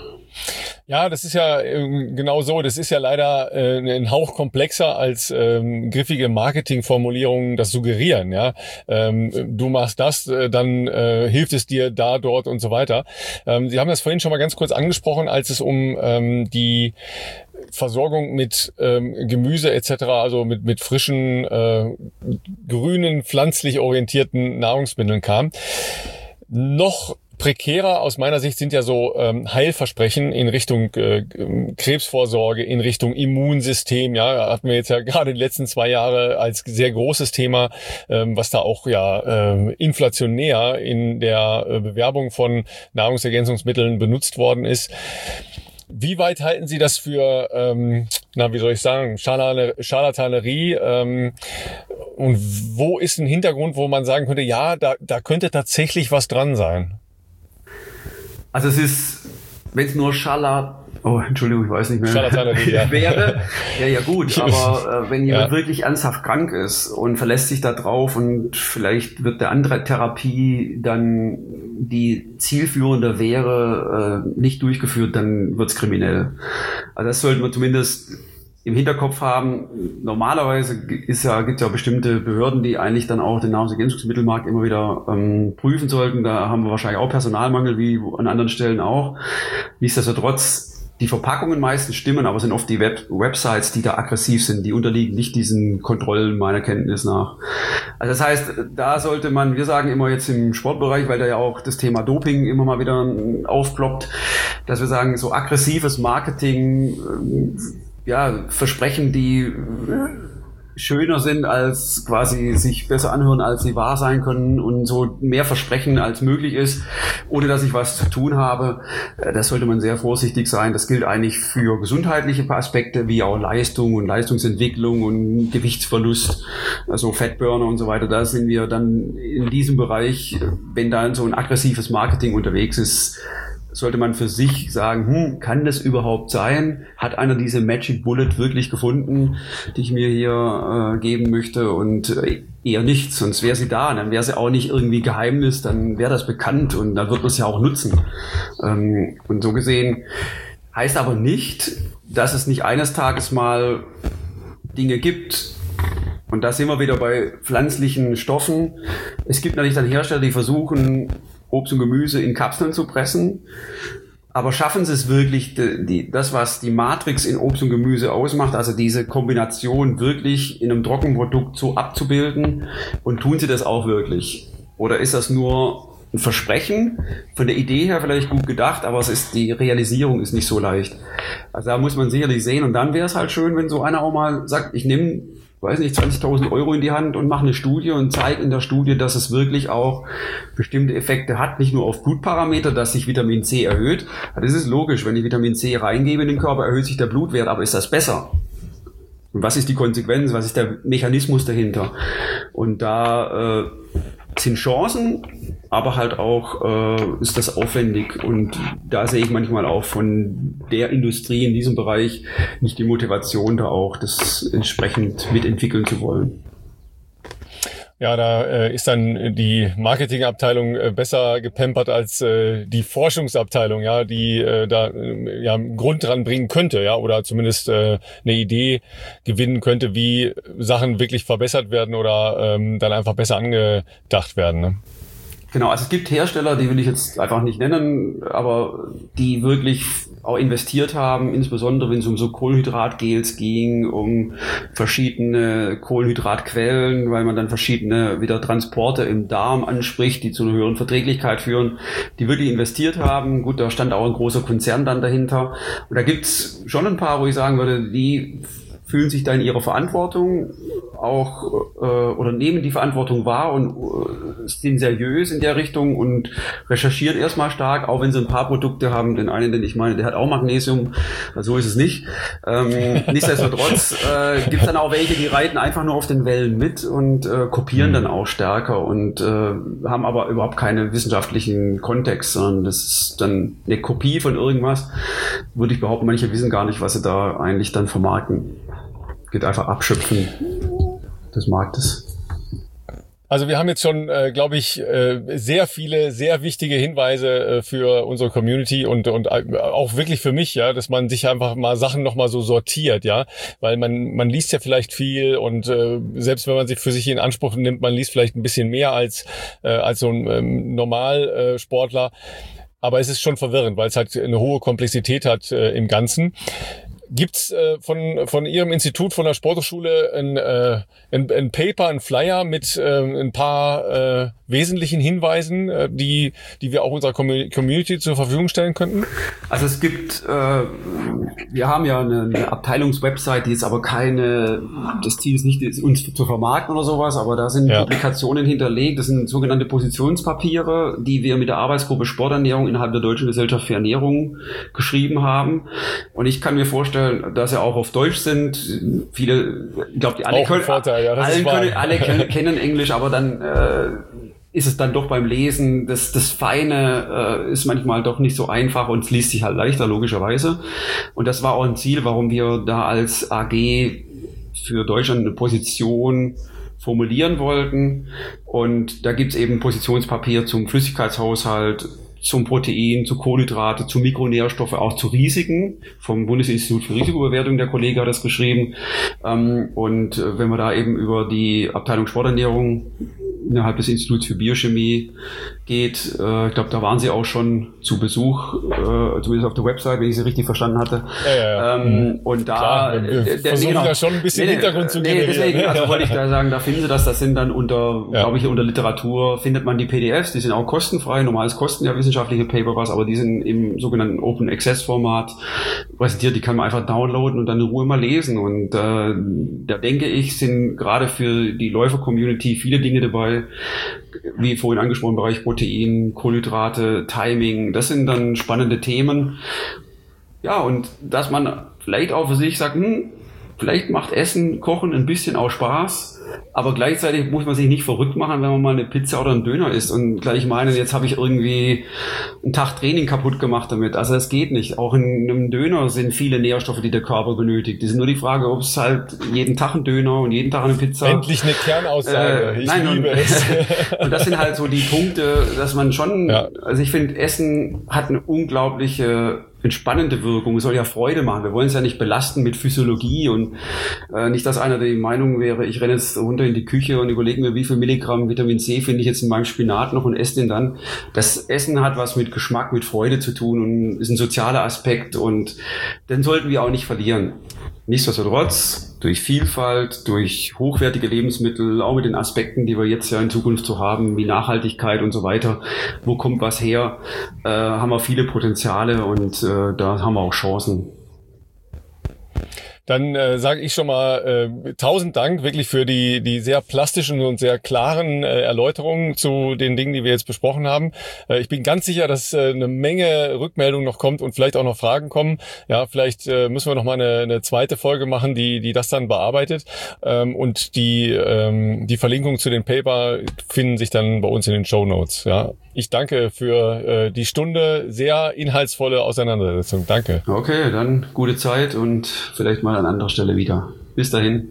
Ja, das ist ja genau so. Das ist ja leider ein Hauch komplexer als griffige Marketingformulierungen das suggerieren. Ja, du machst das, dann hilft es dir da, dort und so weiter. Sie haben das vorhin schon mal ganz kurz angesprochen, als es um die Versorgung mit Gemüse etc., also mit frischen, grünen, pflanzlich orientierten Nahrungsmitteln kam. Noch prekärer aus meiner Sicht sind ja so Heilversprechen in Richtung Krebsvorsorge, in Richtung Immunsystem. Ja, hatten wir jetzt ja gerade die letzten 2 Jahre als sehr großes Thema, was da auch ja inflationär in der Bewerbung von Nahrungsergänzungsmitteln benutzt worden ist. Wie weit halten Sie das für, wie soll ich sagen, Scharlatanerie? Und wo ist ein Hintergrund, wo man sagen könnte, ja, da könnte tatsächlich was dran sein? Also es ist, wenn es nur Entschuldigung, ich weiß nicht mehr, ja. wäre, ja gut, aber wenn jemand wirklich ernsthaft krank ist und verlässt sich da drauf und vielleicht wird der andere Therapie dann, die zielführender wäre, nicht durchgeführt, dann wird's kriminell. Also das sollte man zumindest im Hinterkopf haben. Normalerweise gibt's ja bestimmte Behörden, die eigentlich dann auch den Nahrungsergänzungsmittelmarkt immer wieder prüfen sollten. Da haben wir wahrscheinlich auch Personalmangel, wie an anderen Stellen auch. Nichtsdestotrotz, die Verpackungen meistens stimmen, aber es sind oft die Websites, die da aggressiv sind, die unterliegen nicht diesen Kontrollen meiner Kenntnis nach. Also das heißt, da sollte man, wir sagen immer jetzt im Sportbereich, weil da ja auch das Thema Doping immer mal wieder aufploppt, dass wir sagen, so aggressives Marketing, Versprechen, die schöner sind, als quasi sich besser anhören, als sie wahr sein können und so mehr versprechen, als möglich ist, ohne dass ich was zu tun habe. Das sollte man sehr vorsichtig sein. Das gilt eigentlich für gesundheitliche Aspekte, wie auch Leistung und Leistungsentwicklung und Gewichtsverlust, also Fatburner und so weiter. Da sind wir dann in diesem Bereich, wenn da so ein aggressives Marketing unterwegs ist, sollte man für sich sagen, kann das überhaupt sein? Hat einer diese Magic Bullet wirklich gefunden, die ich mir hier geben möchte? Und eher nicht, sonst wäre sie da. Dann wäre sie auch nicht irgendwie Geheimnis, dann wäre das bekannt und dann wird man es ja auch nutzen. Und so gesehen heißt aber nicht, dass es nicht eines Tages mal Dinge gibt. Und da sind wir wieder bei pflanzlichen Stoffen. Es gibt natürlich dann Hersteller, die versuchen, Obst und Gemüse in Kapseln zu pressen. Aber schaffen sie es wirklich, das, was die Matrix in Obst und Gemüse ausmacht, also diese Kombination wirklich in einem Trockenprodukt so abzubilden? Und tun sie das auch wirklich? Oder ist das nur ein Versprechen, von der Idee her vielleicht gut gedacht, aber die Realisierung ist nicht so leicht. Also da muss man sicherlich sehen. Und dann wäre es halt schön, wenn so einer auch mal sagt, ich nehme, weiß nicht, 20.000 Euro in die Hand und mache eine Studie und zeige in der Studie, dass es wirklich auch bestimmte Effekte hat, nicht nur auf Blutparameter, dass sich Vitamin C erhöht. Das ist logisch, wenn ich Vitamin C reingebe in den Körper, erhöht sich der Blutwert, aber ist das besser? Und was ist die Konsequenz, was ist der Mechanismus dahinter? Und da sind Chancen, aber halt auch ist das aufwendig und da sehe ich manchmal auch von der Industrie in diesem Bereich nicht die Motivation, da auch das entsprechend mitentwickeln zu wollen. Ja, da ist dann die Marketingabteilung besser gepampert als die Forschungsabteilung, ja, die da einen Grund dran bringen könnte, ja, oder zumindest eine Idee gewinnen könnte, wie Sachen wirklich verbessert werden oder dann einfach besser angedacht werden, ne? Genau, also es gibt Hersteller, die will ich jetzt einfach nicht nennen, aber die wirklich auch investiert haben, insbesondere wenn es um so Kohlenhydratgels ging, um verschiedene Kohlenhydratquellen, weil man dann verschiedene wieder Transporte im Darm anspricht, die zu einer höheren Verträglichkeit führen, die wirklich investiert haben. Gut, da stand auch ein großer Konzern dann dahinter. Und da gibt's schon ein paar, wo ich sagen würde, die fühlen sich da in ihrer Verantwortung auch oder nehmen die Verantwortung wahr und sind seriös in der Richtung und recherchieren erstmal stark, auch wenn sie ein paar Produkte haben. Den einen, den ich meine, der hat auch Magnesium, also so ist es nicht. Nichtsdestotrotz gibt es dann auch welche, die reiten einfach nur auf den Wellen mit und kopieren dann auch stärker und haben aber überhaupt keinen wissenschaftlichen Kontext, sondern das ist dann eine Kopie von irgendwas, würde ich behaupten. Manche wissen gar nicht, was sie da eigentlich dann vermarkten. Geht einfach abschöpfen des Marktes. Also wir haben jetzt schon, glaube ich, sehr viele, sehr wichtige Hinweise für unsere Community und auch wirklich für mich, ja, dass man sich einfach mal Sachen nochmal so sortiert, ja, weil man liest ja vielleicht viel und selbst wenn man sich für sich in Anspruch nimmt, man liest vielleicht ein bisschen mehr als so ein Normalsportler, aber es ist schon verwirrend, weil es halt eine hohe Komplexität hat im Ganzen. Gibt's von Ihrem Institut, von der Sporthochschule ein Paper, ein Flyer mit ein paar wesentlichen Hinweisen, die wir auch unserer Community zur Verfügung stellen könnten? Also es gibt, wir haben ja eine Abteilungswebsite, die ist aber das Ziel ist nicht, uns zu vermarkten oder sowas, aber da sind Publikationen hinterlegt, das sind sogenannte Positionspapiere, die wir mit der Arbeitsgruppe Sporternährung innerhalb der Deutschen Gesellschaft für Ernährung geschrieben haben. Und ich kann mir vorstellen, dass sie auch auf Deutsch sind. Viele, ich glaube, alle kennen Englisch, aber dann ist es dann doch beim Lesen, das Feine ist manchmal doch nicht so einfach und es liest sich halt leichter, logischerweise. Und das war auch ein Ziel, warum wir da als AG für Deutschland eine Position formulieren wollten. Und da gibt's eben Positionspapier zum Flüssigkeitshaushalt, zum Protein, zu Kohlenhydrate, zu Mikronährstoffe, auch zu Risiken vom Bundesinstitut für Risikobewertung. Der Kollege hat das geschrieben. Und wenn man da eben über die Abteilung Sporternährung innerhalb des Instituts für Biochemie geht, ich glaube, da waren sie auch schon zu Besuch, zumindest auf der Website, wenn ich sie richtig verstanden hatte. Und da versuchen da schon ein bisschen Hintergrund zu generieren. Deswegen, also wollte ich da sagen, da finden Sie das sind dann glaube ich, unter Literatur findet man die PDFs, die sind auch kostenfrei, normales kosten ja wissenschaftliche Paper was, aber die sind im sogenannten Open Access Format präsentiert, die kann man einfach downloaden und dann in Ruhe mal lesen und da denke ich, sind gerade für die Läufer-Community viele Dinge dabei, wie vorhin angesprochen, Bereich Protein, Kohlenhydrate, Timing, das sind dann spannende Themen. Ja, und dass man vielleicht auch für sich sagt, vielleicht macht Essen, Kochen ein bisschen auch Spaß Aber gleichzeitig muss man sich nicht verrückt machen, wenn man mal eine Pizza oder einen Döner isst und gleich meinen, jetzt habe ich irgendwie einen Tag Training kaputt gemacht damit. Also das geht nicht. Auch in einem Döner sind viele Nährstoffe, die der Körper benötigt. Die sind nur die Frage, ob es halt jeden Tag ein Döner und jeden Tag eine Pizza. Endlich eine Kernaussage. Ich liebe es. Und das sind halt so die Punkte, dass man schon, also ich finde, Essen hat eine unglaubliche entspannende Wirkung. Es soll ja Freude machen. Wir wollen es ja nicht belasten mit Physiologie und nicht, dass einer der Meinung wäre, ich renne jetzt runter in die Küche und überlege mir, wie viel Milligramm Vitamin C finde ich jetzt in meinem Spinat noch und esse den dann. Das Essen hat was mit Geschmack, mit Freude zu tun und ist ein sozialer Aspekt und den sollten wir auch nicht verlieren. Nichtsdestotrotz, durch Vielfalt, durch hochwertige Lebensmittel, auch mit den Aspekten, die wir jetzt ja in Zukunft so haben, wie Nachhaltigkeit und so weiter, wo kommt was her, haben wir viele Potenziale und da haben wir auch Chancen. Dann sage ich schon mal 1000 Dank wirklich für die sehr plastischen und sehr klaren Erläuterungen zu den Dingen, die wir jetzt besprochen haben. Ich bin ganz sicher, dass eine Menge Rückmeldung noch kommt und vielleicht auch noch Fragen kommen. Ja, vielleicht müssen wir noch mal eine zweite Folge machen, die das dann bearbeitet. Und die Verlinkung zu den Paper finden sich dann bei uns in den Shownotes. Ja, ich danke für die Stunde, sehr inhaltsvolle Auseinandersetzung. Danke. Okay, dann gute Zeit und vielleicht mal an anderer Stelle wieder. Bis dahin.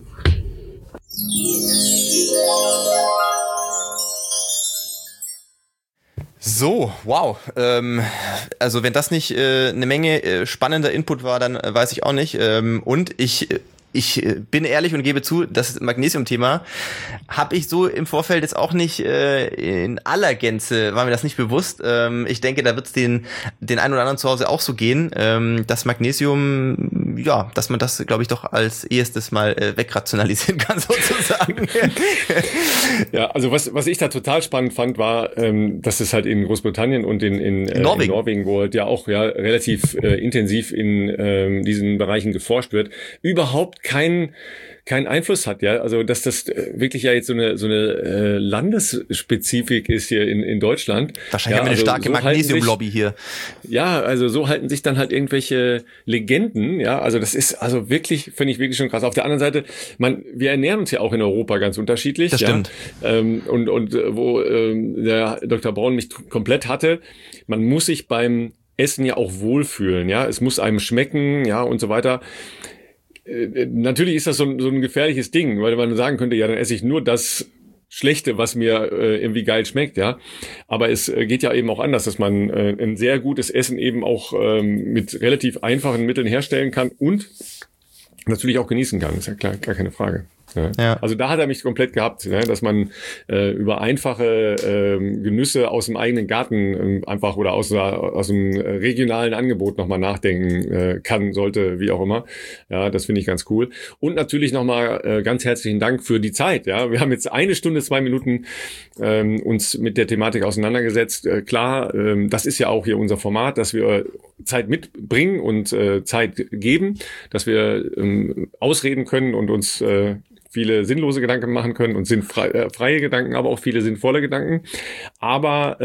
So, wow. Also wenn das nicht eine Menge spannender Input war, dann weiß ich auch nicht. Und ich bin ehrlich und gebe zu, das Magnesium-Thema habe ich so im Vorfeld jetzt auch nicht in aller Gänze, war mir das nicht bewusst. Ich denke, da wird es den einen oder anderen zu Hause auch so gehen. Das Magnesium, ja, dass man das, glaube ich, doch als erstes mal wegrationalisieren kann, sozusagen. Ja, also was ich da total spannend fand, war, dass es halt in Großbritannien und in Norwegen, wo halt ja auch relativ intensiv in diesen Bereichen geforscht wird, überhaupt keinen Einfluss hat, ja, also dass das wirklich ja jetzt so eine Landesspezifik ist hier in Deutschland. Wahrscheinlich haben wir eine starke Magnesium-Lobby hier. Ja, also so halten sich dann halt irgendwelche Legenden, ja, also das ist also wirklich, finde ich wirklich schon krass. Auf der anderen Seite, wir ernähren uns ja auch in Europa ganz unterschiedlich. Das stimmt. Und wo der Dr. Braun mich komplett hatte, man muss sich beim Essen ja auch wohlfühlen, ja, es muss einem schmecken, ja, und so weiter. Natürlich ist das so ein gefährliches Ding, weil man sagen könnte, ja, dann esse ich nur das Schlechte, was mir irgendwie geil schmeckt, ja. Aber es geht ja eben auch anders, dass man ein sehr gutes Essen eben auch mit relativ einfachen Mitteln herstellen kann und natürlich auch genießen kann. Ist ja klar, gar keine Frage. Ja. Also da hat er mich komplett gehabt, ne? Dass man über einfache Genüsse aus dem eigenen Garten einfach oder aus dem regionalen Angebot nochmal nachdenken kann, sollte, wie auch immer. Ja, das finde ich ganz cool. Und natürlich nochmal ganz herzlichen Dank für die Zeit. Ja, wir haben jetzt 1 Stunde, 2 Minuten uns mit der Thematik auseinandergesetzt. Klar, das ist ja auch hier unser Format, dass wir Zeit mitbringen und Zeit geben, dass wir ausreden können und uns viele sinnlose Gedanken machen können und freie Gedanken, aber auch viele sinnvolle Gedanken. Aber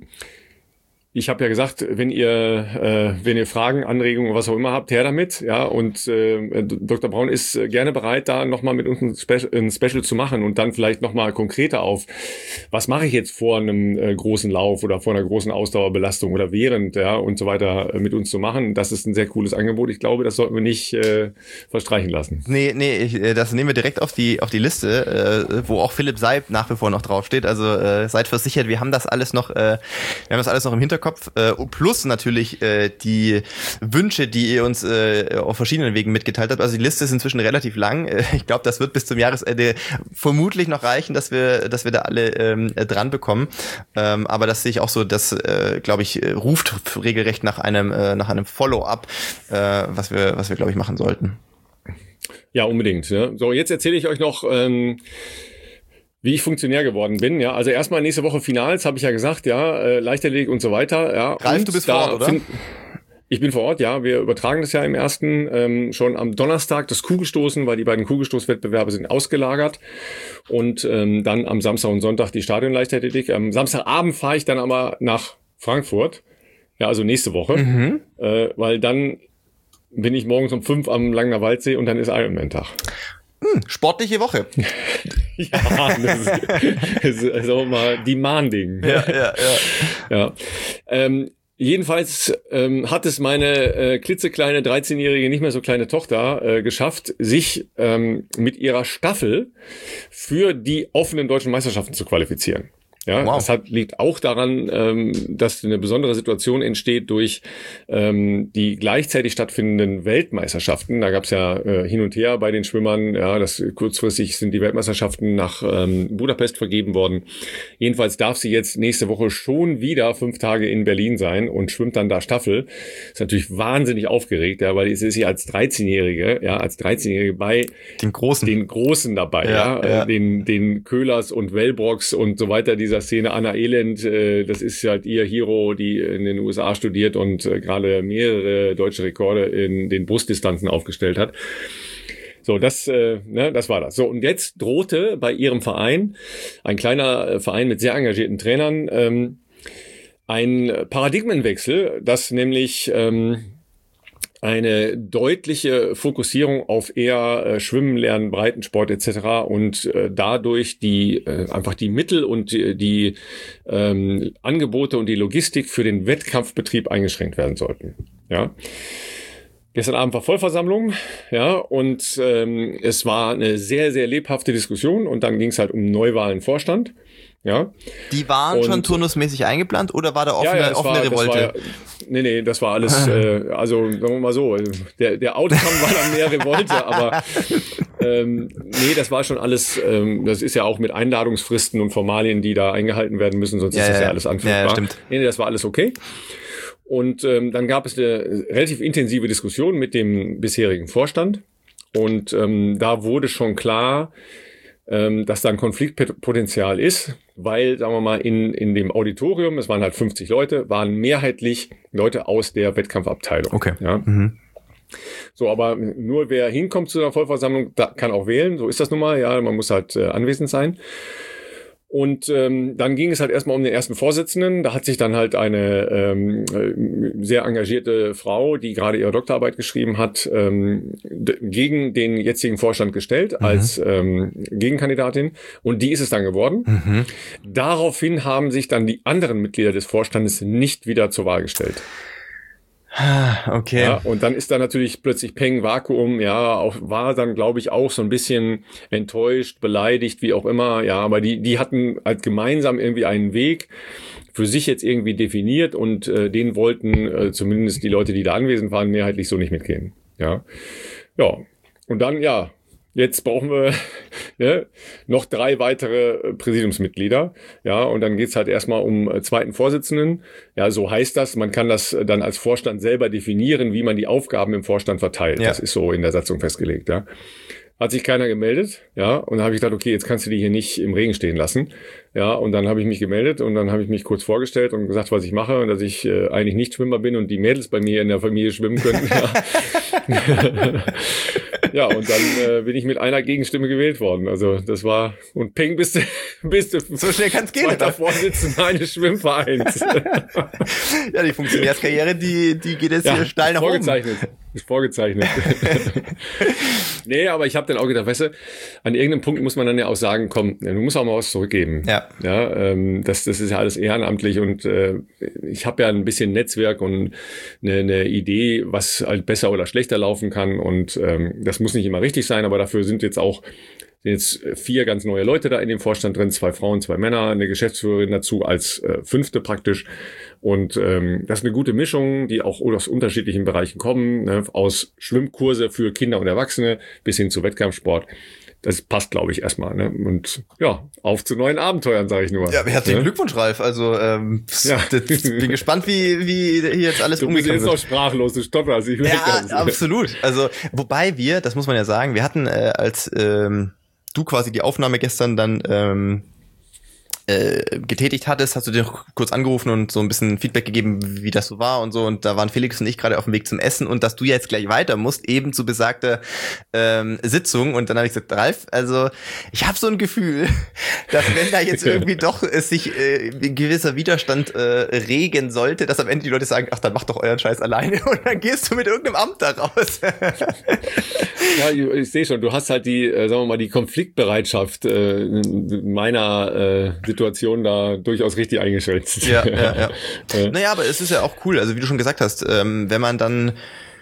ich habe ja gesagt, wenn ihr Fragen, Anregungen, was auch immer habt, her damit. Ja, und Dr. Braun ist gerne bereit, da nochmal mit uns ein Special zu machen und dann vielleicht nochmal konkreter auf, was mache ich jetzt vor einem großen Lauf oder vor einer großen Ausdauerbelastung oder während, ja, und so weiter mit uns zu machen. Das ist ein sehr cooles Angebot. Ich glaube, das sollten wir nicht verstreichen lassen. Nee, das nehmen wir direkt auf die Liste, wo auch Philipp Seib nach wie vor noch draufsteht. Also seid versichert, wir haben das alles noch im Hinterkopf. Plus natürlich die Wünsche, die ihr uns auf verschiedenen Wegen mitgeteilt habt. Also die Liste ist inzwischen relativ lang. Ich glaube, das wird bis zum Jahresende vermutlich noch reichen, dass wir da alle dran bekommen. Aber das sehe ich auch so, das glaube ich ruft regelrecht nach einem Follow-up, was wir glaube ich machen sollten. Ja, unbedingt. Ja. So, jetzt erzähle ich euch noch wie ich Funktionär geworden bin, ja. Also erstmal nächste Woche Finals, habe ich ja gesagt, ja, Leichtathletik und so weiter, ja. Ralf, du bist vor Ort, oder? Ich bin vor Ort, ja. Wir übertragen das ja im ersten schon am Donnerstag das Kugelstoßen, weil die beiden Kugelstoßwettbewerbe sind ausgelagert. Und dann am Samstag und Sonntag die Stadionleichtathletik. Am Samstagabend fahre ich dann aber nach Frankfurt, ja, also nächste Woche, weil dann bin ich morgens um 5 am Langener Waldsee und dann ist Ironman-Tag. Sportliche Woche. Ja, das ist also mal demanding. Ja. Jedenfalls hat es meine klitzekleine 13-jährige, nicht mehr so kleine Tochter geschafft, sich mit ihrer Staffel für die offenen deutschen Meisterschaften zu qualifizieren. Ja, wow. Das liegt auch daran, dass eine besondere Situation entsteht durch die gleichzeitig stattfindenden Weltmeisterschaften. Da gab es ja hin und her bei den Schwimmern. Ja, das kurzfristig sind die Weltmeisterschaften nach Budapest vergeben worden. Jedenfalls darf sie jetzt nächste Woche schon wieder 5 Tage in Berlin sein und schwimmt dann da Staffel. Ist natürlich wahnsinnig aufgeregt, ja, weil es ist sie als 13-Jährige, bei den Großen dabei, den Köhlers und Wellbrocks und so weiter, dieser Szene. Anna Elend, das ist halt ihr Hero, die in den USA studiert und gerade mehrere deutsche Rekorde in den Brustdistanzen aufgestellt hat. So, das war das. So, und jetzt drohte bei ihrem Verein, ein kleiner Verein mit sehr engagierten Trainern, ein Paradigmenwechsel, dass nämlich eine deutliche Fokussierung auf eher Schwimmen lernen, Breitensport etc. und dadurch einfach die Mittel und die Angebote und die Logistik für den Wettkampfbetrieb eingeschränkt werden sollten. Ja. Gestern Abend war Vollversammlung, ja, und es war eine sehr, sehr lebhafte Diskussion und dann ging es halt um Neuwahlen im Vorstand. Ja. Die waren schon turnusmäßig eingeplant oder war da offene Revolte? Nee, das war alles, also sagen wir mal so, der Outcome war dann mehr Revolte, aber nee, das war schon alles, das ist ja auch mit Einladungsfristen und Formalien, die da eingehalten werden müssen, sonst ist das ja alles anfechtbar. Ja, stimmt. Nee, das war alles okay. Und dann gab es eine relativ intensive Diskussion mit dem bisherigen Vorstand und da wurde schon klar, dass da ein Konfliktpotenzial ist, weil, sagen wir mal, in dem Auditorium, es waren halt 50 Leute, waren mehrheitlich Leute aus der Wettkampfabteilung. Okay. Ja. Mhm. So, aber nur wer hinkommt zu einer Vollversammlung, kann auch wählen. So ist das nun mal. Ja, man muss halt anwesend sein. Und dann ging es halt erstmal um den ersten Vorsitzenden. Da hat sich dann halt eine sehr engagierte Frau, die gerade ihre Doktorarbeit geschrieben hat, gegen den jetzigen Vorstand gestellt als Gegenkandidatin. Und die ist es dann geworden. Mhm. Daraufhin haben sich dann die anderen Mitglieder des Vorstandes nicht wieder zur Wahl gestellt. Okay. Ja, und dann ist da natürlich plötzlich Vakuum, ja, auch, war dann, glaube ich, auch so ein bisschen enttäuscht, beleidigt, wie auch immer, ja, aber die hatten halt gemeinsam irgendwie einen Weg für sich jetzt irgendwie definiert und den wollten zumindest die Leute, die da anwesend waren, mehrheitlich so nicht mitgehen, ja. Ja, und dann, ja, jetzt brauchen wir noch 3 weitere Präsidiumsmitglieder. Ja, und dann geht's halt erstmal um zweiten Vorsitzenden. Ja, so heißt das. Man kann das dann als Vorstand selber definieren, wie man die Aufgaben im Vorstand verteilt. Ja. Das ist so in der Satzung festgelegt. Ja. Hat sich keiner gemeldet, ja, und dann habe ich gedacht, okay, jetzt kannst du die hier nicht im Regen stehen lassen, ja, und dann habe ich mich gemeldet und dann habe ich mich kurz vorgestellt und gesagt, was ich mache und dass ich eigentlich nicht Schwimmer bin und die Mädels bei mir in der Familie schwimmen können. Ja, ja, und dann bin ich mit einer Gegenstimme gewählt worden, also das war, und peng, bist du so schnell kann's gehen, zweiter Vorsitzender eines Schwimmvereins. Ja, die Funktionärskarriere, die geht jetzt hier steil nach oben. Ist vorgezeichnet. Nee, aber ich habe dann auch gedacht, weißt du, an irgendeinem Punkt muss man dann ja auch sagen, komm, du musst auch mal was zurückgeben. Ja. Ja, das ist ja alles ehrenamtlich und ich habe ja ein bisschen Netzwerk und eine Idee, was halt besser oder schlechter laufen kann und das muss nicht immer richtig sein, aber dafür sind jetzt 4 ganz neue Leute da in dem Vorstand drin, 2 Frauen, 2 Männer, eine Geschäftsführerin dazu als 5. praktisch. Und das ist eine gute Mischung, die auch aus unterschiedlichen Bereichen kommen, ne? Aus Schwimmkurse für Kinder und Erwachsene bis hin zu Wettkampfsport. Das passt, glaube ich, erstmal. Ne? Und ja, auf zu neuen Abenteuern, sage ich nur. Ja, herzlichen Glückwunsch, Ralf. Also bin gespannt, wie hier jetzt alles umgekommen wird. Du bist jetzt noch sprachlos, du stotterst. Ich ja, absolut. Also wobei das muss man ja sagen, wir hatten als du quasi die Aufnahme gestern dann getätigt hattest, hast du dir noch kurz angerufen und so ein bisschen Feedback gegeben, wie das so war und so. Und da waren Felix und ich gerade auf dem Weg zum Essen und dass du jetzt gleich weiter musst, eben zu besagter Sitzung. Und dann habe ich gesagt, Ralf, also ich habe so ein Gefühl, dass wenn da jetzt irgendwie doch sich ein gewisser Widerstand regen sollte, dass am Ende die Leute sagen, ach, dann macht doch euren Scheiß alleine und dann gehst du mit irgendeinem Amt da raus. Ja, ich sehe schon, du hast halt die, sagen wir mal, die Konfliktbereitschaft meiner Situation da durchaus richtig eingeschätzt. Ja. Naja, aber es ist ja auch cool, also wie du schon gesagt hast, wenn man dann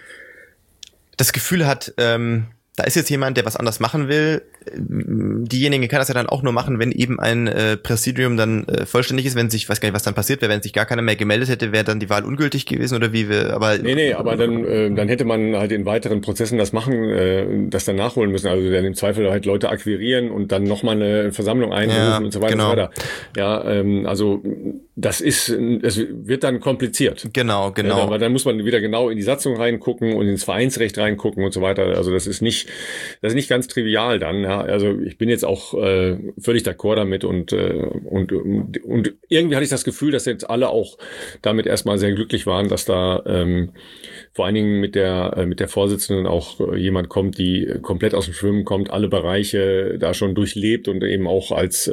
das Gefühl hat, da ist jetzt jemand, der was anders machen will. Diejenigen kann das ja dann auch nur machen, wenn eben ein Präsidium dann vollständig ist, wenn sich, ich weiß gar nicht, was dann passiert wäre, wenn sich gar keiner mehr gemeldet hätte, wäre dann die Wahl ungültig gewesen oder wie wir, aber... Nee, aber dann hätte man halt in weiteren Prozessen das machen, das dann nachholen müssen, also dann im Zweifel halt Leute akquirieren und dann nochmal eine Versammlung einberufen und so weiter genau. und so weiter. Ja, also es wird dann kompliziert. Genau. Ja, aber dann muss man wieder genau in die Satzung reingucken und ins Vereinsrecht reingucken und so weiter. Also das ist nicht ganz trivial dann. Ja. Also ich bin jetzt auch völlig d'accord damit und irgendwie hatte ich das Gefühl, dass jetzt alle auch damit erstmal sehr glücklich waren, dass da vor allen Dingen mit der Vorsitzenden auch jemand kommt, die komplett aus dem Schwimmen kommt, alle Bereiche da schon durchlebt und eben auch als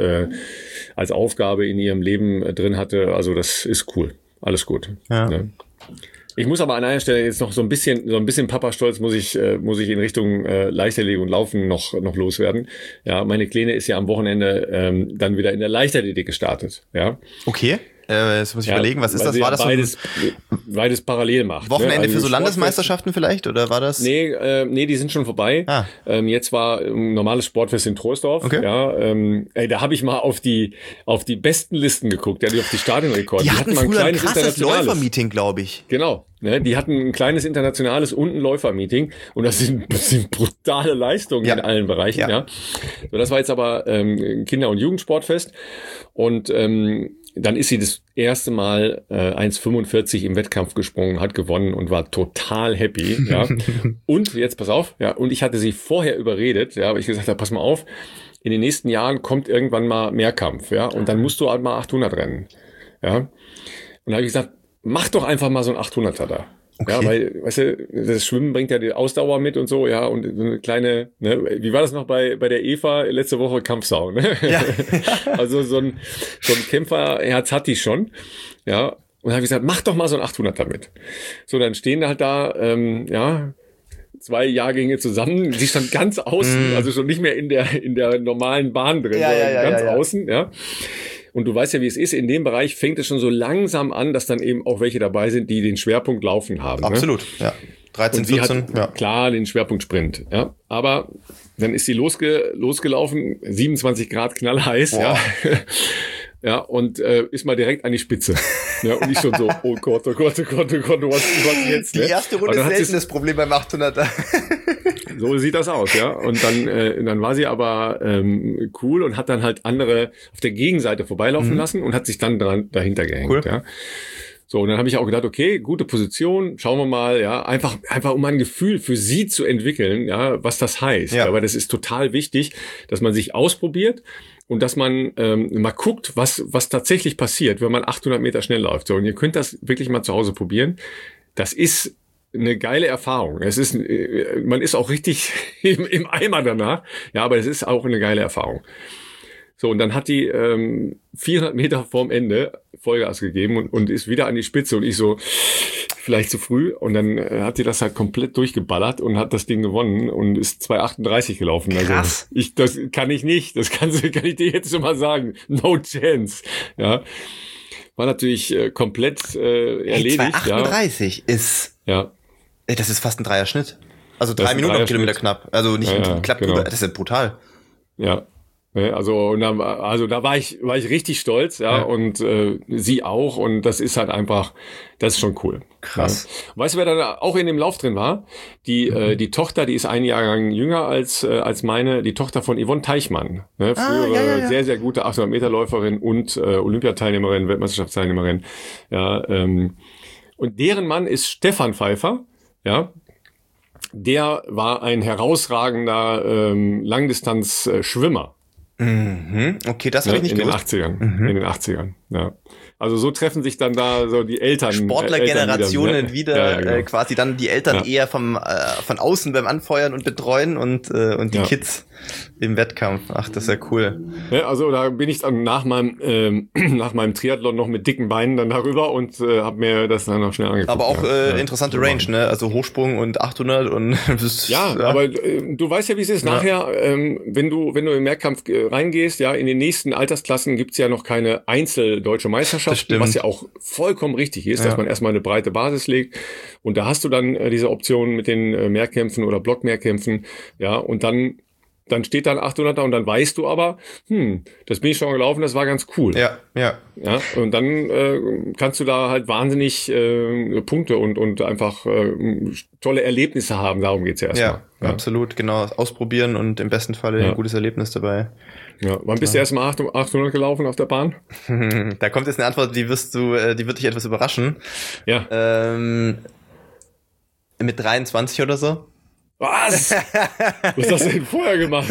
Aufgabe in ihrem Leben drin hatte. Also das ist cool. Alles gut. Ja. Ne? Ich muss aber an einer Stelle jetzt noch so ein bisschen Papa-Stolz muss ich in Richtung Leichtathletik und Laufen noch loswerden. Ja, meine Kleine ist ja am Wochenende dann wieder in der Leichtathletik gestartet. Ja. Okay. Jetzt muss ich überlegen, was ist das? War das beides parallel macht. Wochenende ne? Also für so Landesmeisterschaften vielleicht? Oder war das? Nee, die sind schon vorbei. Jetzt war ein normales Sportfest in Troisdorf. Okay. Ja, da habe ich mal auf die besten Listen geguckt, ja, auf die Stadionrekorde. Die hatten mal ein früher ein kleines krasses Läufermeeting, glaube ich. Genau. Ne, die hatten ein kleines internationales und ein Läufermeeting und das sind brutale Leistungen in allen Bereichen. Ja. So, das war jetzt aber Kinder- und Jugendsportfest und dann ist sie das erste Mal 1,45 im Wettkampf gesprungen, hat gewonnen und war total happy. Ja. Und jetzt pass auf, ja, und ich hatte sie vorher überredet, ja, aber ich gesagt habe, pass mal auf, in den nächsten Jahren kommt irgendwann mal Mehrkampf, ja, und dann musst du halt mal 800 rennen. Ja. Und da habe ich gesagt, mach doch einfach mal so ein 800er da. Okay. Ja, weil, weißt du, das Schwimmen bringt ja die Ausdauer mit und so, ja, und so eine kleine, ne, wie war das noch bei der Eva letzte Woche Kampfsau, ne? Ja. Also so ein Kämpferherz hat die schon, ja. Und dann habe ich gesagt, mach doch mal so ein 800er mit. So, dann stehen halt da, 2 Jahrgänge zusammen. Sie stand ganz außen, also schon nicht mehr in der normalen Bahn drin, sondern ganz außen, ja. Und du weißt ja, wie es ist, in dem Bereich fängt es schon so langsam an, dass dann eben auch welche dabei sind, die den Schwerpunkt Laufen haben. Absolut, ne? Ja. 13, und sie 14, hat klar den Schwerpunkt Sprint. Ja. Aber dann ist sie losgelaufen, 27 Grad knallheiß, ja. Ja, und ist mal direkt an die Spitze. Ja, und ich schon so, oh Gott, was jetzt? Die erste Runde ist selten das Problem beim 800er. So sieht das aus, ja. Und dann war sie aber cool und hat dann halt andere auf der Gegenseite vorbeilaufen lassen und hat sich dann dahinter gehängt. Cool. Ja. So, und dann habe ich auch gedacht, okay, gute Position, schauen wir mal, ja, einfach um ein Gefühl für sie zu entwickeln, ja, was das heißt. Ja. Aber das ist total wichtig, dass man sich ausprobiert und dass man mal guckt, was tatsächlich passiert, wenn man 800 Meter schnell läuft. So, und ihr könnt das wirklich mal zu Hause probieren. Das ist eine geile Erfahrung. Man ist auch richtig im Eimer danach. Ja, aber es ist auch eine geile Erfahrung. So, und dann hat die 400 Meter vorm Ende Vollgas gegeben und ist wieder an die Spitze und ich so, vielleicht zu früh. Und dann hat die das halt komplett durchgeballert und hat das Ding gewonnen und ist 2,38 gelaufen. Krass. Also das kann ich nicht. Kann ich dir jetzt schon mal sagen. No chance. Ja. War natürlich komplett erledigt. 2,38 ist... Ja. Das ist fast ein Dreierschnitt. Also 3 Minuten am Kilometer knapp. Also nicht knapp genau. drüber. Das ist ja brutal. Ja. Also da war ich richtig stolz, ja. Und sie auch. Und das ist halt einfach, das ist schon cool. Krass. Ja. Weißt du, wer da auch in dem Lauf drin war? Die Tochter, die ist ein Jahrgang jünger als meine, die Tochter von Yvonne Teichmann. Ne? Frühere sehr, sehr gute 800-Meter-Läuferin und Olympiateilnehmerin, Weltmeisterschaftsteilnehmerin. Ja, und deren Mann ist Stefan Pfeiffer. Ja, der war ein herausragender Langdistanz-Schwimmer. Mhm. Okay, das habe ich nicht gewusst. In den 80ern, ja. Also so treffen sich dann da so die Eltern. Sportlergenerationen wieder, genau. quasi dann die Eltern eher von außen beim Anfeuern und Betreuen und die Kids im Wettkampf. Ach, das ist ja cool. Ja, also da bin ich dann nach meinem Triathlon noch mit dicken Beinen dann darüber und habe mir das dann noch schnell angeguckt. Aber auch interessante Range, ne? Also Hochsprung und 800 und aber du weißt ja, wie es ist. Nachher, wenn du im Mehrkampf reingehst, ja, in den nächsten Altersklassen gibt's ja noch keine Einzeldeutsche Meisterschaften, was ja auch vollkommen richtig ist, dass man erstmal eine breite Basis legt. Und da hast du dann diese Option mit den Mehrkämpfen oder Blockmehrkämpfen, ja, und dann steht da ein 800er und dann weißt du aber, das bin ich schon gelaufen, das war ganz cool. Ja. Und dann kannst du da halt wahnsinnig Punkte und einfach tolle Erlebnisse haben, darum geht's ja erstmal. Ja, absolut, genau. Ausprobieren und im besten Falle ein gutes Erlebnis dabei. Ja, wann bist du erst mal 800 gelaufen auf der Bahn? Da kommt jetzt eine Antwort, die wird dich etwas überraschen. Ja. Mit 23 oder so. Was? Was hast du denn vorher gemacht?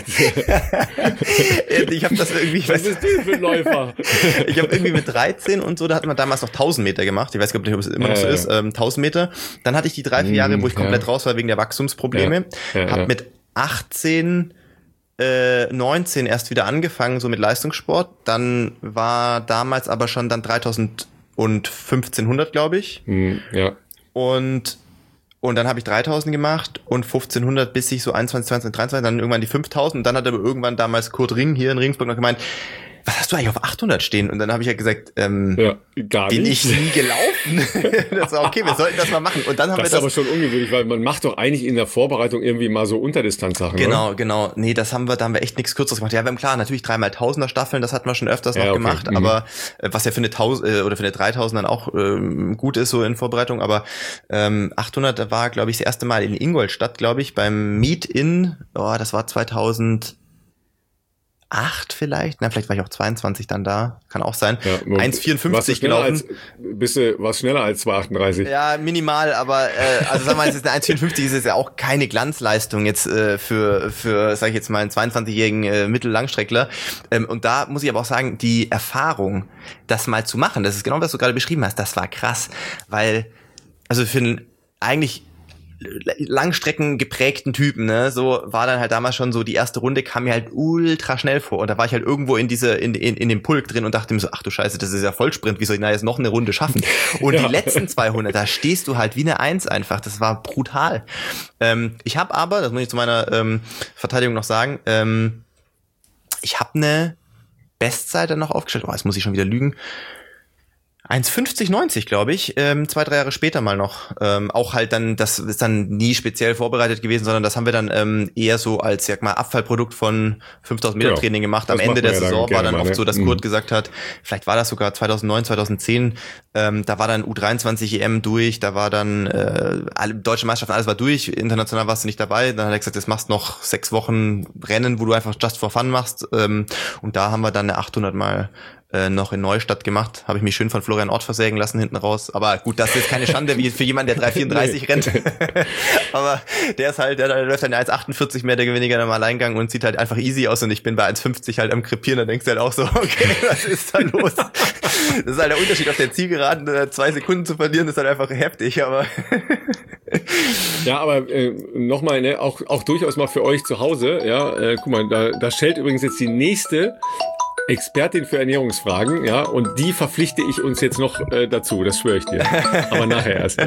Ich habe das irgendwie... Was ist das für ein Läufer? Ich habe irgendwie mit 13 und so, da hat man damals noch 1000 Meter gemacht. Ich weiß gar nicht, ob es immer noch so ist. 1000 Meter. Dann hatte ich die 3-4 Jahre, wo ich komplett raus war wegen der Wachstumsprobleme. Hab mit 18... 19 erst wieder angefangen, so mit Leistungssport. Dann war damals aber schon dann 3000 und 1500, glaube ich. Ja. Und dann habe ich 3000 gemacht und 1500 bis ich so 21, 22, 23, dann irgendwann die 5000. Und dann hat aber irgendwann damals Kurt Ring hier in Regensburg noch gemeint, was hast du eigentlich auf 800 stehen? Und dann habe ich ja gesagt, bin ich nie gelaufen. Das war okay, wir sollten das mal machen. Und dann haben das wir ist aber schon ungewöhnlich, weil man macht doch eigentlich in der Vorbereitung irgendwie mal so Unterdistanzsachen. Genau. Nee, da haben wir echt nichts Kürzeres gemacht. Ja, wir haben klar, natürlich 3x1000er Staffeln, das hatten wir schon öfters noch gemacht, aber was ja für eine 1000 oder für eine 3000 dann auch gut ist, so in Vorbereitung, aber 800 war, glaube ich, das erste Mal in Ingolstadt, glaube ich, beim Meet-In, das war 2008 vielleicht, vielleicht war ich auch 22 dann da, kann auch sein. Ja, 1,54 gelaufen. Was schneller als 2,38? Ja, minimal, aber also sagen wir mal, eine 1,54 ist jetzt ja auch keine Glanzleistung jetzt für sag ich jetzt mal, einen 22-jährigen Mittellangstreckler. Und da muss ich aber auch sagen, die Erfahrung, das mal zu machen, das ist genau, was du gerade beschrieben hast, das war krass, weil, also für einen eigentlich Langstrecken geprägten Typen, ne, so war dann halt damals schon so, die erste Runde kam mir halt ultra schnell vor und da war ich halt irgendwo in dem Pulk drin und dachte mir so, ach du Scheiße, das ist ja Vollsprint, wie soll ich da jetzt noch eine Runde schaffen? Und die letzten 200, da stehst du halt wie eine Eins einfach, das war brutal. Ich habe aber, das muss ich zu meiner Verteidigung noch sagen, ich habe eine Bestzeit dann noch aufgestellt, jetzt muss ich schon wieder lügen, 1,50,90, glaube ich, 2-3 Jahre später mal noch. Auch halt dann, das ist dann nie speziell vorbereitet gewesen, sondern das haben wir dann eher so als, sag mal, Abfallprodukt von 5000 Meter Training gemacht. Am Ende der Saison war dann oft so, dass Kurt gesagt hat, vielleicht war das sogar 2009, 2010, da war dann U23 EM durch, da war dann alle deutsche Meisterschaften, alles war durch, international warst du nicht dabei. Dann hat er gesagt, jetzt machst du noch 6 Wochen Rennen, wo du einfach just for fun machst. Und da haben wir dann eine 800 mal noch in Neustadt gemacht, habe ich mich schön von Florian Ort versägen lassen hinten raus, aber gut, das ist keine Schande wie für jemanden, der 3,34 rennt, aber der läuft dann 1,48 mehr oder weniger im Alleingang und sieht halt einfach easy aus und ich bin bei 1,50 halt am Krepieren, da denkst du halt auch so, okay, was ist da los? Das ist halt der Unterschied auf der Zielgeraden, 2 Sekunden zu verlieren, ist halt einfach heftig, aber ja, aber nochmal, ne, auch durchaus mal für euch zu Hause, ja, guck mal, da stellt übrigens jetzt die nächste Expertin für Ernährungsfragen, ja, und die verpflichte ich uns jetzt noch dazu, das schwöre ich dir. Aber nachher erst.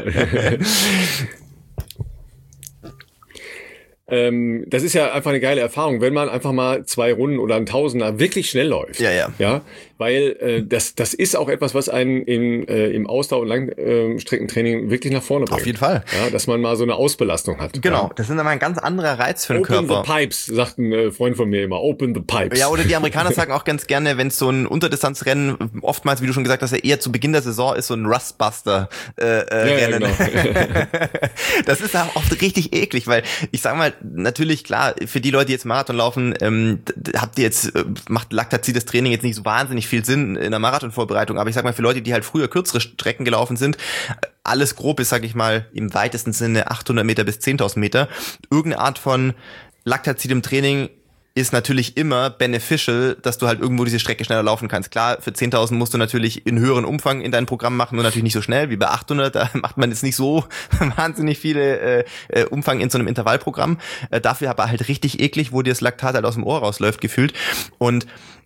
Das ist ja einfach eine geile Erfahrung, wenn man einfach mal 2 Runden oder ein Tausender wirklich schnell läuft. Ja, weil das ist auch etwas, was einen im Ausdauer- und Langstreckentraining wirklich nach vorne bringt. Auf jeden Fall. Ja, dass man mal so eine Ausbelastung hat. Genau, ja. Das ist aber ein ganz anderer Reiz für den Körper. Open the pipes, sagt ein Freund von mir immer. Open the pipes. Ja, oder die Amerikaner sagen auch ganz gerne, wenn es so ein Unterdistanzrennen, oftmals, wie du schon gesagt hast, eher zu Beginn der Saison ist, so ein Rustbuster Rennen. Ja, genau. Das ist auch oft richtig eklig, weil ich sag mal, natürlich, klar, für die Leute, die jetzt Marathon laufen, macht laktazides Training jetzt nicht so wahnsinnig viel Sinn in der Marathonvorbereitung, aber ich sag mal, für Leute, die halt früher kürzere Strecken gelaufen sind, alles grob ist, sag ich mal, im weitesten Sinne 800 Meter bis 10.000 Meter, irgendeine Art von laktazidem Training ist natürlich immer beneficial, dass du halt irgendwo diese Strecke schneller laufen kannst. Klar, für 10.000 musst du natürlich in höheren Umfang in dein Programm machen, nur natürlich nicht so schnell wie bei 800. Da macht man jetzt nicht so wahnsinnig viele Umfang in so einem Intervallprogramm. Dafür aber halt richtig eklig, wo dir das Laktat halt aus dem Ohr rausläuft, gefühlt. Und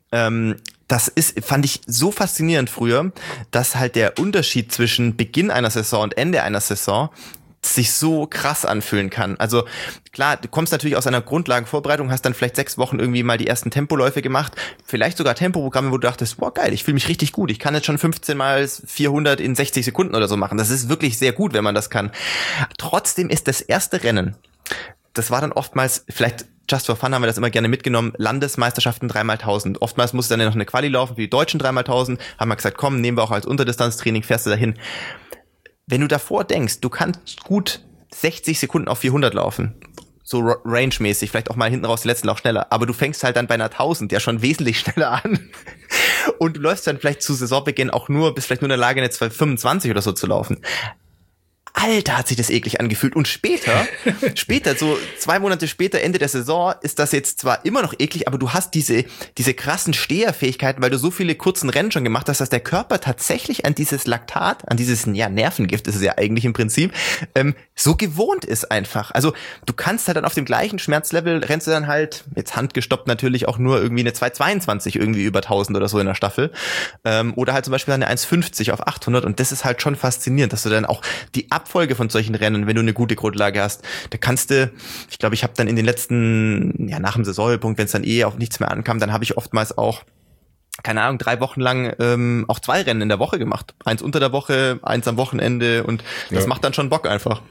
fand ich so faszinierend früher, dass halt der Unterschied zwischen Beginn einer Saison und Ende einer Saison sich so krass anfühlen kann. Also klar, du kommst natürlich aus einer Grundlagenvorbereitung, hast dann vielleicht 6 Wochen irgendwie mal die ersten Tempoläufe gemacht, vielleicht sogar Tempoprogramme, wo du dachtest, boah geil, ich fühle mich richtig gut, ich kann jetzt schon 15 mal 400 in 60 Sekunden oder so machen. Das ist wirklich sehr gut, wenn man das kann. Trotzdem ist das erste Rennen, das war dann oftmals, vielleicht just for fun haben wir das immer gerne mitgenommen, Landesmeisterschaften 3x1000. Oftmals musste dann noch eine Quali laufen für die deutschen 3x1000. Haben wir gesagt, komm, nehmen wir auch als Unterdistanztraining, fährst du dahin. Wenn du davor denkst, du kannst gut 60 Sekunden auf 400 laufen, so range-mäßig, vielleicht auch mal hinten raus, die letzten Lauf schneller, aber du fängst halt dann bei einer 1000 ja schon wesentlich schneller an und du läufst dann vielleicht zu Saisonbeginn bist vielleicht nur in der Lage, eine 225 oder so zu laufen. Alter, hat sich das eklig angefühlt. Und später, so 2 Monate später, Ende der Saison, ist das jetzt zwar immer noch eklig, aber du hast diese krassen Steherfähigkeiten, weil du so viele kurzen Rennen schon gemacht hast, dass der Körper tatsächlich an dieses Laktat, an dieses, Nervengift ist es ja eigentlich im Prinzip, so gewohnt ist einfach. Also du kannst halt dann auf dem gleichen Schmerzlevel, rennst du dann halt, jetzt handgestoppt natürlich auch nur irgendwie eine 222 irgendwie über 1000 oder so in der Staffel. Oder halt zum Beispiel eine 1,50 auf 800 und das ist halt schon faszinierend, dass du dann auch die Abfolge von solchen Rennen, wenn du eine gute Grundlage hast, da kannst du, ich glaube, ich habe dann in den letzten, nach dem Saisonhöhepunkt, wenn es dann auf nichts mehr ankam, dann habe ich oftmals auch, keine Ahnung, 3 Wochen lang auch 2 Rennen in der Woche gemacht. 1 unter der Woche, 1 am Wochenende und das macht dann schon Bock einfach.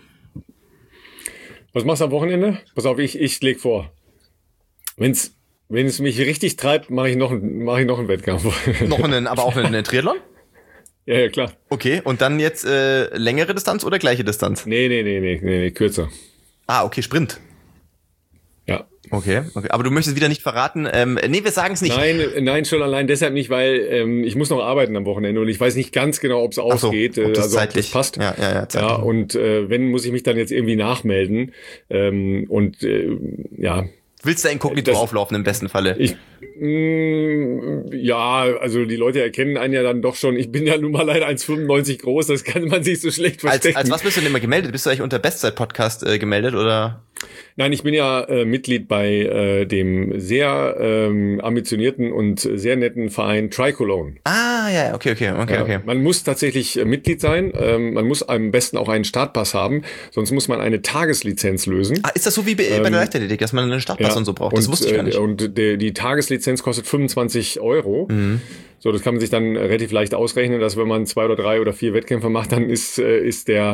Was machst du am Wochenende? Pass auf, ich leg vor. Wenn es mich richtig treibt, mache ich noch einen Wettkampf. Aber auch einen Triathlon? Ja, klar. Okay, und dann jetzt längere Distanz oder gleiche Distanz? Nee, kürzer. Ah, okay, Sprint. Ja. Okay. Aber du möchtest wieder nicht verraten. Wir sagen es nicht. Nein, schon allein deshalb nicht, weil ich muss noch arbeiten am Wochenende und ich weiß nicht ganz genau, ob es ausgeht. Ob das ob das passt. Ja, zeitlich. Ja, und wenn, muss ich mich dann jetzt irgendwie nachmelden. Willst du inkognito auflaufen im besten Falle? Also die Leute erkennen einen ja dann doch schon. Ich bin ja nun mal leider 1,95 groß, das kann man sich so schlecht verstecken. Als was bist du denn immer gemeldet? Bist du eigentlich unter Bestzeit-Podcast gemeldet oder? Nein, ich bin ja Mitglied bei dem sehr ambitionierten und sehr netten Verein Tricolone. Ah, ja, okay. Man muss tatsächlich Mitglied sein. Man muss am besten auch einen Startpass haben, sonst muss man eine Tageslizenz lösen. Ah, ist das so wie bei der Leichtathletik, dass man einen Startpass und so braucht? Das wusste ich gar nicht. Und die Tageslizenz kostet 25 €. Mhm. So, das kann man sich dann relativ leicht ausrechnen, dass wenn man 2 oder 3 oder 4 Wettkämpfe macht, dann ist der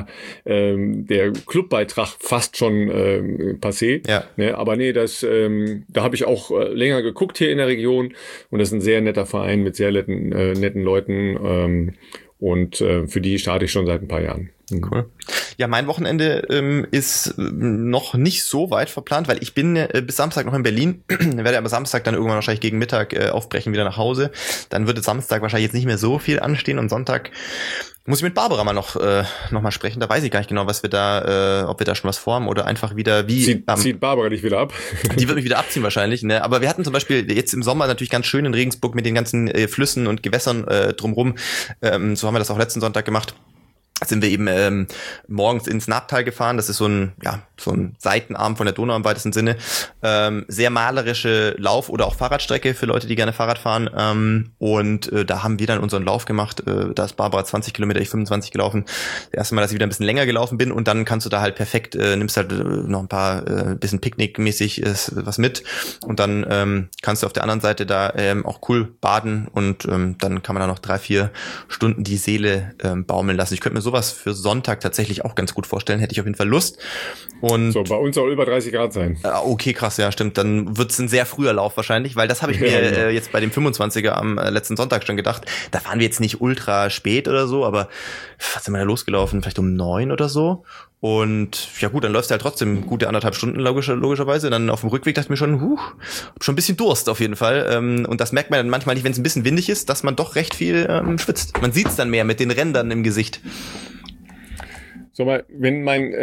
Clubbeitrag fast schon passé. Ja. Ne, aber nee, da habe ich auch länger geguckt hier in der Region und das ist ein sehr netter Verein mit sehr netten Leuten und für die starte ich schon seit ein paar Jahren. Cool. Ja, mein Wochenende ist noch nicht so weit verplant, weil ich bin bis Samstag noch in Berlin, werde aber Samstag dann irgendwann wahrscheinlich gegen Mittag aufbrechen, wieder nach Hause. Dann würde Samstag wahrscheinlich jetzt nicht mehr so viel anstehen und Sonntag muss ich mit Barbara mal noch mal sprechen. Da weiß ich gar nicht genau, was wir da, ob wir da schon was vorhaben oder einfach wieder zieht Barbara dich wieder ab? Die wird mich wieder abziehen wahrscheinlich, ne? Aber wir hatten zum Beispiel jetzt im Sommer natürlich ganz schön in Regensburg mit den ganzen Flüssen und Gewässern drumrum. So haben wir das auch letzten Sonntag gemacht. Sind wir eben morgens ins Naabtal gefahren. Das ist so ein Seitenarm von der Donau im weitesten Sinne. Sehr malerische Lauf- oder auch Fahrradstrecke für Leute, die gerne Fahrrad fahren. Da haben wir dann unseren Lauf gemacht. Da ist Barbara 20 Kilometer, ich 25 gelaufen. Das erste Mal, dass ich wieder ein bisschen länger gelaufen bin. Und dann kannst du da halt perfekt, nimmst halt noch ein paar, bisschen picknickmäßig was mit. Und dann kannst du auf der anderen Seite da auch cool baden. Und dann kann man da noch 3-4 Stunden die Seele baumeln lassen. Ich könnte mir sowas für Sonntag tatsächlich auch ganz gut vorstellen, hätte ich auf jeden Fall Lust. Und so, bei uns soll über 30 Grad sein. Okay, krass, ja, stimmt. Dann wird's ein sehr früher Lauf wahrscheinlich, weil das habe ich mir jetzt bei dem 25er am letzten Sonntag schon gedacht. Da fahren wir jetzt nicht ultra spät oder so, aber was sind wir da losgelaufen? Vielleicht um 9 oder so. Und ja gut, dann läufst du halt trotzdem gute 1,5 Stunden logischerweise. Dann auf dem Rückweg dachte ich mir schon, hab schon ein bisschen Durst auf jeden Fall. Und das merkt man dann manchmal nicht, wenn es ein bisschen windig ist, dass man doch recht viel schwitzt. Man sieht's dann mehr mit den Rändern im Gesicht. So mal, wenn mein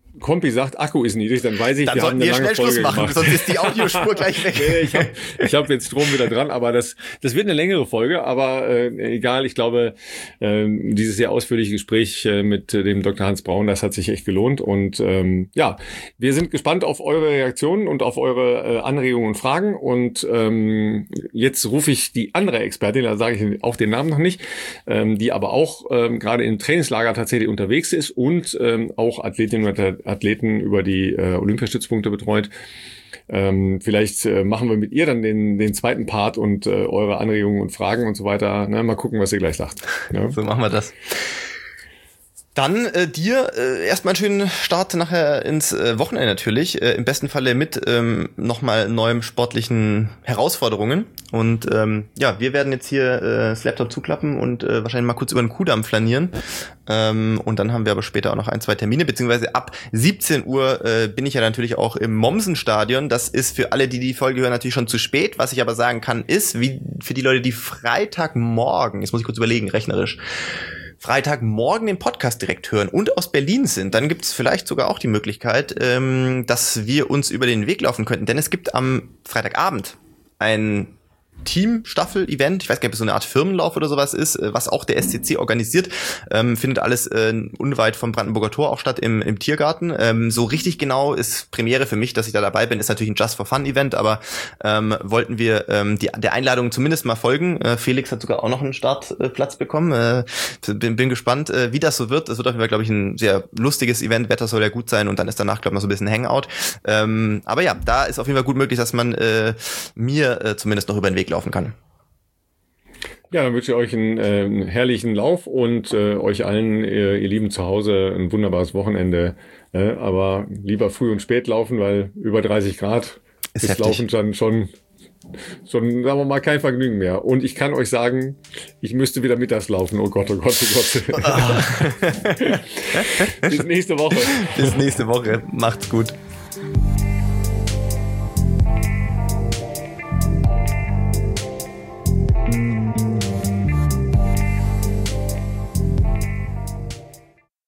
Kompi sagt, Akku ist niedrig, dann weiß ich, dann wir haben eine lange Folge gemacht. Sonst ist die Audiospur gleich weg. Nee, ich hab jetzt Strom wieder dran, aber das wird eine längere Folge, aber egal, ich glaube, dieses sehr ausführliche Gespräch mit dem Dr. Hans Braun, das hat sich echt gelohnt und ja, wir sind gespannt auf eure Reaktionen und auf eure Anregungen und Fragen und jetzt rufe ich die andere Expertin, da sage ich auch den Namen noch nicht, die aber auch gerade im Trainingslager tatsächlich unterwegs ist und auch Athletinnen und Athleten über die Olympiastützpunkte betreut. Vielleicht machen wir mit ihr dann den zweiten Part und eure Anregungen und Fragen und so weiter. Na, mal gucken, was ihr gleich sagt. Ja? So machen wir das. Dann dir erstmal einen schönen Start nachher ins Wochenende natürlich. Im besten Falle mit nochmal neuen sportlichen Herausforderungen. Und ja, wir werden jetzt hier das Laptop zuklappen und wahrscheinlich mal kurz über den Kuhdamm flanieren. Und dann haben wir aber später auch noch 1, 2 Termine, beziehungsweise ab 17 Uhr bin ich ja natürlich auch im Mommsen-Stadion. Das ist für alle, die Folge hören, natürlich schon zu spät. Was ich aber sagen kann, ist, wie für die Leute, die Freitagmorgen, jetzt muss ich kurz überlegen, rechnerisch, Freitagmorgen den Podcast direkt hören und aus Berlin sind, dann gibt es vielleicht sogar auch die Möglichkeit, dass wir uns über den Weg laufen könnten. Denn es gibt am Freitagabend ein Team-Staffel-Event, ich weiß gar nicht, ob es so eine Art Firmenlauf oder sowas ist, was auch der SCC organisiert, findet alles unweit vom Brandenburger Tor auch statt im Tiergarten. So richtig genau ist Premiere für mich, dass ich da dabei bin, ist natürlich ein Just-for-Fun-Event, aber wollten wir der Einladung zumindest mal folgen. Felix hat sogar auch noch einen Startplatz bekommen. Bin gespannt, wie das so wird. Es wird auf jeden Fall, glaube ich, ein sehr lustiges Event. Wetter soll ja gut sein und dann ist danach, glaube ich, noch so ein bisschen Hangout. Aber ja, da ist auf jeden Fall gut möglich, dass man mir zumindest noch über den Weg laufen kann. Ja, dann wünsche ich euch einen herrlichen Lauf und euch allen, ihr Lieben zu Hause, ein wunderbares Wochenende. Aber lieber früh und spät laufen, weil über 30 Grad ist Laufen dann schon, sagen wir mal, kein Vergnügen mehr. Und ich kann euch sagen, ich müsste wieder mittags laufen. Oh Gott, oh Gott, oh Gott. Bis nächste Woche. Bis nächste Woche. Macht's gut.